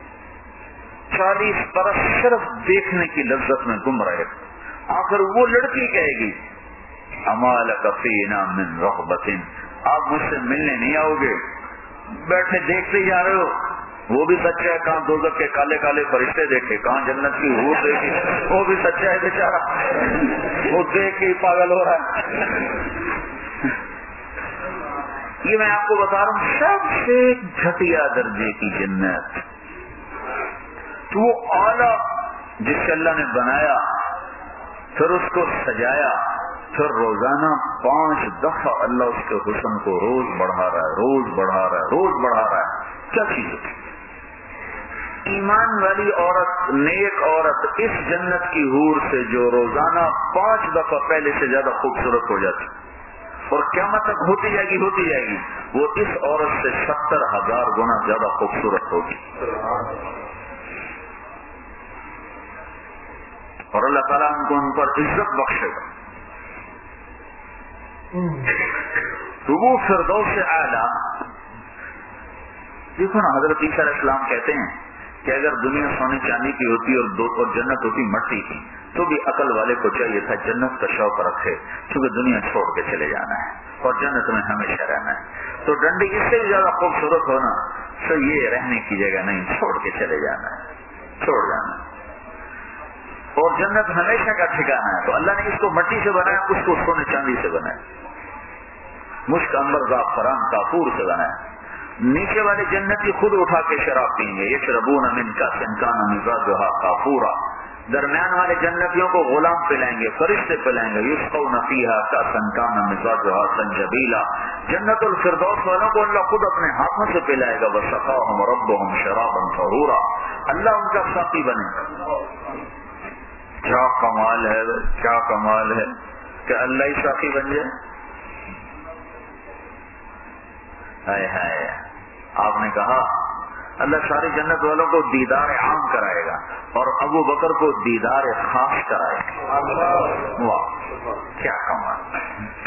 40 برس صرف دیکھنے کی لذت میں گم رہے گا. آخر وہ لڑکی کہے گی اما لک فینا من رغبۃ, آپ مجھ سے ملنے نہیں آؤ گے, بیٹھے دیکھتے جا رہے ہو. وہ بھی سچا ہے, کہاں دوزخ کے کالے کالے فرشتے دیکھے, کہاں جنت کی حور دیکھی, وہ بھی سچا ہے بیچارہ, وہ دیکھ کے پاگل ہو رہا ہے. یہ میں آپ کو بتا رہا ہوں سب سے گھٹیا درجے کی جنت. تو وہ اعلیٰ جس سے اللہ نے بنایا, پھر اس کو سجایا, پھر روزانہ 5 دفعہ اللہ اس کے حسن کو روز بڑھا رہا ہے, روز بڑھا رہا ہے, روز بڑھا رہا ہے. کیا چیز ہے. ایمان والی عورت, نیک عورت اس جنت کی حور سے جو روزانہ 5 دفعہ پہلے سے زیادہ خوبصورت ہو جاتی اور قیامت تک ہوتی جائے گی, وہ اس عورت سے 70,000 گنا زیادہ خوبصورت ہوگی. اور اللہ تعالیٰ ان پر عزت بخشے گا. تو وہ فردوس اعلیٰ. دیکھو نا, حضرت عیسیٰ علیہ السلام کہتے ہیں کہ اگر دنیا سونے چاندی کی ہوتی اور جنت ہوتی مٹی کی تو بھی عقل والے کو چاہیے تھا جنت کا شوق رکھے, کیونکہ دنیا چھوڑ کے چلے جانا ہے اور جنت میں ہمیشہ رہنا ہے. تو ڈنڈی اس سے بھی زیادہ خوبصورت ہونا تو یہ رہنے کی جگہ نہیں, چھوڑ کے چلے جانا ہے, چھوڑ جانا ہے. اور جنت ہمیشہ کا ٹھکانا ہے. تو اللہ نے اس کو مٹی سے بنایا, اس کو سونے چاندی سے بنایا, مشک عنبر زعفران کافور سے بنایا. نیچے والے جنتی خود اٹھا کے شراب پئیں گے, یشربون من کأس کان مزاجها کافورا. درمیان والے جنتیوں کو غلام پلائیں گے, فرشتے پلائیں گے. یسقون فیہا کأسا کان مزاجها زنجبیلا. جنت الفردوس والوں کو اللہ خود اپنے ہاتھوں سے پلائے گا. وسقاهم ربهم شرابا طہورا. اللہ ان کا ساقی بنے گا. کیا کمال ہے, کیا کمال ہے کہ اللہ ہی ساقی بن جائے. ہائے ہائے, آپ نے کہا اللہ ساری جنت والوں کو دیدار عام کرائے گا اور ابو بکر کو دیدار خاص کرائے گا. واہ کیا کمال.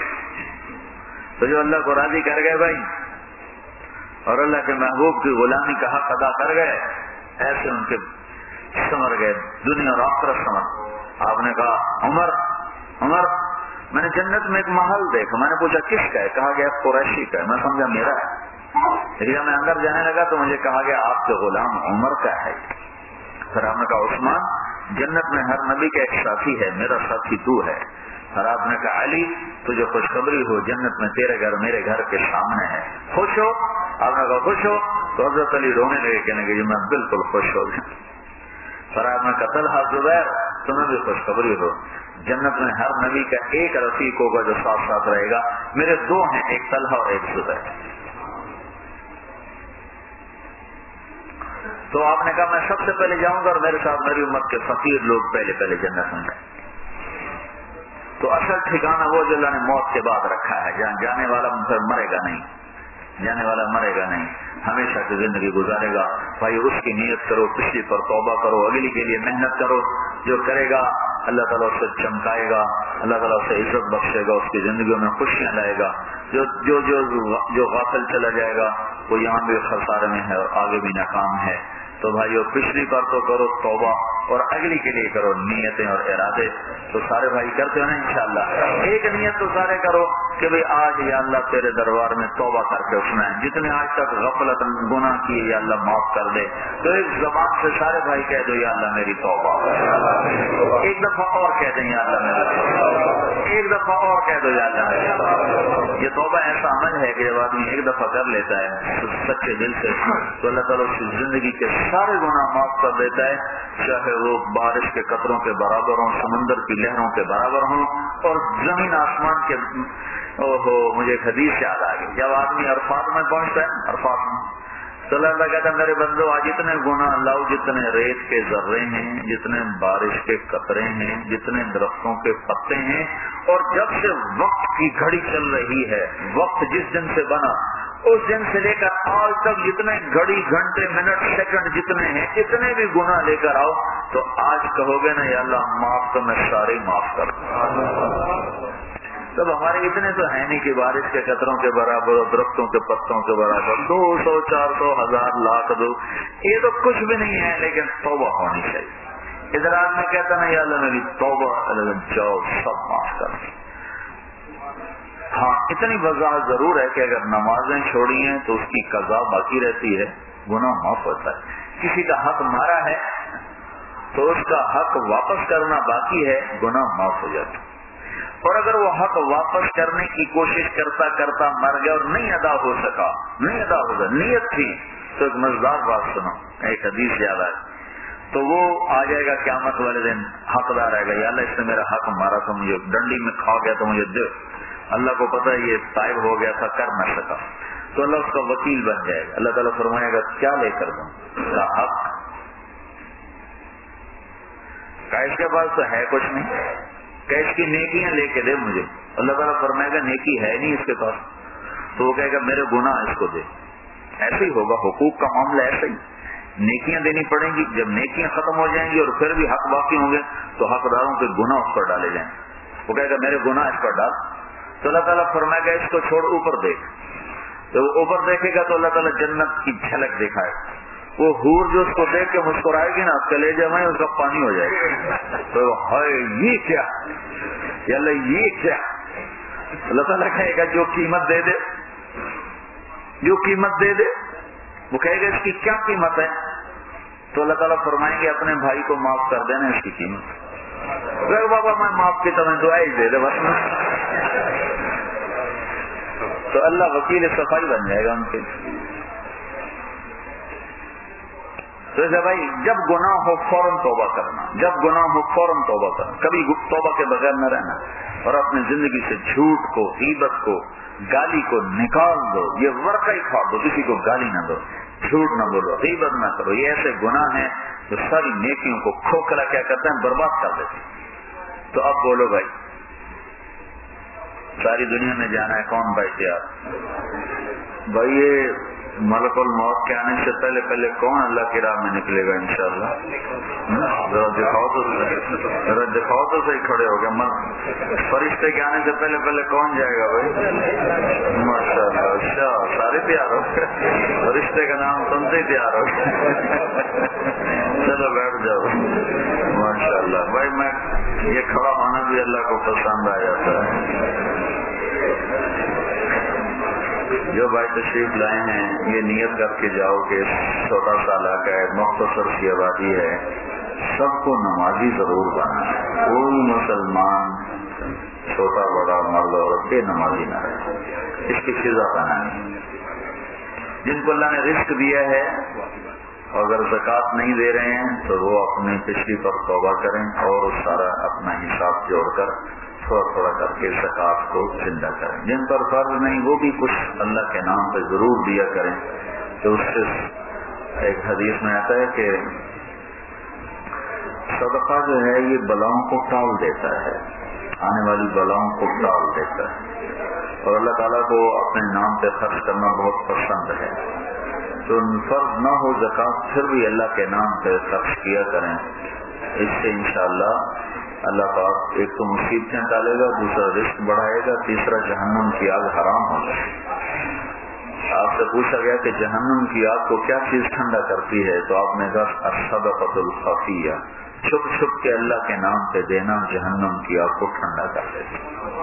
تو جو اللہ کو راضی کر گئے بھائی اور اللہ کے محبوب کی غلامی کا حق ادا کر گئے, ایسے ان کے سمر گئے دنیا اور آخرت سمر. آپ نے کہا عمر میں نے جنت میں ایک محل دیکھا. میں نے پوچھا کس کا ہے, کہا گیا قریشی کا ہے. میں سمجھا میرا ہے. لیکن جب میں اندر جانے لگا تو مجھے کہا گیا آپ کے غلام عمر کا ہے. پھر آپ نے کہا عثمان جنت میں ہر نبی کا ایک ساتھی ہے، میرا ساتھی تو ہے. اور آپ نے کہا علی تجھے خوشخبری ہو جنت میں تیرے گھر میرے گھر کے سامنے ہے، خوش ہو؟ آپ نے کہا خوش ہو؟ تو حضرت علی رونے لگے کہنے لگے میں بالکل خوش ہو گیا. اور آپ نے کہا طلحہ زبیر تمہیں بھی خوشخبری ہو جنت میں ہر نبی کا ایک رفیق ہوگا جو ساتھ ساتھ رہے گا، میرے دو ہیں، ایک طلحہ اور ایک زبیر. تو آپ نے کہا میں سب سے پہلے جاؤں گا اور میرے ساتھ میری امت کے فقیر لوگ پہلے جنت میں جائیں. تو اصل ٹھکانہ وہ جو اللہ نے موت کے بعد رکھا ہے، جہاں جانے والا پھر مرے گا نہیں، جانے والا مرے گا نہیں، ہمیشہ کی زندگی گزارے گا. بھائی اس کی نیت کرو، پچھلی پر توبہ کرو، اگلی کے لیے محنت کرو. جو کرے گا اللہ تعالیٰ اسے چمکائے گا، اللہ تعالیٰ اسے عزت بخشے گا، اس کی زندگیوں میں خوشیاں لائے گا. جو غافل چلا جائے گا وہ یہاں بھی خسارے میں ہے اور آگے بھی ناکام ہے. تو بھائیو پچھلی بار تو کرو توبہ اور اگلی کے لیے کرو نیتیں اور ارادے. تو سارے بھائی کرتے ہو نا انشاءاللہ؟ ایک نیت تو سارے کرو کہ بھئی آج یا اللہ تیرے دربار میں توبہ کر کے اٹھنا ہے، جتنے آج تک غفلت گناہ کیے یا اللہ معاف کر دے. تو ایک زبان سے سارے بھائی کہہ دو یا اللہ میری توبہ. ایک دفعہ اور کہہ دیں یا اللہ میری توبہ. ایک دفعہ اور کہہ دو یا اللہ میری توبہ. یہ توبہ ایسا عمل ہے کہ جب آدمی ایک دفعہ کر لیتا ہے سچے دل سے تو اللہ تعالیٰ اس کی زندگی کے سارے گناہ معاف کر دیتا ہے، چاہے وہ بارش کے قطروں کے برابر ہوں، سمندر کی لہروں کے برابر ہوں، اور زمین آسمان کے. مجھے ایک حدیث یاد آ گئی. جب آدمی عرفات میں پہنچتا ہے، عرفات میں تو اللہ کہتا ہے میرے بندو آج اتنے گناہ لاؤ جتنے ریت کے ذرے ہیں، جتنے بارش کے قطرے ہیں، جتنے درختوں کے پتے ہیں. اور جب سے وقت کی گھڑی چل رہی ہے، وقت جس دن سے بنا اس دن سے لے کر آج تک جتنے گھڑی گھنٹے منٹ سیکنڈ جتنے ہیں اتنے بھی گناہ لے کر آؤ. تو آج کہو گے نا یا اللہ معاف تو میں سارے معاف کر دوں. تب ہمارے اتنے تو ہے نہیں کہ بارش کے قطروں کے برابر اور درختوں کے پتوں کے برابر 200 400 1000 لاکھ دو، یہ تو کچھ بھی نہیں ہے. لیکن توبہ ہونی چاہیے. ادھر آدمی کہتا نا یا اللہ میری توبہ، جاؤ سب معاف کر. ہاں اتنی وضاحت ضرور ہے کہ اگر نمازیں چھوڑی ہیں تو اس کی قضا باقی رہتی ہے، گناہ معاف ہوتا ہے. کسی کا حق مارا ہے تو اس کا حق واپس کرنا باقی ہے، گناہ معاف ہو جاتا ہے. اور اگر وہ حق واپس کرنے کی کوشش کرتا کرتا مر گیا اور نہیں ادا ہو سکا، نیت تھی، تو ایک مزدار بات سنو، ایک حدیث یاد آئی. تو وہ آ جائے گا قیامت والے دن حقدار آئے گا، یا اللہ اس نے میرا حق مارا تھا، مجھے ڈنڈی میں کھا گیا تو مجھے دے. اللہ کو پتا ہے یہ طائب ہو گیا تھا، کر نہ سکا. تو اللہ اس کا وکیل بن جائے گا. اللہ تعالیٰ فرمائے گا کیا لے کر دوں؟ کا حق کا اس کے پاس تو ہے کچھ نہیں، کہ اس کی نیکیاں لے کے دے مجھے. اللہ تعالیٰ فرمائے گا نیکی ہے نہیں اس کے پاس. تو وہ کہے گا میرے گناہ اس کو دے. ایسے ہی ہوگا، حقوق کا معاملہ ایسے ہی، نیکیاں دینی پڑیں گی. جب نیکیاں ختم ہو جائیں گی اور پھر بھی حق باقی ہوں گے تو حقداروں کے گناہ اس پر ڈالے جائیں. وہ کہے گا میرے گناہ اس پر ڈال. تو اللہ تعالیٰ فرمائے گا اس کو چھوڑ اوپر دیکھ. تو وہ اوپر دیکھے گا تو اللہ تعالیٰ جنت کی جھلک دکھائے. وہ حور جو اس کو دیکھ کے مسکرائے گی نا، کلیجے میں اس کا پانی ہو جائے گا. تو ہائے یہ کیا، یا اللہ یہ کیا. اللہ تعالیٰ کہے گا جو قیمت دے دے، جو قیمت دے دے. وہ کہے گا اس کی کیا قیمت ہے؟ تو اللہ تعالیٰ فرمائیں گے اپنے بھائی کو معاف کر دینا اس کی قیمت. بابا میں معاف کی تمہیں دعا ہی دے دے بس. تو اللہ وکیل صفائی بن جائے گا ان کے. تو ایسا بھائی جب گناہ ہو فوراً توبہ کرنا، جب گناہ ہو فوراً توبہ کرنا، کبھی توبہ کے بغیر نہ رہنا. اور اپنی زندگی سے جھوٹ کو، غیبت کو، گالی کو نکال دو. یہ ورقہ ہی کھاڑ دو، کسی کو گالی نہ دو، جھوٹ نہ بولو، غیبت نہ کرو. یہ ایسے گناہ ہیں جو ساری نیکیوں کو کھوکھلا کیا کرتے ہیں، برباد کر دیتے ہیں. تو اب بولو بھائی ساری دنیا میں جانا ہے، کون بھائی تیار؟ بھائی یہ ملک الموت کے آنے سے پہلے کون اللہ کی راہ میں نکلے گا انشاءاللہ؟ ذرا دکھاؤ تو صحیح کھڑے ہو گئے. فرشتے کے آنے سے پہلے کون جائے گا بھائی؟ ماشاءاللہ. اچھا سارے تیار ہو گئے، فرشتے کا نام سنتے ہی تیار ہو گئے. چلو بیٹھ جاؤ. ماشاءاللہ بھائی، میں یہ کھڑا ہونا بھی اللہ کو پسند آ جاتا ہے. جو بھائی تشریف لائے ہیں یہ نیت کر کے جاؤ کہ چھوٹا سا علاقہ ہے، مختصر سی آبادی ہے، سب کو نمازی ضرور بنانا ہے. کوئی مسلمان چھوٹا بڑا مرد عورت بے نمازی نہ رہے، اس کی فضا بنانی. جن کو اللہ نے رزق دیا ہے اور اگر زکوٰۃ نہیں دے رہے ہیں تو وہ اپنے پچھلی پر توبہ کریں اور سارا اپنا حساب جوڑ کر تھوڑا تھوڑا کر کے زکوٰۃ کو زندہ کریں. جن پر فرض نہیں وہ بھی کچھ اللہ کے نام پہ ضرور دیا کریں. تو اس سے ایک حدیث میں آتا ہے کہ صدقہ جو ہے یہ بلاؤں کو ٹال دیتا ہے، آنے والی بلاؤں کو ٹال دیتا ہے، اور اللہ تعالیٰ کو اپنے نام پہ خرچ کرنا بہت پسند ہے. تو فرض نہ ہو زکوٰۃ پھر بھی اللہ کے نام پہ خرچ کیا کریں. اس سے انشاءاللہ اللہ پاک ایک تو مصیبتیں ٹالے گا، دوسرا رزق بڑھائے گا، تیسرا جہنم کی آگ حرام ہو جائے. آپ سے پوچھا گیا کہ جہنم کی آگ کو کیا چیز ٹھنڈا کرتی ہے، تو آپ نے کہا الصدقۃ الخفیہ، چھپ چھپ کے اللہ کے نام پہ دینا جہنم کی آگ کو ٹھنڈا کر دیتی.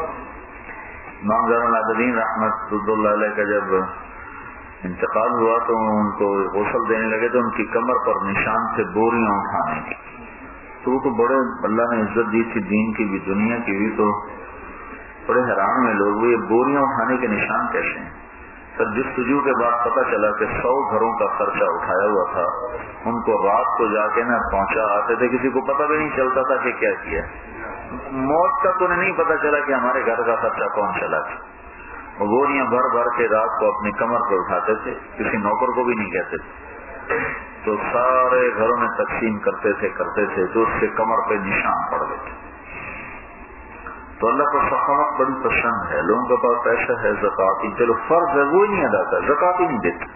امام زین العابدین رحمۃ اللہ علیہ کا جب انتقال ہوا تو ان کو غسل دینے لگے تو ان کی کمر پر نشان تھے بوریاں اٹھانے کی. تو وہ تو بڑے اللہ نے عزت دی تھی دین کی بھی دنیا کی بھی، تو بڑے حیران میں لوگ یہ بوریاں اٹھانے کے نشان کیسے ہیں. سر جستجو کے بعد پتہ چلا کہ 100 گھروں کا خرچہ اٹھایا ہوا تھا. ان کو رات کو جا کے نہ پہنچا آتے تھے، کسی کو پتہ بھی نہیں چلتا تھا کہ کیا کیا. موت کا تو نہیں پتہ چلا کہ ہمارے گھر کا خرچہ کون چلا تھا. وہ بوریاں بھر بھر کے رات کو اپنی کمر پہ اٹھاتے تھے، کسی نوکر کو بھی نہیں کہتے تھے. تو سارے گھروں میں تقسیم کرتے تھے تو اس سے کمر پہ نشان پڑ گئے تھے. تو اللہ کو سخاوت بڑی پسند ہے. لوگوں کے پاس پیسہ ہے، زکوٰۃ چلو فرض ہے وہ نہیں ادا کر، زکوٰۃ ہی نہیں دیتے.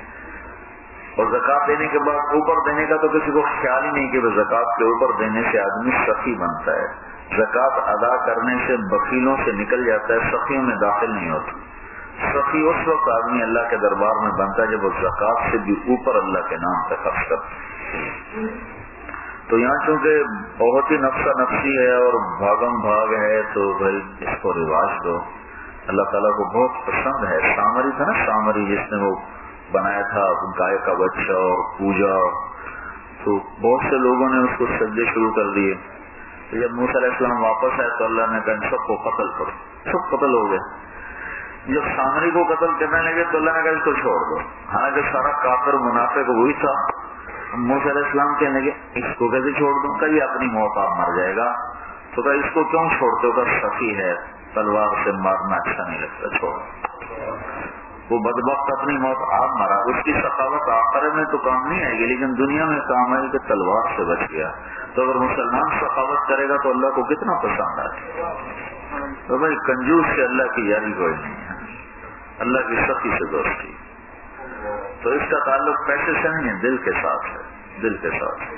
اور زکوٰۃ دینے کے بعد اوپر دینے کا تو کسی کو خیال ہی نہیں کہ وہ زکوٰۃ کے اوپر دینے سے آدمی سخی بنتا ہے. زکوٰۃ ادا کرنے سے بخیلوں سے نکل جاتا ہے، سخیوں میں داخل نہیں ہوتا. سخی اس وقت آدمی اللہ کے دربار میں بنتا ہے جب وہ زکوٰۃ سے بھی اوپر اللہ کے نام پہ خرچ کرتا. تو یہاں چونکہ بہت ہی نفسا نفسی ہے اور بھاگم بھاگ ہے تو بھائی اس کو رواج دو. اللہ تعالیٰ کو بہت پسند ہے. سامری تھا نا، سامری جس نے وہ بنایا تھا گائے کا بچہ اور پوجا، تو بہت سے لوگوں نے اس کو سجدے شروع کر دیے. تو جب موسیٰ علیہ السلام واپس آئے تو اللہ نے کہا سب کو قتل کرو، سب قتل ہو گئے. جب سامری کو قتل کرنے لگے تو اللہ نے کہا اس کو چھوڑ دو. حالانکہ سارا کافر منافق وہی تھا. موسیٰ علیہ السلام کہنے لگے اس کو کیسے چھوڑ دوں؟ کہ یہ اپنی موت آپ مر جائے گا. تو کہا اس کو کیوں چھوڑتے ہو؟ کہ سخی ہے، تلوار سے مارنا اچھا نہیں لگتا، چھوڑ. وہ بدبخت اپنی موت آپ مرا، اس کی سخاوت آخرت میں تو کام نہیں آئے گی لیکن دنیا میں کام آئے کہ تلوار سے بچ گیا. تو اگر مسلمان سخاوت کرے گا تو اللہ کو کتنا پسند آئے. تو بھائی کنجوس سے اللہ کی یاری کوئی نہیں ہے، اللہ کی سخی سے دوستی. تو اس کا تعلق پیسے سے نہیں ہے، دل کے ساتھ ہے، دل کے ساتھ.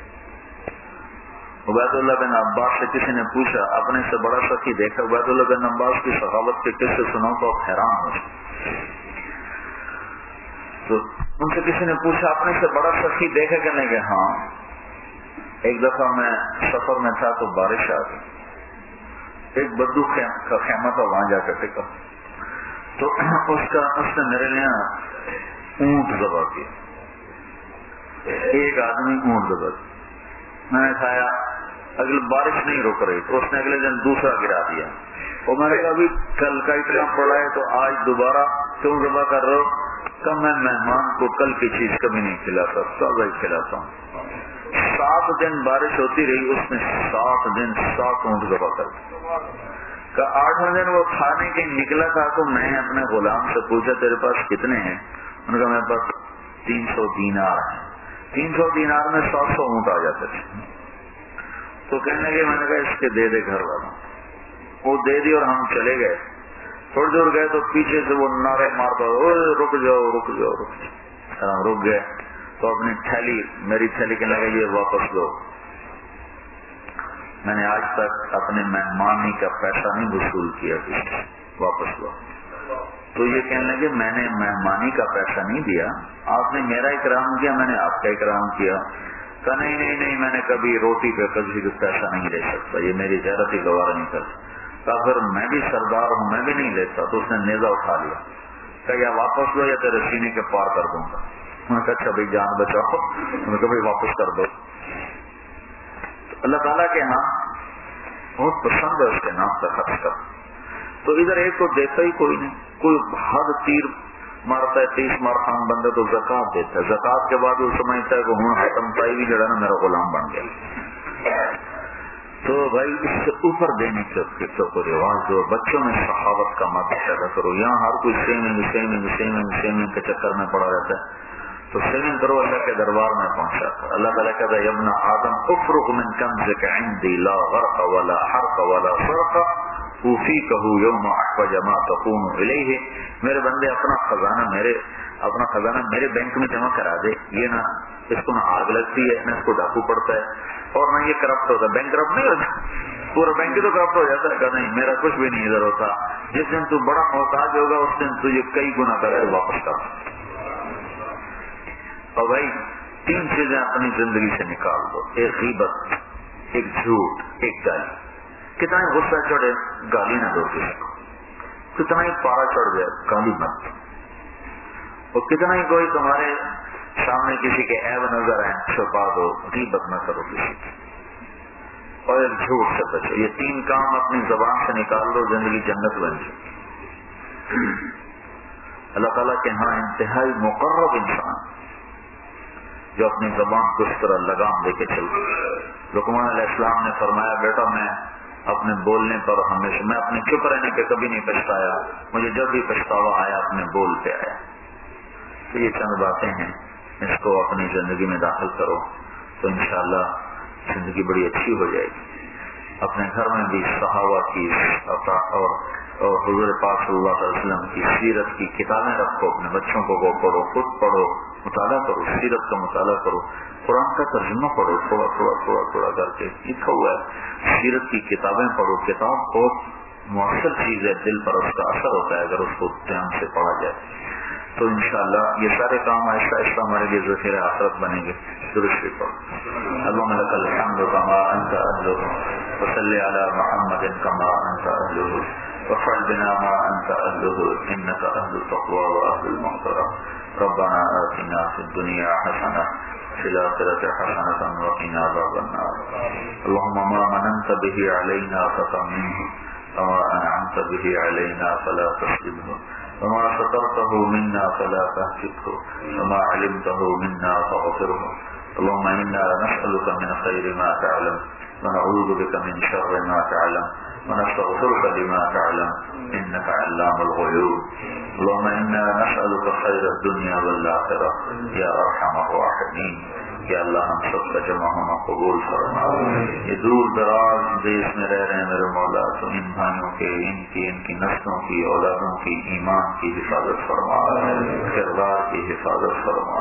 عبید اللہ بن عباس سے کسی نے پوچھا اپنے سے بڑا سخی دیکھا. عبید اللہ بن عباس کی سخاوت کے قصے سناؤ تو آپ حیران ہو. تو ان سے کسی نے پوچھا اپنے سے بڑا سخی دیکھا کہ نہیں؟ کہ ہاں. ایک دفعہ میں سفر میں تھا تو بارش آ گئی، ایک بدو کا خیمہ تھا، وہاں جا کر ٹکا. تو اس نے میرے لیے اونٹ ذبح کیا. ایک آدمی اونٹ ذبح کیا، میں نے کھایا. اگلی بارش نہیں رک رہی تو اس نے اگلے دن دوسرا گرا دیا. اور میں نے کہا ابھی کل کا اتنا پڑا ہے تو آج دوبارہ کیوں ذبح کر رہے ہو؟ کہ میں مہمان کو کل کی چیز کبھی نہیں کھلاتا، تازہ ہی کھلاتا ہوں. 7 دن بارش ہوتی رہی، اس نے 7 دن 7 اونٹ ذبح کر دیا. کہ 8واں دن وہ کھانے کے نکلا تھا تو میں نے اپنے غلام سے پوچھا تیرے پاس کتنے ہیں؟ انہوں نے کہا میرے پاس 300 دینار ہیں. 300 دینار میں 700 اونٹ آ جاتے تھے. تو کہنے لگے، میں نے کہا اس کے دے دے گھر والوں. وہ دے دی اور ہم چلے گئے. تھوڑی دور گئے تو پیچھے سے وہ نعرے مارتا رک جاؤ رک جاؤ رک جاؤ. ہم رک گئے تو اپنی تھیلی، میری تھیلی کہنے لگے یہ واپس دو. میں نے آج تک اپنے مہمانی کا پیسہ نہیں وصول کیا، واپس دو. تو یہ کہنے لگے میں نے مہمانی کا پیسہ نہیں دیا، آپ نے میرا اکرام کیا، میں نے آپ کا اکرام کیا. کہ نہیں میں نے کبھی روٹی پہ کبھی پیسہ نہیں لے سکتا، یہ میری غیرت ہی گوارا نہیں کرتا. کہا پھر میں بھی سردار ہوں، میں بھی نہیں لیتا. تو اس نے نیزہ اٹھا لیا، کہ یا واپس لو یا تیرے سینے کے پار کر دوں گا. میں نے کہا اچھا بھائی جان بچاؤ. میں نے کہا بھائی واپس کر دو. تو اللہ تعالیٰ کے ہاں بہت پسند ہے اس کے نام پر خرچ کر. تو ادھر ایک تو دیتا ہی کوئی نہیں, کوئی حد تیر مارتا ہے 30 مار خان بندے تو زکات دیتا ہے. زکات کے بعد وہ سمجھتا ہے کہ ہوں ختم پائی بھی جڑا نا میرا غلام بن گیا. تو بھائی اس سے اوپر دینے کے کو رواج دو. بچوں میں سخاوت کا مادہ پیدا کرو. یہاں ہر کوئی سیونگ کے چکر میں پڑا رہتا ہے. تو سیونگ کرو اللہ کے دربار میں پہنچا کر. اللہ تعالیٰ کہتا ہے ابن آدم افرغ من کنزک عندی لا غرق ولا حرق ولا فرق اوفیکہ یوم احوج ما تکون الیہ. میرے بندے اپنا خزانہ میرے بینک میں جمع کرا دے. یہ نہ اس کو نہ آگ لگتی ہے نہ اس کو ڈاکو پڑتا ہے اور نہ یہ کرپٹ ہوتا. بینک کرپٹ نہیں ہوتا, پورا بینک تو کرپٹ ہو جاتا ہے. کہ نہیں میرا کچھ بھی نہیں ادھر ہوتا. جس دن تو بڑا محتاج ہوگا اس دن تجھے کئی گنا کر کے واپس کر. اور بھائی 3 چیزیں اپنی زندگی سے نکال دو. ایک غیبت, ایک جھوٹ, ایک گالی. کتنا ہی غصہ چڑھے گالی نہ دو کسی کو. کتنا ہی پارا چڑھ جائے گالی مت. اور کتنا ہی کوئی تمہارے سامنے کسی کے عیب نظر آئے چھپا دو. غیبت نہ کرو کسی کی. اور ایک جھوٹ سے بچو. یہ 3 کام اپنی زبان سے نکال دو, زندگی جنت بن جائے. اللہ تعالیٰ کے ہاں انتہائی مقرب انسان جو اپنی زبان کو اس طرح لگام دے کے چلتے. لقمان علیہ السلام نے فرمایا بیٹا میں اپنے بولنے پر ہمیشہ میں اپنے چپ رہنے پہ کبھی نہیں پچھتایا. مجھے جب بھی پچھتاوا آیا اپنے بول پہ آیا. تو یہ چند باتیں ہیں, اس کو اپنی زندگی میں داخل کرو تو انشاءاللہ زندگی بڑی اچھی ہو جائے گی. اپنے گھر میں بھی صحابہ کی اور حضور پاک صلی اللہ علیہ وسلم کی سیرت کی کتابیں رکھو. اپنے بچوں کو پڑھو, خود پڑھو, مطالعہ کرو, سیرت کا مطالعہ کرو, قرآن کا ترجمہ پڑھو. تھوڑا کر کے لکھا ہوا ہے. سیرت کی کتابیں پڑھو. کتاب بہت مؤثر چیز ہے, دل پر اس کا اثر ہوتا ہے اگر اس کو دھیان سے پڑھا جائے. تو انشاءاللہ یہ سارے کام آہستہ آہستہ ہمارے لیے ذخیرہ آخرت بنیں گے. درست پڑھو. اللہم لک الحمد کما انت اہلہ وصلی علی محمد کما انت اہلہ وفعل بنا ما انت اہلہ انک اہل التقوی واہل المغفرہ. ربنا آتنا فی الدنیا حسنہ فی الآخرۃ حسنۃ وقنا عذاب النار. اللہم ما مننت به علینا فتممہ وما انعمت به علینا فلا تسلبہ وما سترته منا فلا تهتكه وما علمته منا فاغفره. اللهم إنا نسألك من خير ما تعلم ونعوذ بك من شر ما تعلم ونستغفرك لما تعلم إنك علام الغيوب. اللهم إنا نسألك خير الدنيا والآخرة يا أرحم الراحمين. یا اللہ ہم سب کا جمع ہونا قبول فرما. یہ دور دراز دیش میں رہ رہے ہیں میرے مولا, تو ان بھائیوں کے ان کی نسلوں کی اولادوں کی ایمان کی حفاظت فرما, کردار کی حفاظت فرما.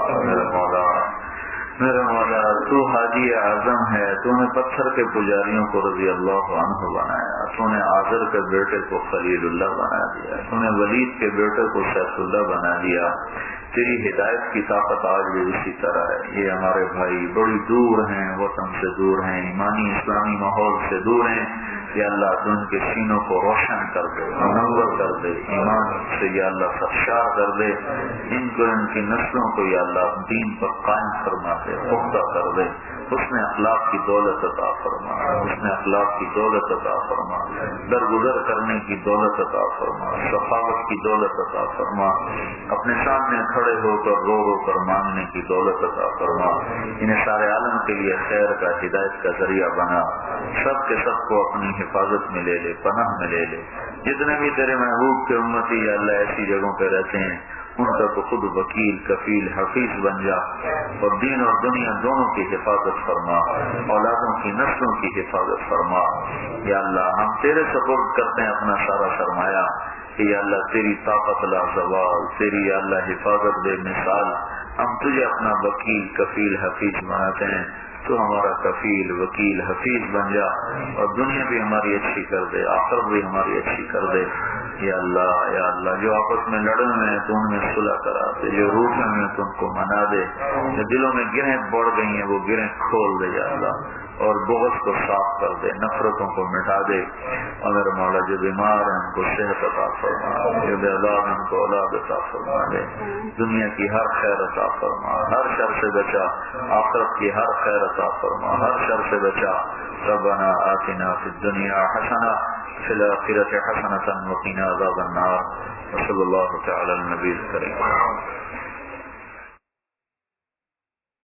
میرے مولا تو حاجی اعظم ہے. تو نے پتھر کے پجاریوں کو رضی اللہ عنہ بنایا. تو نے آذر کے بیٹے کو خلیل اللہ بنا دیا. تو نے ولید کے بیٹے کو سیف اللہ بنا دیا. تیری ہدایت کی طاقت آج بھی اسی طرح ہے. یہ ہمارے بھائی بڑی دور ہیں, وطن سے دور ہیں, ایمانی اسلامی ماحول سے دور ہیں. یا اللہ تو ان کے سینوں کو روشن کر دے, منور کر دے, ایمان سے یا اللہ سرشار کر دے. ان کو ان کی نسلوں کو یا اللہ دین پر قائم فرما دے, پختہ کر دے. حسن اخلاق کی دولت عطا فرما, حسن اخلاق کی دولت عطا فرما, درگزر کرنے کی دولت عطا فرما, سخاوت کی دولت عطا فرما, اپنے سامنے کھڑے ہو کر رو کر مانگنے کی دولت عطا فرما. انہیں سارے عالم کے لیے خیر کا, ہدایت کا ذریعہ بنا. سب کے سب کو اپنی حفاظت میں لے لے, پناہ میں لے لے. جتنے بھی تیرے محبوب کے امتی یا اللہ ایسی جگہوں پہ رہتے ہیں ان کا تو خود وکیل, کفیل, حفیظ بن جا اور دین اور دنیا دونوں کی حفاظت فرما, اولادوں کی نسلوں کی حفاظت فرما. یا اللہ ہم تیرے سپرد کرتے ہیں اپنا سارا سرمایہ کہ یا اللہ تیری طاقت لا زوال, تیری یا اللہ حفاظت بے مثال. ہم تجھے اپنا وکیل, کفیل, حفیظ بناتے ہیں. تو ہمارا کفیل, وکیل, حفیظ بن جا اور دنیا بھی ہماری اچھی کر دے, آخرت بھی ہماری اچھی کر دے. یا اللہ جو آپس میں لڑے ہوئے ہیں تو ان میں صلح کرا دے، جو روٹے ہوئے ہیں تو ان کو منا دے، جو دلوں میں گرہیں بڑھ گئی ہیں وہ گرہیں کھول دے یا اللہ، اور بغض کو صاف کر دے، نفرتوں کو مٹا دے، اور میرے مولا جو بیمار ہیں ان کو صحت عطا فرما، جو بے اولاد ان کو اولاد عطا فرما دے، دنیا کی ہر خیر عطا فرما، ہر شر سے بچا، آخرت کی ہر خیر عطا فرما، ہر شر سے بچا۔ ربنا آتنا فی الدنیا حسنہ فی الآخرۃ حسنۃ وقنا عذاب النار۔ وصلی اللہ تعالی علی النبی الکریم۔